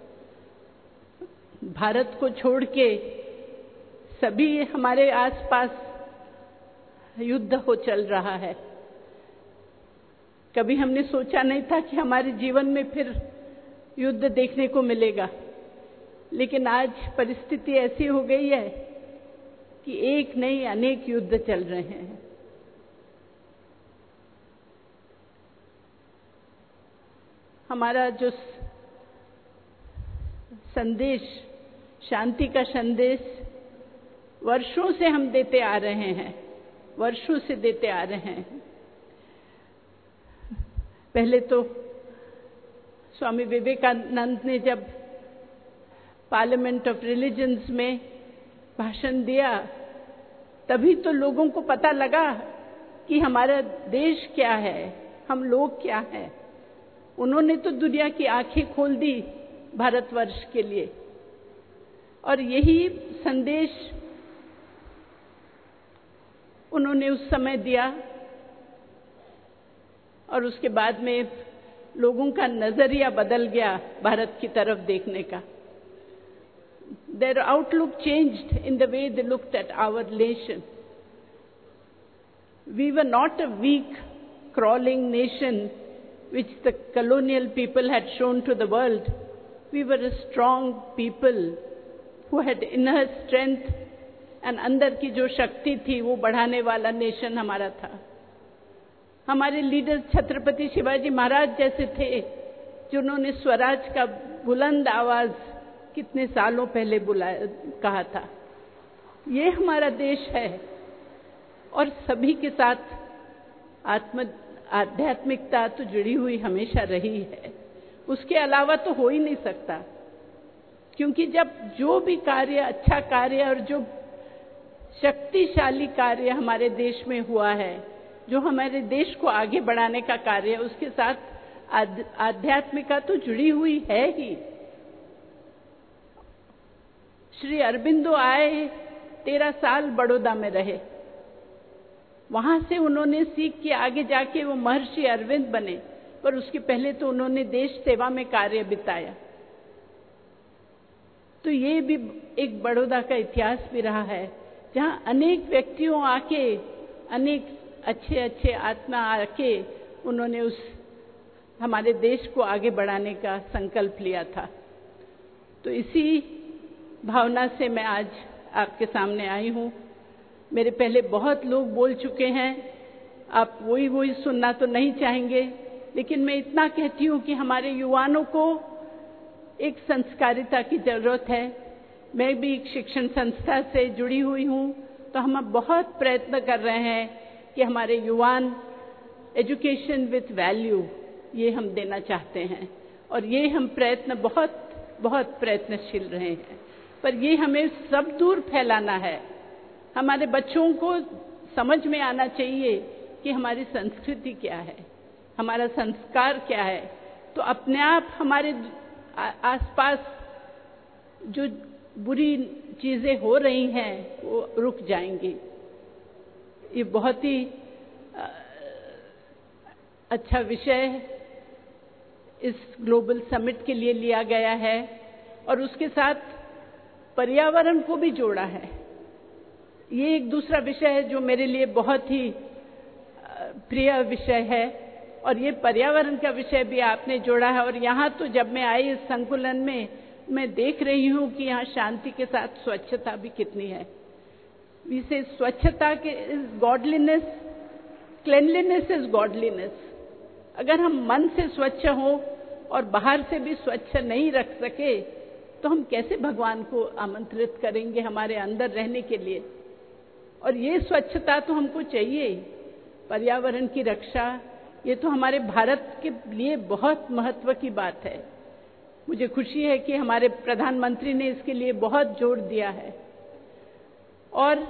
Bharat को छोड़ के सभी हमारे आसपास युद्ध हो चल रहा है. कभी हमने सोचा नहीं था कि हमारे जीवन में फिर युद्ध देखने को मिलेगा, लेकिन आज परिस्थिति ऐसी हो गई है कि एक नहीं अनेक युद्ध चल रहे हैं. हमारा जो संदेश, शांति का संदेश वर्षों से हम देते आ रहे हैं, वर्षों से देते आ रहे हैं. पहले तो स्वामी विवेकानंद ने जब पार्लियामेंट ऑफ रिलीजन्स में भाषण दिया, तभी तो लोगों को पता लगा कि हमारा देश क्या है, हम लोग क्या हैं. उन्होंने तो दुनिया की आंखें खोल दी भारतवर्ष के लिए, और यही संदेश उन्होंने उस समय दिया, और उसके बाद में लोगों का नजरिया बदल गया भारत की तरफ देखने का. Their outlook changed in the way they looked at our nation. We were not a weak, crawling nation which the colonial people had shown to the world. We were a strong people who had inner strength, and अंदर की जो शक्ति थी वो बढ़ाने वाला nation हमारा था. हमारे लीडर छत्रपति शिवाजी महाराज जैसे थे, जिन्होंने स्वराज का बुलंद आवाज कितने सालों पहले बुलाया कहा था. ये हमारा देश है, और सभी के साथ आत्म आध्यात्मिकता तो जुड़ी हुई हमेशा रही है. उसके अलावा तो हो ही नहीं सकता, क्योंकि जब जो भी कार्य, अच्छा कार्य और जो शक्तिशाली कार्य हमारे देश में हुआ है, जो हमारे देश को आगे बढ़ाने का कार्य, उसके साथ आध्यात्मिकता तो जुड़ी हुई है ही. श्री अरबिंदो आए, तेरह साल बड़ौदा में रहे. वहां से उन्होंने सीख के आगे जाके वो महर्षि अरविंद बने, पर उसके पहले तो उन्होंने देश सेवा में कार्य बिताया. तो ये भी एक बड़ौदा का इतिहास भी रहा है, जहां अनेक व्यक्तियों आके, अनेक अच्छे अच्छे आत्मा आके उन्होंने उस हमारे देश को आगे बढ़ाने का संकल्प लिया था. तो इसी भावना से मैं आज आपके सामने आई हूँ. मेरे पहले बहुत लोग बोल चुके हैं, आप वही वही सुनना तो नहीं चाहेंगे, लेकिन मैं इतना कहती हूँ कि हमारे युवाओं को एक संस्कारिता की जरूरत है. मैं भी एक शिक्षण संस्था से जुड़ी हुई हूँ, तो हम बहुत प्रयत्न कर रहे हैं कि हमारे युवान एजुकेशन विथ वैल्यू ये हम देना चाहते हैं, और ये हम प्रयत्न बहुत बहुत प्रयत्नशील रहे हैं. पर ये हमें सब दूर फैलाना है. हमारे बच्चों को समझ में आना चाहिए कि हमारी संस्कृति क्या है, हमारा संस्कार क्या है. तो अपने आप हमारे आसपास जो बुरी चीजें हो रही हैं वो रुक जाएंगी. ये बहुत ही अच्छा विषय इस ग्लोबल समिट के लिए लिया गया है, और उसके साथ पर्यावरण को भी जोड़ा है. ये एक दूसरा विषय है जो मेरे लिए बहुत ही प्रिय विषय है, और ये पर्यावरण का विषय भी आपने जोड़ा है. और यहाँ तो जब मैं आई इस संकुलन में, मैं देख रही हूँ कि यहाँ शांति के साथ स्वच्छता भी कितनी है। इसे स्वच्छता के गॉडलीनेस, क्लेनलीनेस इज गॉडलीनेस। अगर हम मन से स्वच्छ हों और बाहर से भी स्वच्छ नहीं रख सके तो हम कैसे भगवान को आमंत्रित करेंगे हमारे अंदर रहने के लिए। और ये स्वच्छता तो हमको चाहिए। पर्यावरण की रक्षा, ये तो हमारे भारत के लिए बहुत महत्व की बात है। मुझे खुशी है कि हमारे प्रधानमंत्री ने इसके लिए बहुत जोर दिया है। और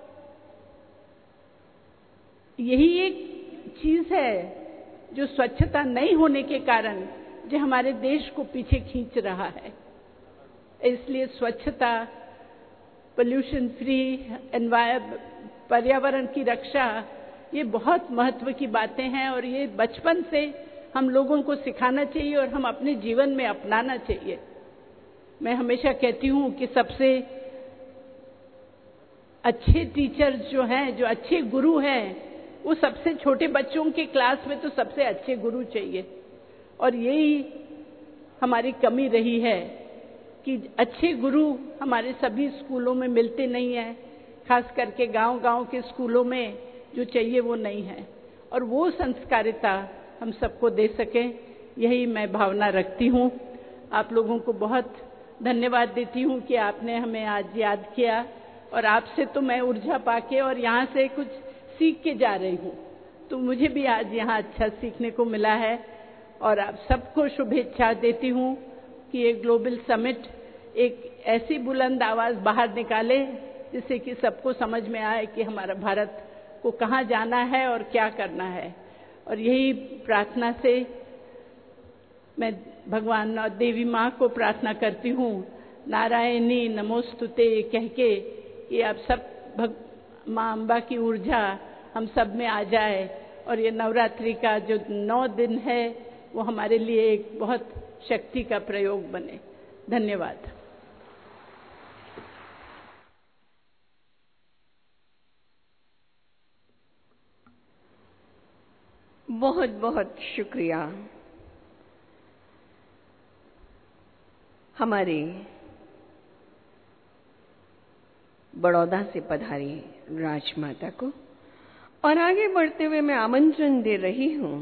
यही एक चीज है जो स्वच्छता नहीं होने के कारण जो हमारे देश को पीछे खींच रहा है। इसलिए स्वच्छता, पोल्यूशन फ्री एनवायरनमेंट, पर्यावरण की रक्षा, ये बहुत महत्व की बातें हैं और ये बचपन से हम लोगों को सिखाना चाहिए और हम अपने जीवन में अपनाना चाहिए। मैं हमेशा कहती हूँ कि सबसे अच्छे टीचर्स जो हैं, जो अच्छे गुरु हैं, वो सबसे छोटे बच्चों के क्लास में तो सबसे अच्छे गुरु चाहिए। और यही हमारी कमी रही है कि अच्छे गुरु हमारे सभी स्कूलों में मिलते नहीं हैं, खास करके गांव-गांव के स्कूलों में जो चाहिए वो नहीं है। और वो संस्कारिता हम सबको दे सकें, यही मैं भावना रखती हूँ। आप लोगों को बहुत धन्यवाद देती हूँ कि आपने हमें आज याद किया और आपसे तो मैं ऊर्जा पाके और यहाँ से कुछ सीख के जा रही हूँ। तो मुझे भी आज यहाँ अच्छा सीखने को मिला है और आप सबको शुभेच्छा देती हूँ कि ये ग्लोबल समिट एक ऐसी बुलंद आवाज बाहर निकाले जिससे कि सबको समझ में आए कि हमारा भारत को कहाँ जाना है और क्या करना है। और यही प्रार्थना से मैं भगवान और देवी माँ को प्रार्थना करती हूँ, नारायणी नमोस्तुते कह के कि आप सब भग माँ अम्बा की ऊर्जा हम सब में आ जाए और ये नवरात्रि का जो नौ दिन है वो हमारे लिए एक बहुत शक्ति का प्रयोग बने। धन्यवाद। बहुत बहुत शुक्रिया हमारे बड़ौदा से पधारी राजमाता को। और आगे बढ़ते हुए मैं आमंत्रण दे रही हूँ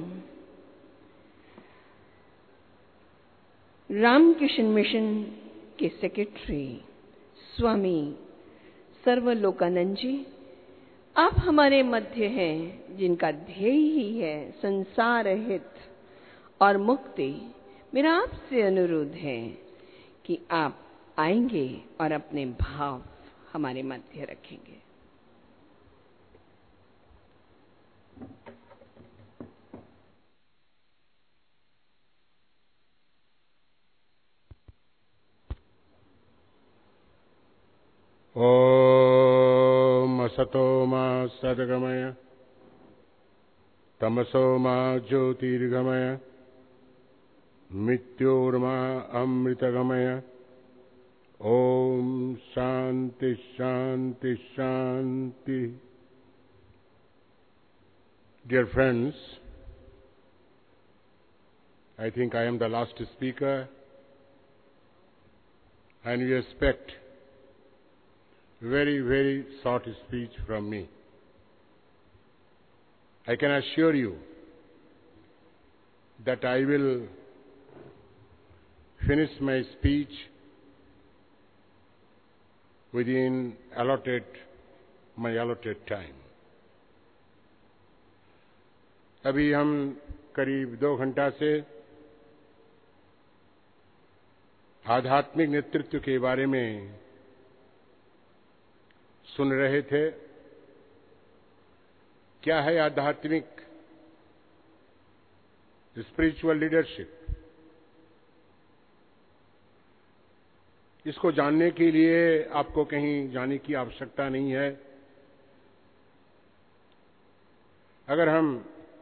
रामकृष्ण मिशन के सेक्रेटरी स्वामी सर्वलोकानंद जी। आप हमारे मध्य हैं जिनका ध्येय ही है संसार हित और मुक्ति। मेरा आपसे अनुरोध है कि आप आएंगे और अपने भाव हमारे मध्य रखेंगे। ओम असतो मा सद्गमय तमसो मा ज्योतिर्गमय मृत्योर्मा अमृतगमय। ओम शांति शांति शांति। Dear friends, I think I am the last speaker and you expect very, very short speech from me. I can assure you that I will finish my speech within allotted, my allotted time. अभी हम करीब दो घंटा से आध्यात्मिक नेतृत्व के बारे में सुन रहे थे। क्या है आध्यात्मिक स्पिरिचुअल लीडरशिप? इसको जानने के लिए आपको कहीं जाने की आवश्यकता नहीं है। अगर हम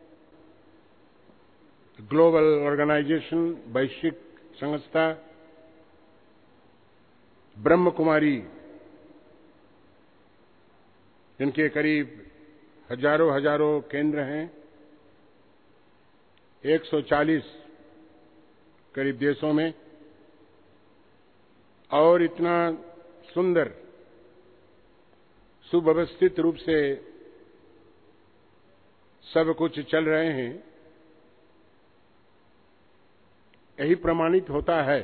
ग्लोबल ऑर्गेनाइजेशन, वैश्विक संस्था ब्रह्म कुमारी, जिनके करीब हजारों हजारों केंद्र हैं, एक सौ चालीस करीब देशों में, और इतना सुंदर सुव्यवस्थित रूप से सब कुछ चल रहे हैं, यही प्रमाणित होता है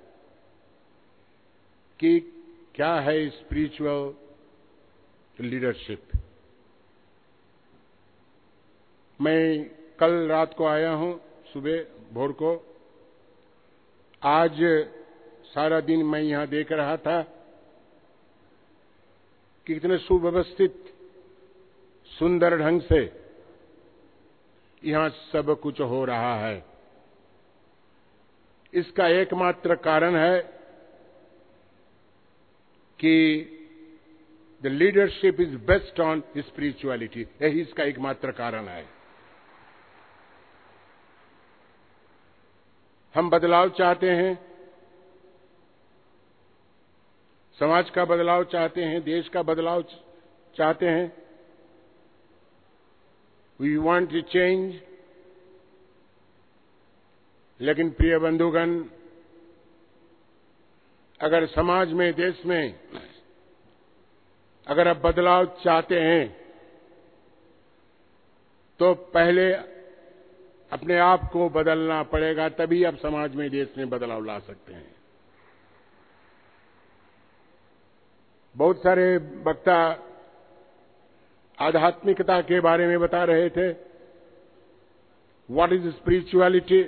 कि क्या है स्पिरिचुअल लीडरशिप। मैं कल रात को आया हूं, सुबह भोर को। आज सारा दिन मैं यहां देख रहा था कि कितने सुव्यवस्थित सुंदर ढंग से यहां सब कुछ हो रहा है। इसका एकमात्र कारण है कि the leadership is based on spirituality. यही इसका एकमात्र कारण है। हम बदलाव चाहते हैं, समाज का बदलाव चाहते हैं, देश का बदलाव चाहते हैं। We want to change. लेकिन प्रिय बंधुगण, अगर समाज में, देश में अगर आप बदलाव चाहते हैं तो पहले अपने आप को बदलना पड़ेगा, तभी आप समाज में, देश में बदलाव ला सकते हैं। बहुत सारे वक्ता आध्यात्मिकता के बारे में बता रहे थे। What is spirituality?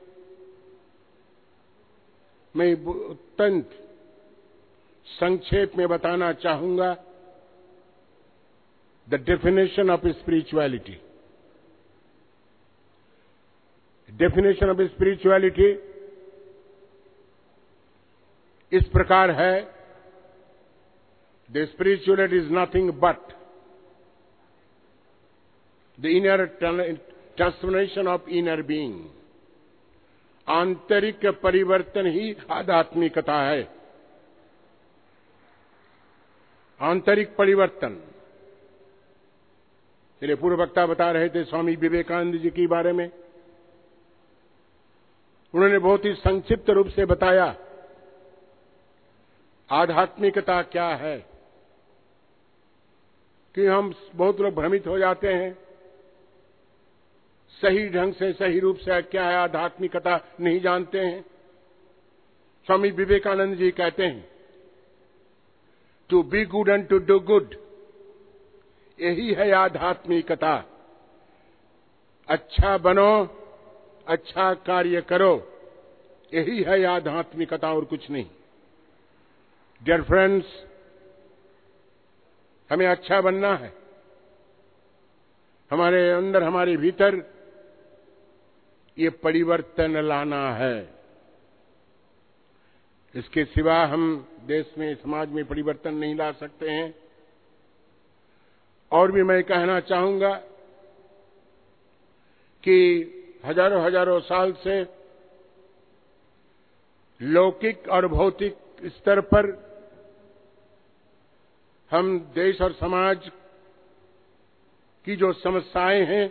मैं अत्यंत संक्षेप में बताना चाहूंगा the definition of spirituality. Definition of spirituality इस प्रकार है, the spirituality is nothing but the inner transformation of inner being. आंतरिक परिवर्तन ही आध्यात्मिकता है। आंतरिक परिवर्तन। मेरे पूर्व वक्ता बता रहे थे स्वामी विवेकानंद जी के बारे में। उन्होंने बहुत ही संक्षिप्त रूप से बताया आध्यात्मिकता क्या है। कि हम बहुत लोग भ्रमित हो जाते हैं, सही ढंग से, सही रूप से क्या है आध्यात्मिकता नहीं जानते हैं। स्वामी विवेकानंद जी कहते हैं to be good and to do good, यही है आध्यात्मिकता। अच्छा बनो, अच्छा कार्य करो, यही है आध्यात्मिकता और कुछ नहीं। डियर फ्रेंड्स, हमें अच्छा बनना है। हमारे अंदर, हमारे भीतर ये परिवर्तन लाना है। इसके सिवा हम देश में, समाज में परिवर्तन नहीं ला सकते हैं। और भी मैं कहना चाहूंगा कि हजारों हजारों साल से लौकिक और भौतिक स्तर पर हम देश और समाज की जो समस्याएं हैं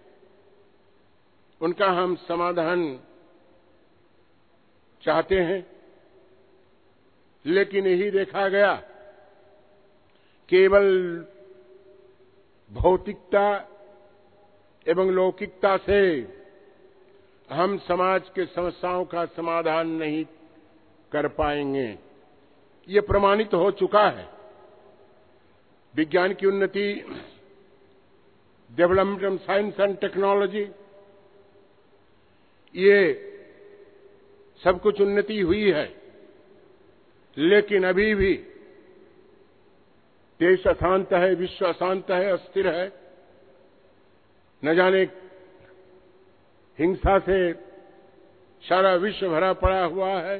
उनका हम समाधान चाहते हैं। लेकिन यही देखा गया केवल भौतिकता एवं लौकिकता से हम समाज के समस्याओं का समाधान नहीं कर पाएंगे। ये प्रमाणित हो चुका है। विज्ञान की उन्नति, development of science and technology, ये सब कुछ उन्नति हुई है। लेकिन अभी भी देश अशांत है, विश्व अशांत है, अस्थिर है। न जाने हिंसा से सारा विश्व भरा पड़ा हुआ है।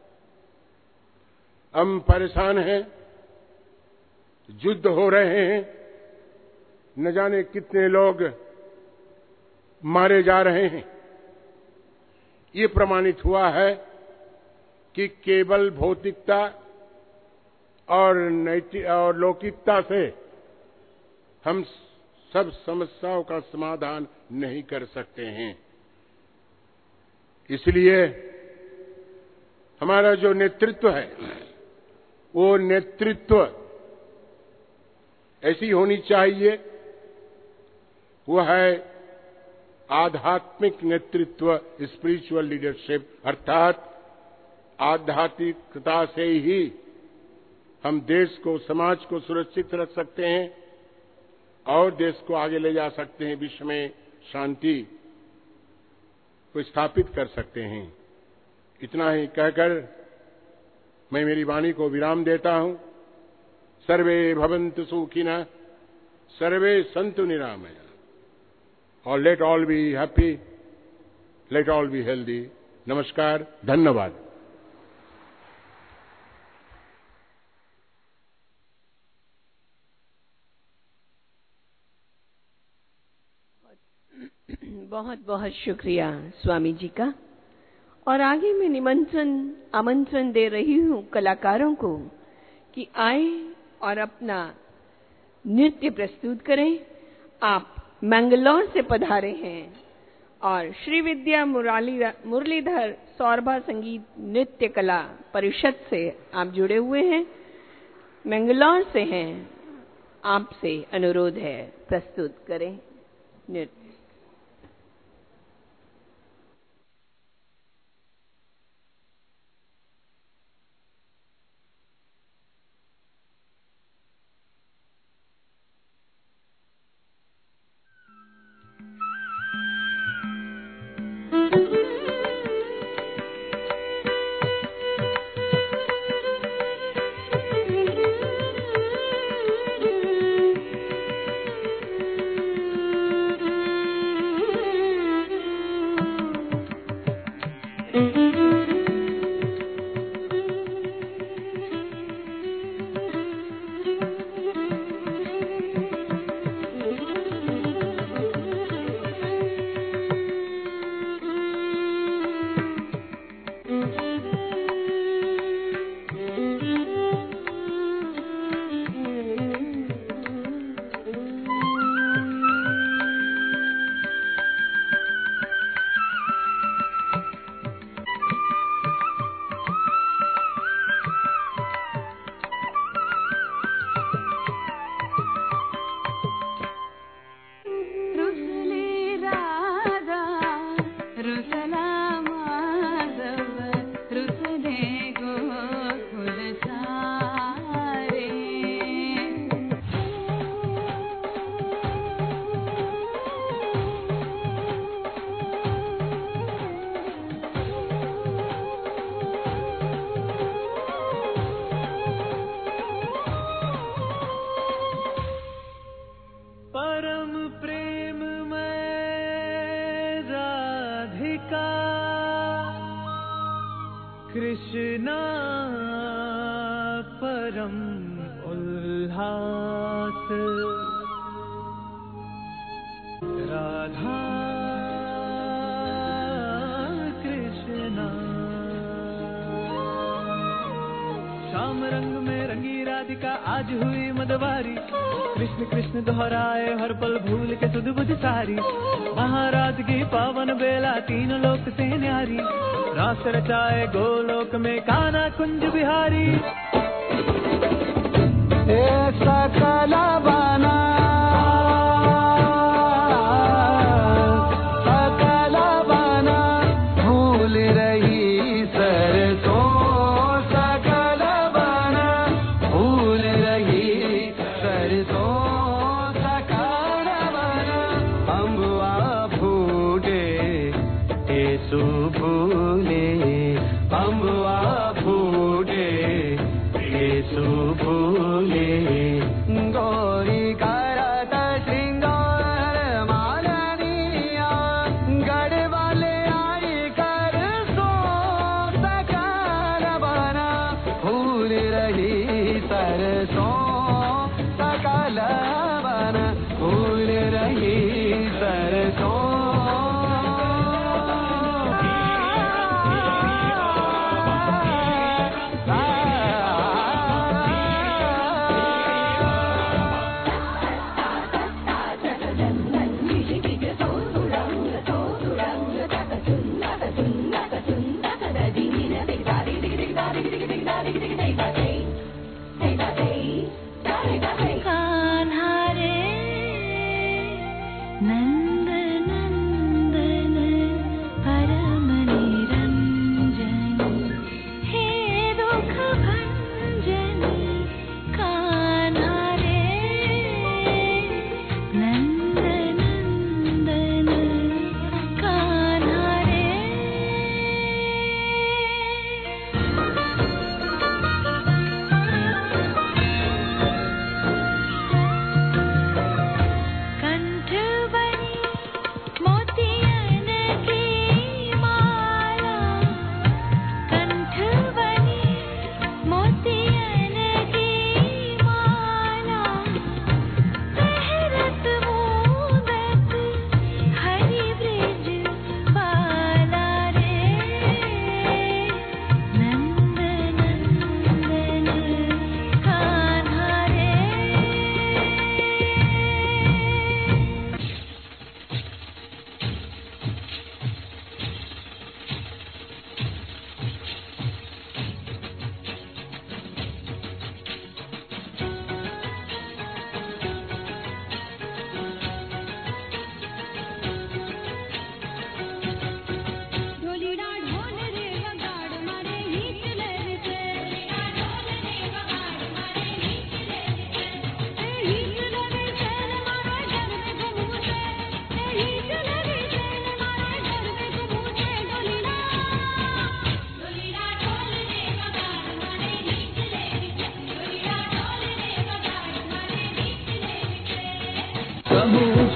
हम परेशान हैं, युद्ध हो रहे हैं, न जाने कितने लोग मारे जा रहे हैं। ये प्रमाणित हुआ है कि केवल भौतिकता और नैतिक और लौकिकता से हम सब समस्याओं का समाधान नहीं कर सकते हैं। इसलिए हमारा जो नेतृत्व है, वो नेतृत्व ऐसी होनी चाहिए, वो है आध्यात्मिक नेतृत्व, स्पिरिचुअल लीडरशिप, अर्थात आध्यात्मिकता से ही हम देश को, समाज को सुरक्षित रख सकते हैं और देश को आगे ले जा सकते हैं, विश्व में शांति को स्थापित कर सकते हैं। इतना ही कहकर मैं मेरी वाणी को विराम देता हूं। सर्वे भवन्तु सुखिनः, सर्वे सन्तु निरामया, और let all be happy, let all be healthy. नमस्कार, धन्यवाद। बहुत बहुत शुक्रिया स्वामी जी का। और आगे मैं निमंत्रण आमंत्रण दे रही हूँ कलाकारों को कि आए और अपना नृत्य प्रस्तुत करें। आप मैंगलोर से पधारे हैं और श्री विद्या मुरलीधर सौरभा संगीत नृत्य कला परिषद से आप जुड़े हुए हैं, मैंगलोर से हैं। आपसे अनुरोध है, प्रस्तुत करें नृत्य। कृष्णा परम उल्लास, राधा कृष्णा। श्याम रंग में रंगी राधिका आज हुई मदवारी, कृष्ण कृष्ण दोहराए हर पल भूल के सुध बुध सारी। महाराज की पावन बेला तीन लोक से न्यारी, रास रचाए गोलोक में कान्हा कुंज बिहारी। सकल बना सकल बना भूल रही सरसों, सकल बना भूल रही सरसों, सकल बना अम्बुआ फूटे येसु भूले, अम्बुआ फूटे येसु भूले। गौरी करत श्रृंगार मालनिया, गढ़वाले आई कर सो, सकल बना भूल रही सरसों, सकल बना भूल रही सरसों।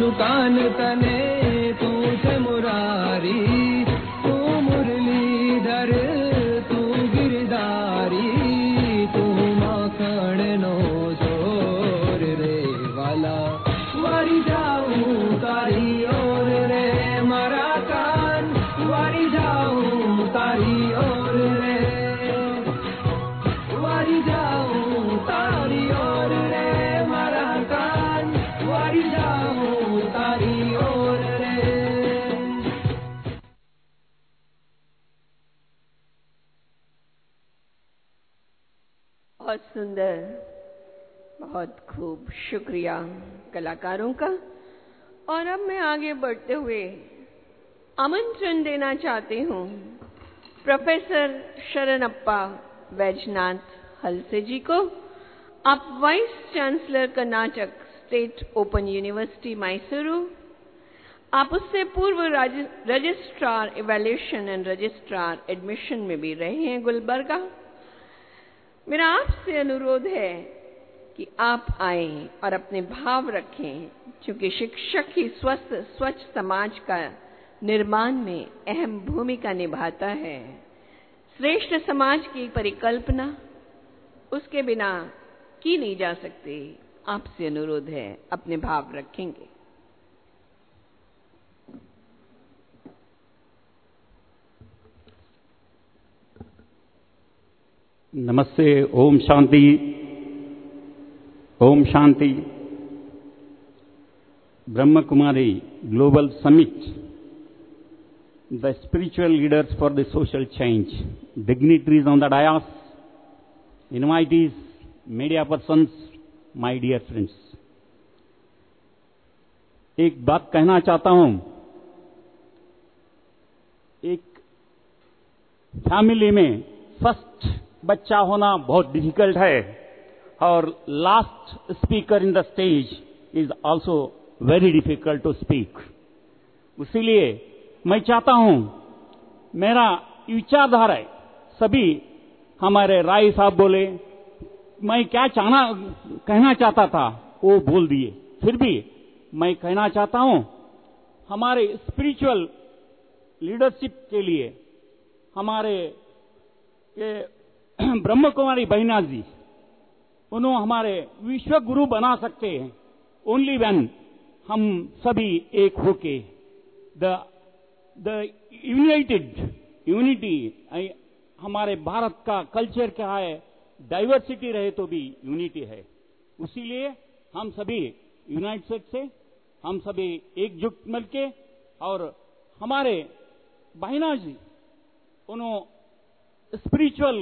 तू कान तने तू से मुरारी तू मुरलीधर तू गिरधारी तू माखण नो जोर रे वाला वारी जाऊं तारी ओर रे मारा कान वारी जाऊं तारी ओर रे वारी जाऊं तारी ओर रे मारा कान वारी जाऊं तारी ओर रे। बहुत सुंदर, बहुत खूब, शुक्रिया कलाकारों का। और अब मैं आगे बढ़ते हुए आमंत्रण देना चाहती हूँ प्रोफेसर शरणप्पा वैजनाथ हलसे जी को। आप vice chancellor Karnataka State Open University Mysuru, आप उससे पूर्व registrar evaluation and registrar admission में भी रहे हैं गुलबर्गा। मेरा आपसे अनुरोध है कि आप आए और अपने भाव रखें, क्योंकि शिक्षक ही स्वस्थ स्वच्छ समाज का निर्माण में अहम भूमिका निभाता है। श्रेष्ठ समाज की परिकल्पना उसके बिना की नहीं जा सकती। आपसे अनुरोध है, अपने भाव रखेंगे। नमस्ते, ओम शांति, ओम शांति। Brahma Kumari global summit, the spiritual leaders for the social change, dignitaries on the dais, invitees, media persons, my dear friends. एक बात कहना चाहता हूं, एक फैमिली में फर्स्ट बच्चा होना बहुत डिफिकल्ट है और last speaker in the stage is also very difficult to speak. इसीलिए मैं चाहता हूं, मेरा विचारधारा है, सभी हमारे राय साहब बोले, मैं क्या चाहना कहना चाहता था वो बोल दिए, फिर भी मैं कहना चाहता हूं, हमारे स्पिरिचुअल लीडरशिप के लिए हमारे ब्रह्म कुमारी बहिना जी, उन्होंने हमारे विश्व गुरु बना सकते हैं ओनली व्हेन हम सभी एक होके द द यूनाइटेड यूनिटी। हमारे भारत का कल्चर क्या है, डाइवर्सिटी रहे तो भी यूनिटी है। इसीलिए हम सभी यूनाइटेड से हम सभी एकजुट मिलके, और हमारे बहिना जी उन्होंने स्पिरिचुअल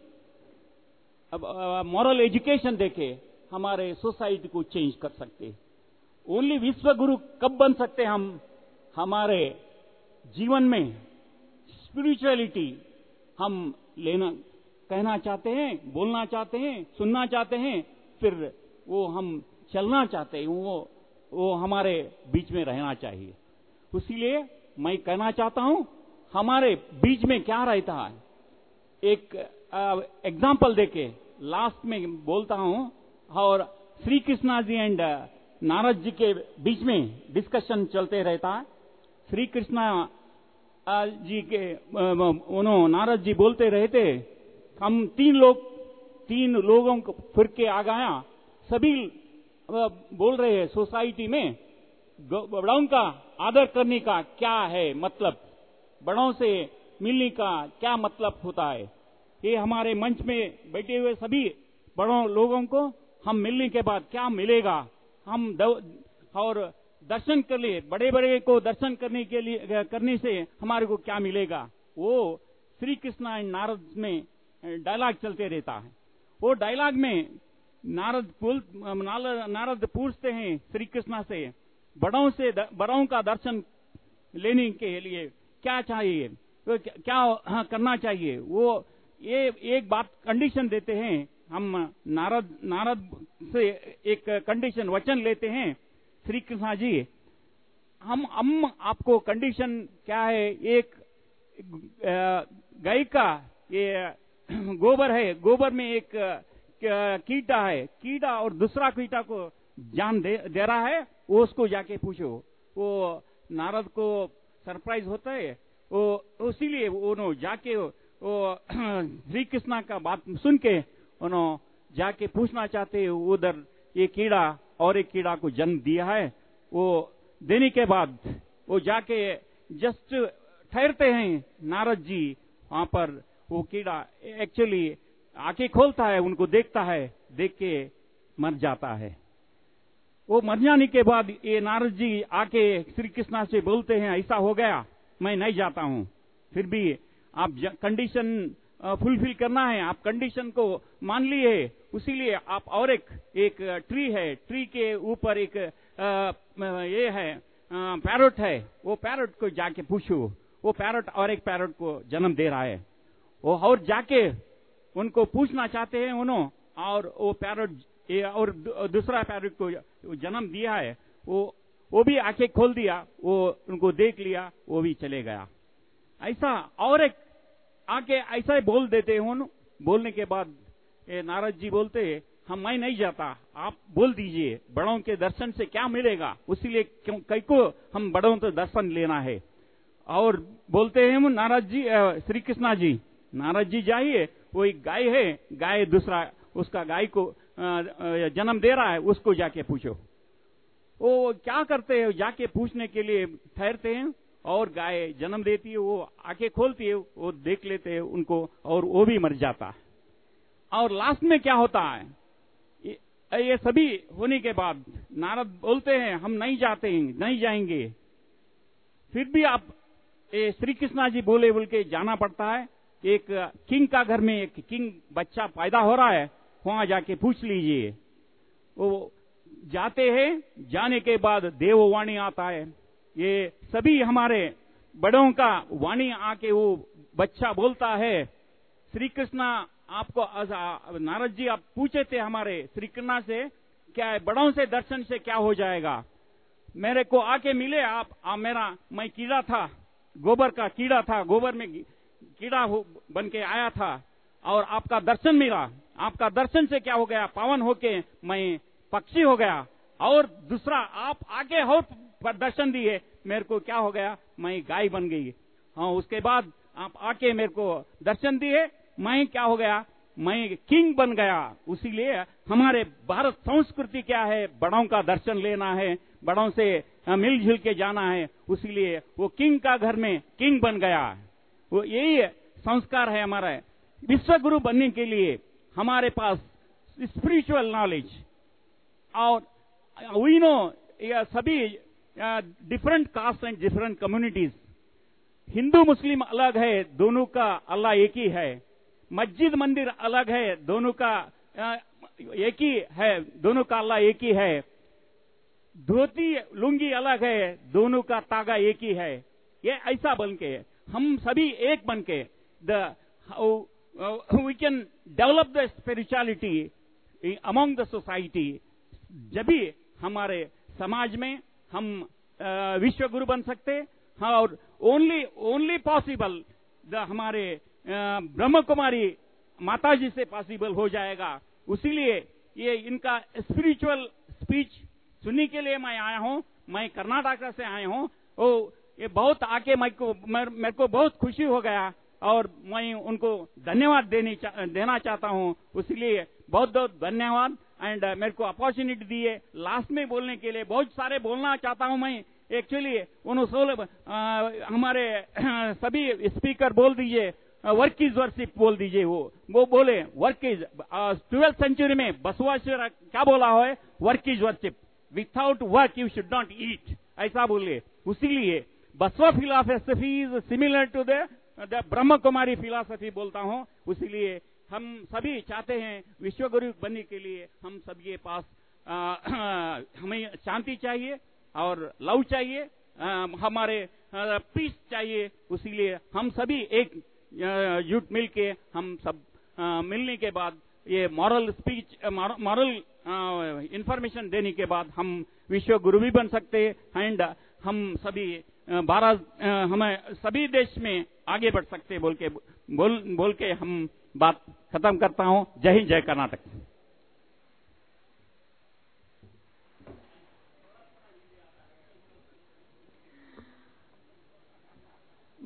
मॉरल एजुकेशन देके हमारे सोसाइटी को चेंज कर सकते। ओनली विश्व गुरु कब बन सकते हम, हमारे जीवन में स्पिरिचुअलिटी हम लेना कहना चाहते हैं, बोलना चाहते हैं, सुनना चाहते हैं, फिर वो हम चलना चाहते हैं, वो वो हमारे बीच में रहना चाहिए। इसीलिए मैं कहना चाहता हूं, हमारे बीच में क्या रहता है, एक एग्जाम्पल देके लास्ट में बोलता हूं। और श्री कृष्णा जी एंड नारद जी के बीच में डिस्कशन चलते रहता है। श्री कृष्णा जी के उन्होंने नारद जी बोलते रहते, हम तीन लोग तीन लोगों को फिर के आ गया, सभी बोल रहे हैं सोसाइटी में बड़ों का आदर करने का क्या है मतलब, बड़ों से मिलने का क्या मतलब होता है। ये हमारे मंच में बैठे हुए सभी बड़ों लोगों को हम मिलने के बाद क्या मिलेगा, हम और दर्शन कर लिए, बड़े बड़े को दर्शन करने के लिए करने से हमारे को क्या मिलेगा, वो श्री कृष्णा एंड नारद में डायलॉग चलते रहता है। वो डायलॉग में नारद नारद पूछते हैं श्री कृष्णा से, बड़ों से बड़ों का दर्शन लेने के लिए क्या चाहिए, क्या हाँ, करना चाहिए। वो ये एक बात कंडीशन देते हैं, हम नारद नारद से एक कंडीशन वचन लेते हैं, श्री कृष्णा जी हम हम आपको कंडीशन क्या है, एक गाय का ये गोबर है, गोबर में एक कीटा है, कीटा और दूसरा कीटा को जान दे, दे रहा है, वो उसको जाके पूछो। वो नारद को सरप्राइज होता है, वो इसीलिए वो जाके वो श्री कृष्ण का बात सुन के उन्होंने जाके पूछना चाहते उधर ये कीड़ा और एक कीड़ा को जन्म दिया है। वो देने के बाद वो जाके जस्ट ठहरते हैं नारद जी वहां पर। वो कीड़ा एक्चुअली आंखें खोलता है, उनको देखता है, देख के मर जाता है। वो मर जाने के बाद ये नारद जी आके श्री कृष्ण से बोलते हैं, ऐसा हो गया, मैं नहीं जाता हूं। फिर भी आप कंडीशन फुलफिल करना है, आप कंडीशन को मान लिए, उसीलिए आप और एक एक ट्री है, ट्री के ऊपर एक आ, ये है पैरट है, वो पैरट को जाके पूछो। वो पैरट और एक पैरट को जन्म दे रहा है। वो और जाके उनको पूछना चाहते हैं उन्होंने, और वो पैरट और दूसरा पैरट को जन्म दिया है, वो वो भी आंखें खोल दिया, वो उनको देख लिया, वो भी चले गया। ऐसा और एक आके ऐसा ही बोल देते हैं। बोलने के बाद नारद जी बोलते हैं, हम मैं नहीं जाता, आप बोल दीजिए, बड़ों के दर्शन से क्या मिलेगा, उसीलिए क्यों कई को हम बड़ों से दर्शन लेना है। और बोलते हैं नारद जी, श्री कृष्णा जी, नारद जी जाइए, वो एक गाय है, गाय दूसरा उसका गाय को जन्म दे रहा है, उसको जाके पूछो। वो क्या करते हैं, जाके पूछने के लिए ठहरते हैं और गाय जन्म देती है, वो आंखें खोलती है, वो देख लेते हैं उनको, और वो भी मर जाता है। और लास्ट में क्या होता है, ये, ये सभी होने के बाद नारद बोलते हैं, हम नहीं जाते हैं, नहीं जाएंगे। फिर भी आप श्री कृष्णा जी बोले बोल के जाना पड़ता है। एक किंग का घर में एक किंग बच्चा पैदा हो रहा है, वहां जाके पूछ लीजिए। वो जाते हैं, जाने के बाद देववाणी आता है, ये सभी हमारे बड़ों का वाणी आके वो बच्चा बोलता है, श्री कृष्ण आपको, नारद जी आप पूछे थे हमारे श्री कृष्ण से, क्या है बड़ों से दर्शन से क्या हो जाएगा, मेरे को आके मिले आप, आप मेरा मैं कीड़ा था, गोबर का कीड़ा था, गोबर में कीड़ा बन के आया था, और आपका दर्शन मिला, आपका दर्शन से क्या हो गया, पावन होके मैं पक्षी हो गया। और दूसरा आप आके और दर्शन दिए, मेरे को क्या हो गया, मैं गाय बन गई। हाँ, उसके बाद आप आके मेरे को दर्शन दिए, मैं क्या हो गया, मैं किंग बन गया। उसीलिए हमारे भारत संस्कृति क्या है, बड़ों का दर्शन लेना है, बड़ों से मिलजुल के जाना है। उसीलिए वो किंग का घर में किंग बन गया। वो यही संस्कार है हमारा। विश्व गुरु बनने के लिए हमारे पास स्पिरिचुअल नॉलेज, और वी नो सभी different caste and different communities, Hindu Muslim अलग है, दोनों का अल्लाह एक ही है। मस्जिद मंदिर अलग है, दोनों का एक ही है, दोनों का अल्लाह एक ही है। धोती लुंगी अलग है, दोनों का तागा एक ही है। ये ऐसा बन के हम सभी एक बन के the we can develop the spirituality among the society. जब भी हमारे समाज में हम विश्व गुरु बन सकते, हाँ, और ओनली ओनली पॉसिबल द हमारे ब्रह्म कुमारी माता जी से पॉसिबल हो जाएगा। उसीलिए ये इनका स्पिरिचुअल स्पीच सुनने के लिए मैं आया हूँ। मैं कर्नाटक से आया हूँ। ओ ये बहुत आके मैं को मेरे को बहुत खुशी हो गया, और मैं उनको धन्यवाद देने चा, देना चाहता हूँ। इसलिए बहुत बहुत धन्यवाद। एंड uh, मेरे को अपॉर्चुनिटी दी है लास्ट में बोलने के लिए। बहुत सारे बोलना चाहता हूँ मैं एक्चुअली। उन्होंने हमारे सभी स्पीकर बोल दीजिए, वर्क इज वर्शिप बोल दीजिए। वो वो बोले वर्क इज, ट्वेल्थ सेंचुरी में बसवाश्वर क्या बोला है, work is worship, without work you should not eat, ऐसा बोले। उसीलिए Basava philosophy is similar to the Brahma Kumari philosophy बोलता हूँ। उसीलिए हम सभी चाहते हैं विश्व गुरु बनने के लिए हम सबके पास आ, आ, हमें शांति चाहिए और लव चाहिए, आ, हमारे पीस चाहिए। उसीलिए हम सभी एक जुट मिल के हम सब आ, मिलने के बाद ये मॉरल स्पीच मॉरल इंफॉर्मेशन देने के बाद हम विश्व गुरु भी बन सकते हैं। एंड हम सभी भारत हमें सभी देश में आगे बढ़ सकते बोल के बोल बोल के हम बात खत्म करता हूं। जय हिंद, जय कर्नाटक।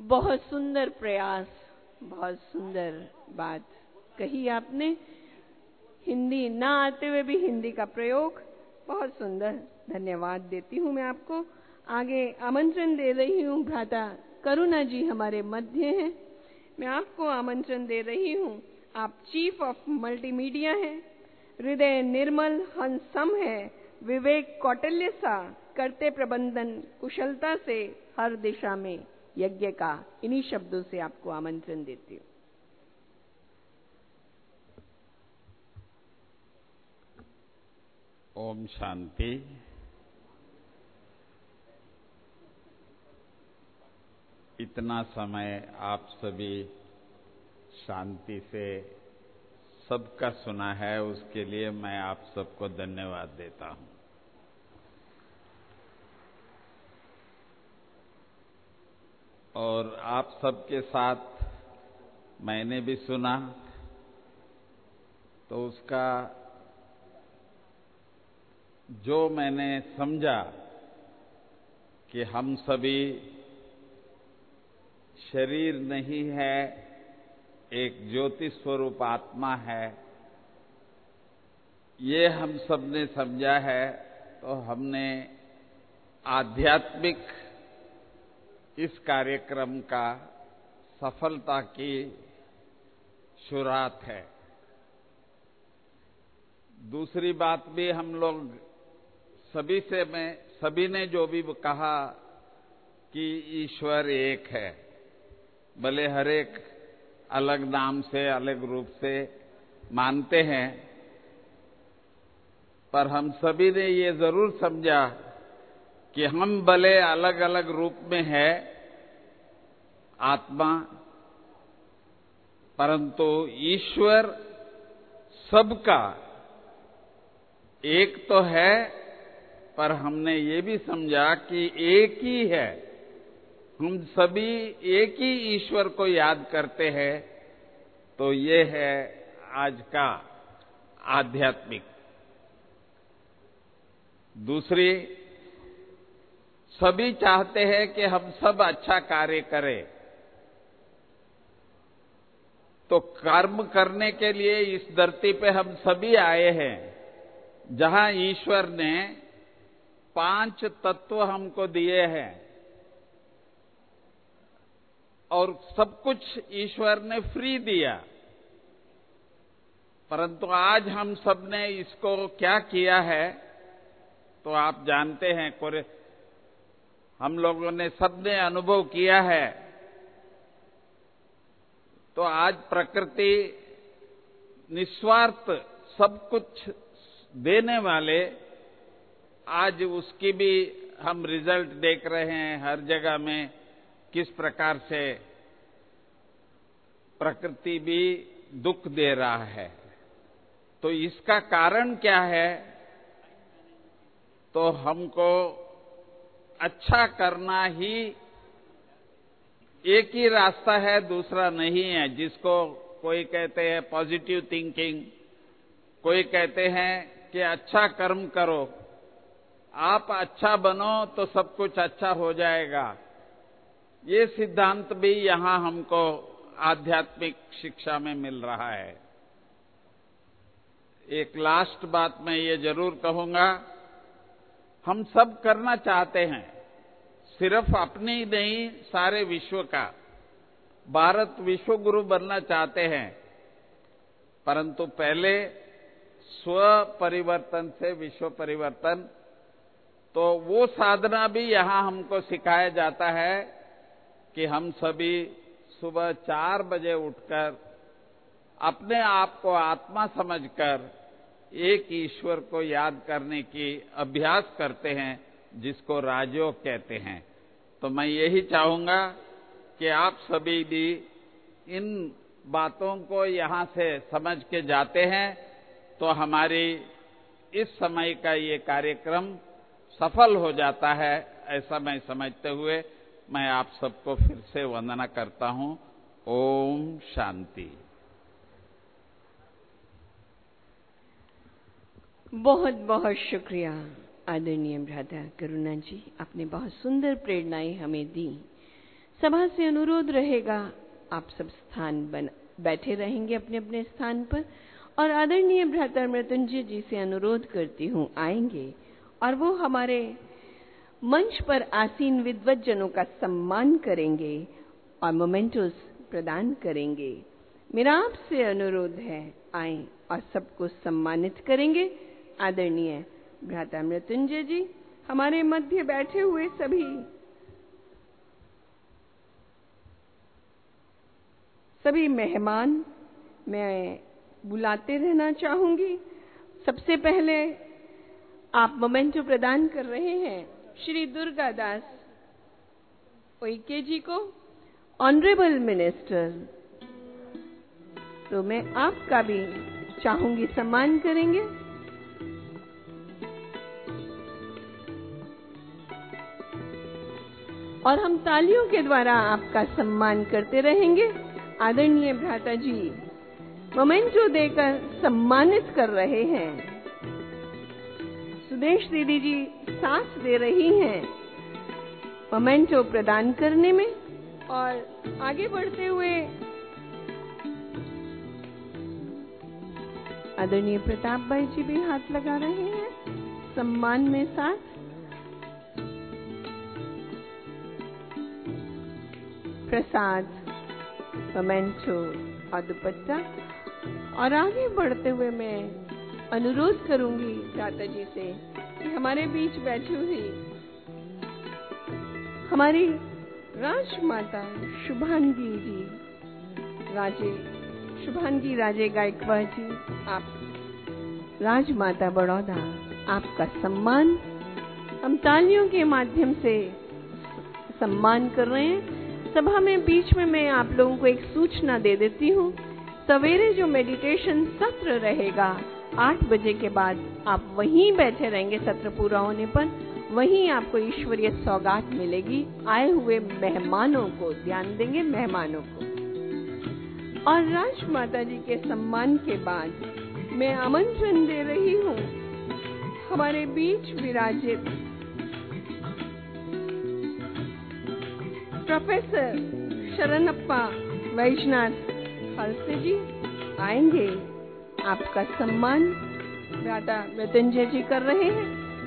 बहुत सुंदर प्रयास, बहुत सुंदर बात कही आपने। हिंदी ना आते हुए भी हिंदी का प्रयोग बहुत सुंदर। धन्यवाद देती हूँ मैं आपको। आगे आमंत्रण दे रही हूँ, भ्राता करुणा जी हमारे मध्य हैं। मैं आपको आमंत्रण दे रही हूँ। आप चीफ ऑफ मल्टीमीडिया हैं, हृदय निर्मल हंसम है, विवेक कौटिल्य सा, करते प्रबंधन कुशलता से हर दिशा में यज्ञ का। इन्हीं शब्दों से आपको आमंत्रण देती हूँ। ओम शांति। इतना समय आप सभी शांति से सबका सुना है, उसके लिए मैं आप सबको धन्यवाद देता हूं। और आप सबके साथ मैंने भी सुना, तो उसका जो मैंने समझा कि हम सभी शरीर नहीं है, एक ज्योति स्वरूप आत्मा है, ये हम सबने समझा है। तो हमने आध्यात्मिक इस कार्यक्रम का सफलता की शुरुआत है। दूसरी बात भी हम लोग सभी से मैं सभी ने जो भी कहा कि ईश्वर एक है, भले हर एक अलग नाम से अलग रूप से मानते हैं, पर हम सभी ने ये जरूर समझा कि हम भले अलग अलग रूप में है आत्मा, परंतु ईश्वर सबका एक तो है, पर हमने ये भी समझा कि एक ही है। हम सभी एक ही ईश्वर को याद करते हैं। तो ये है आज का आध्यात्मिक। दूसरी, सभी चाहते हैं कि हम सब अच्छा कार्य करें, तो कर्म करने के लिए इस धरती पे हम सभी आए हैं, जहां ईश्वर ने पांच तत्व हमको दिए हैं और सब कुछ ईश्वर ने फ्री दिया। परंतु आज हम सब ने इसको क्या किया है, तो आप जानते हैं, कोरे हम लोगों ने सबने अनुभव किया है। तो आज प्रकृति निस्वार्थ सब कुछ देने वाले, आज उसकी भी हम रिजल्ट देख रहे हैं हर जगह में, किस प्रकार से प्रकृति भी दुख दे रहा है। तो इसका कारण क्या है? तो हमको अच्छा करना ही एक ही रास्ता है, दूसरा नहीं है। जिसको कोई कहते हैं पॉजिटिव थिंकिंग, कोई कहते हैं कि अच्छा कर्म करो, आप अच्छा बनो तो सब कुछ अच्छा हो जाएगा। ये सिद्धांत भी यहां हमको आध्यात्मिक शिक्षा में मिल रहा है। एक लास्ट बात मैं ये जरूर कहूंगा, हम सब करना चाहते हैं, सिर्फ अपनी ही नहीं, सारे विश्व का। भारत विश्व गुरु बनना चाहते हैं, परंतु पहले स्व परिवर्तन से विश्व परिवर्तन, तो वो साधना भी यहां हमको सिखाया जाता है कि हम सभी सुबह चार बजे उठकर अपने आप को आत्मा समझकर एक ईश्वर को याद करने की अभ्यास करते हैं, जिसको राजयोग कहते हैं। तो मैं यही चाहूंगा कि आप सभी भी इन बातों को यहां से समझ के जाते हैं, तो हमारी इस समय का ये कार्यक्रम सफल हो जाता है, ऐसा मैं समझते हुए मैं आप सबको फिर से वंदना करता हूं। ओम शांति। बहुत बहुत शुक्रिया आदरणीय भ्राता करुणा जी, आपने बहुत सुंदर प्रेरणाएं हमें दी। सभा से अनुरोध रहेगा, आप सब स्थान बन बैठे रहेंगे अपने अपने स्थान पर, और आदरणीय भ्राता मृत्युंजय जी से अनुरोध करती हूँ आएंगे और वो हमारे मंच पर आसीन विद्वत जनों का सम्मान करेंगे और मोमेंटोस प्रदान करेंगे। मेरा आपसे अनुरोध है, आए और सबको सम्मानित करेंगे। आदरणीय भ्राता मृत्युंजय जी, हमारे मध्य बैठे हुए सभी सभी मेहमान मैं बुलाते रहना चाहूंगी। सबसे पहले आप मोमेंटो प्रदान कर रहे हैं श्री दुर्गा दास उइके जी को, ऑनरेबल मिनिस्टर, तो मैं आपका भी चाहूंगी सम्मान करेंगे। और हम तालियों के द्वारा आपका सम्मान करते रहेंगे। आदरणीय भ्राता जी मोमेंटो देकर सम्मानित कर रहे हैं। सुदेश दीदी जी साथ दे रही हैं मोमेंटो प्रदान करने में, और आगे बढ़ते हुए आदरणीय प्रताप भाई जी भी हाथ लगा रहे हैं सम्मान में साथ। प्रसाद, मोमेंटो और दुपट्टा। और आगे बढ़ते हुए मैं अनुरोध करूंगी दाता जी से कि हमारे बीच बैठी हुई हमारी राजमाता शुभांगी जी, राजे शुभांगी राजे गायकवाड़ जी, आप राजमाता बड़ौदा, आपका सम्मान हम तालियों के माध्यम से सम्मान कर रहे हैं। सभा में बीच में मैं आप लोगों को एक सूचना दे देती हूँ। सवेरे जो मेडिटेशन सत्र रहेगा आठ बजे के बाद, आप वहीं बैठे रहेंगे। सत्र पूरा होने पर वहीं आपको ईश्वरीय सौगात मिलेगी। आए हुए मेहमानों को ध्यान देंगे, मेहमानों को। और राजमाता जी के सम्मान के बाद मैं आमंत्रण दे रही हूँ हमारे बीच विराजित प्रोफेसर शरणप्पा वैजनाथ खालसे जी आएंगे। आपका सम्मान भ्राता मृत्युंजय जी कर रहे हैं।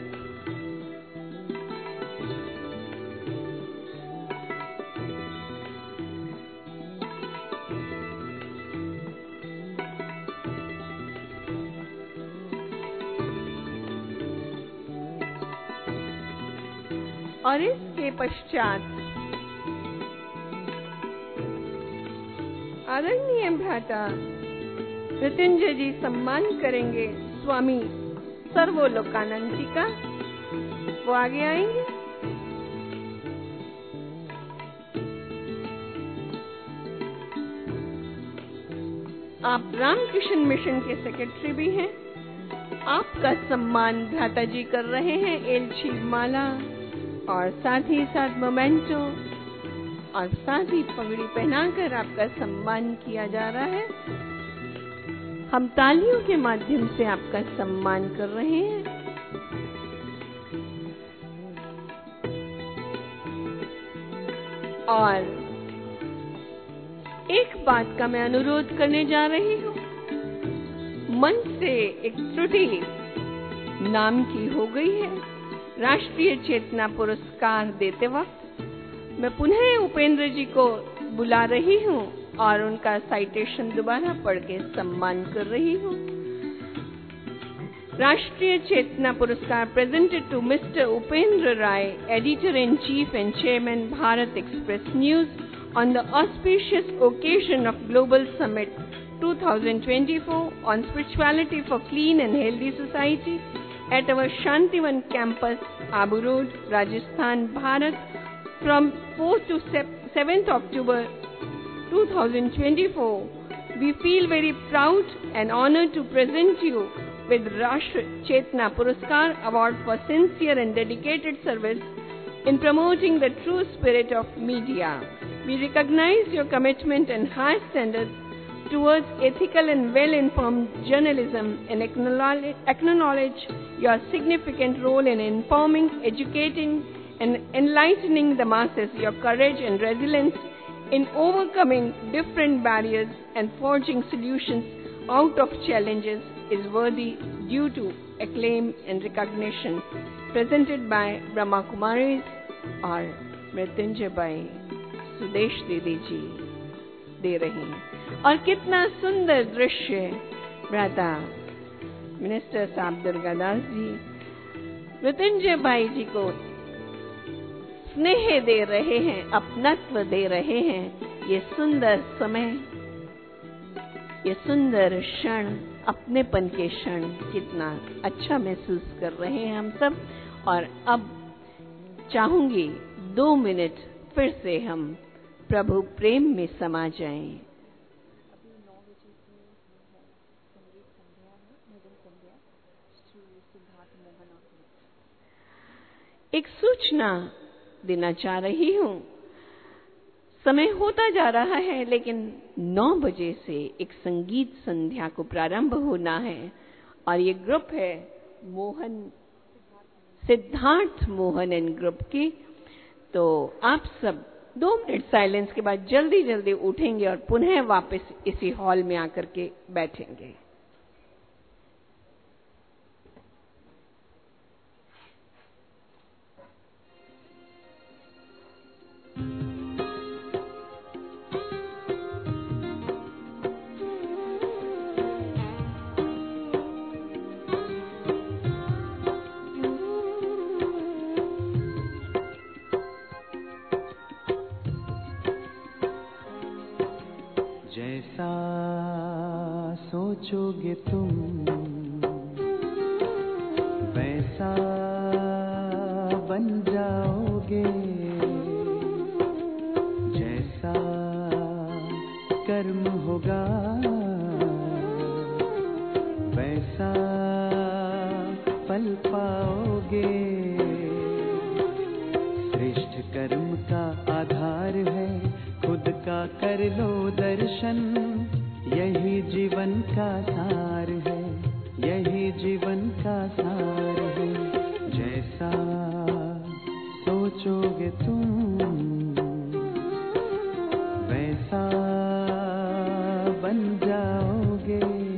और इसके पश्चात आदरणीय भ्राता मृत्युंजय जी सम्मान करेंगे स्वामी सर्वलोकानंद जी का। वो आगे आएंगे। आप रामकृष्ण मिशन के सेक्रेटरी भी हैं। आपका सम्मान भ्राता जी कर रहे हैं एलची माला और साथ ही साथ मोमेंटो और साथ ही पगड़ी पहनाकर आपका सम्मान किया जा रहा है। हम तालियों के माध्यम से आपका सम्मान कर रहे हैं। और एक बात का मैं अनुरोध करने जा रही हूँ। मंच से एक त्रुटि नाम की हो गई है। राष्ट्रीय चेतना पुरस्कार देते वक्त मैं पुनः उपेंद्र जी को बुला रही हूँ और उनका साइटेशन दोबारा पढ़ के सम्मान कर रही हूँ। राष्ट्रीय चेतना पुरस्कार presented to Mister Upendra Rai, Editor-in-Chief and Chairman Bharat Express News, on the auspicious occasion of Global Summit twenty twenty-four on Spirituality for Clean and Healthy Society at our Shantivan campus, Abu Road, Rajasthan, Bharat, from fourth to seventh October twenty twenty-four. We feel very proud and honored to present you with Rashtra Chetna Puraskar Award for sincere and dedicated service in promoting the true spirit of media. We recognize your commitment and high standards towards ethical and well-informed journalism and acknowledge, acknowledge your significant role in informing, educating, and enlightening the masses. Your courage and resilience in overcoming different barriers and forging solutions out of challenges is worthy, due to acclaim and recognition presented by Brahma Kumaris और Mrityunjay by Sudesh Didi जी दे रही हैं। और कितना सुंदर दृश्य भ्राता minister साहब दुर्गादास जी मृत्युंजय बाई जी को स्नेह दे रहे हैं, अपनत्व दे रहे हैं। ये सुंदर समय, ये सुंदर क्षण, अपनेपन के क्षण कितना अच्छा महसूस कर रहे हैं हम सब। और अब चाहूंगी दो मिनट फिर से हम प्रभु प्रेम में समा जाएं। एक सूचना देना चाह रही हूं। समय होता जा रहा है, लेकिन नौ बजे से एक संगीत संध्या को प्रारंभ होना है और ये ग्रुप है मोहन सिद्धार्थ मोहन एंड ग्रुप की। तो आप सब दो मिनट साइलेंस के बाद जल्दी जल्दी उठेंगे और पुनः वापस इसी हॉल में आकर के बैठेंगे। जैसा सोचोगे तुम वैसा बन जाओगे, जैसा कर्म होगा वैसा फल पाओगे। श्रेष्ठ कर्म का आधार है खुद का कर लो दर्शन, यही जीवन का सार है, यही जीवन का सार है। जैसा सोचोगे तुम वैसा बन जाओगे,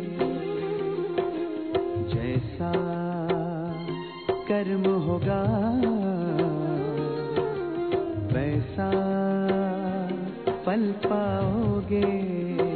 जैसा कर्म होगा वैसा फल पाओगे।